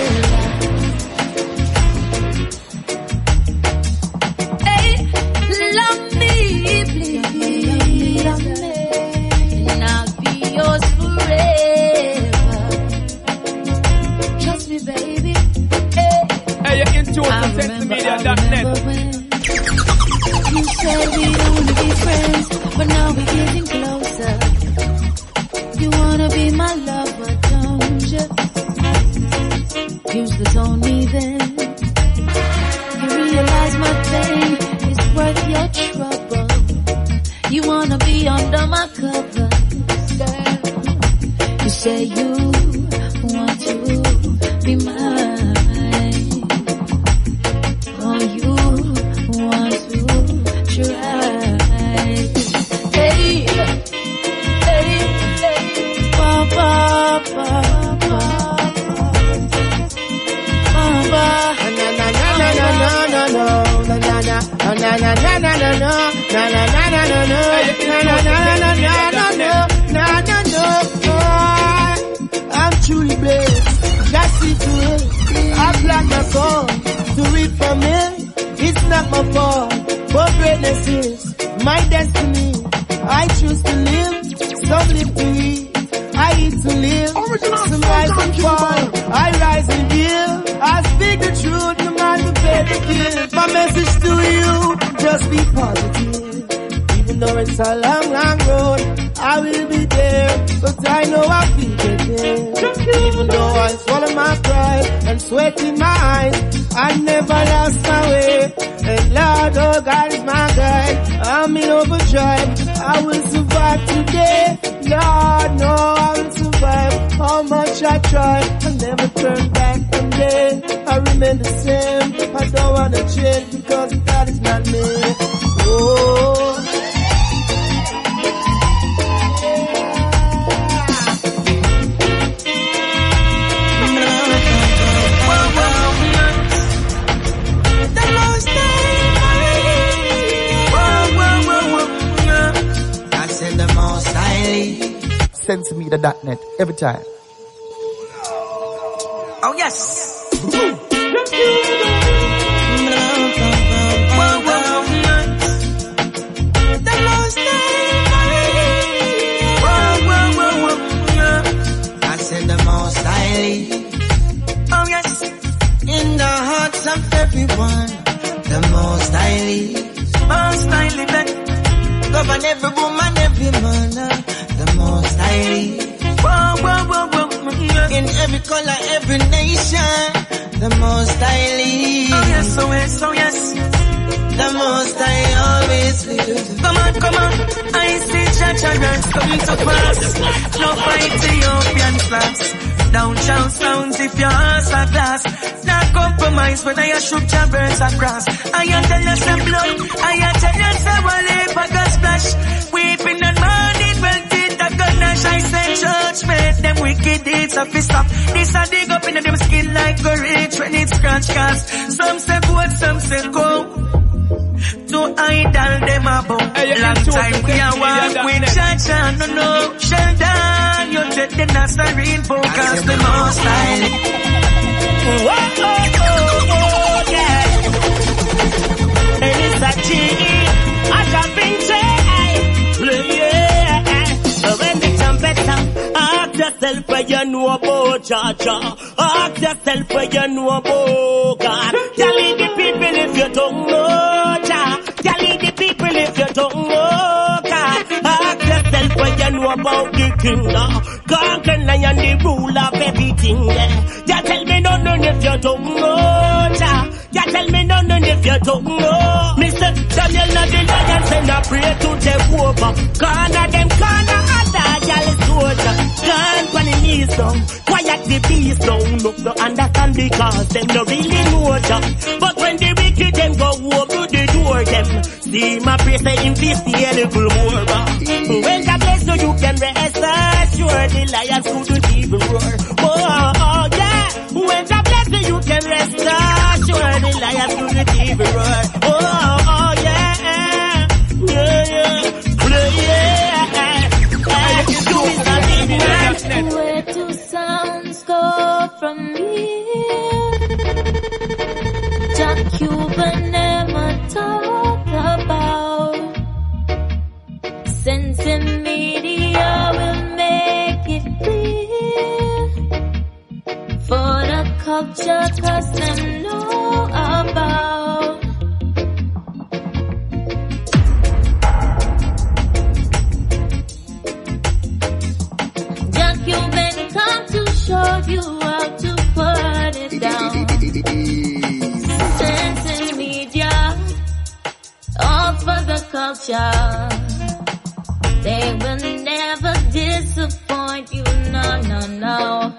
Hey, love me, please. Love me. And I'll be yours forever. Trust me, baby. Hey, you're into the sensemedia.net. You said we only be friends, but now we're getting closer. You wanna be my lover, don't you? Use the don't even. You realize my pain is worth your trouble. You wanna be under my cover, girl. You say you want to be mine. Oh, you want to try. Hey, hey, hey, Papa, Papa, Papa. Na na na na na na na na na na na na na na na na na. I'm truly blessed. That's it, I plan my call to read for me. It's not my fault, but greatness is my destiny. I choose to live, some live to eat. I eat to live, some rise and fall. I rise and give. I speak the truth, no man to pay the bill. My message to you, just be positive. Even though it's a long, long road, I will be there. But I know I'll be there. Even though I swallow my pride and sweat in my eyes, I never lost my way. And Lord, oh God is my guide. I'm in overdrive. I will survive today. Lord, no, I will survive. How much I try, I never turn back one day. I remain the same. I don't wanna change because God is not me. Oh. Sensemedia.net every time. Oh yes. I said the most highly. Oh yes. In the hearts of everyone, the most highly. Most highly, man. Govern every woman, every man. The most highly. In every color, every nation, the most highly. Oh yes, oh yes, oh yes. The most high always lives. Come on, come on. I see church and dance come to pass. No Ethiopian flags. Down shout sounds if your heart's a glass. Not compromise when I shoot your birds across. I tell you some blood. I tell you some wale bagas splash. Weeping and mourning when I say judgment, them wicked deeds of his up. This a dig up in them skin like a rich when it scratch cast. Some say good, some say go. To idol them about. Long time we are walk with church and no Sheldon. You take the Nazarene focus the most high. Oh, oh, oh, yeah. And it's a G. I can bring joy. Yeah. So when know about Jah. Ask yourself what you know about God. Tell the people if you don't know Jah. Tell the people if you don't know God. Ask yourself what you know about the king. Conquer lion, the rule of everything. You tell me none if you don't know Jah. You tell me none if you don't know. Mr. Samuel not the lion send a pray to Jehovah. Corner them corner other girl is soldier. Can't put the knees down, quiet the beast down. Look no understand because them no really know Jah. But when the wicked them go over the door them, see my prayer say him feast the little more. When God bless you, you can rest assured the lions couldn't even roar. Oh yeah, when God bless you, you can rest assured the lions couldn't even roar. Oh yeah, Where do sounds go from here? Jack Cuban never talk about. Sense in media will make it clear. For the culture, cause them know about. Jack, you've been come to show you how to put it down. Sense in media, all for the culture. They will never disappoint you, no, no, no.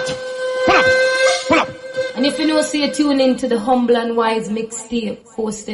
And if you know, so you tune into the Humble and Wise mixtape hosted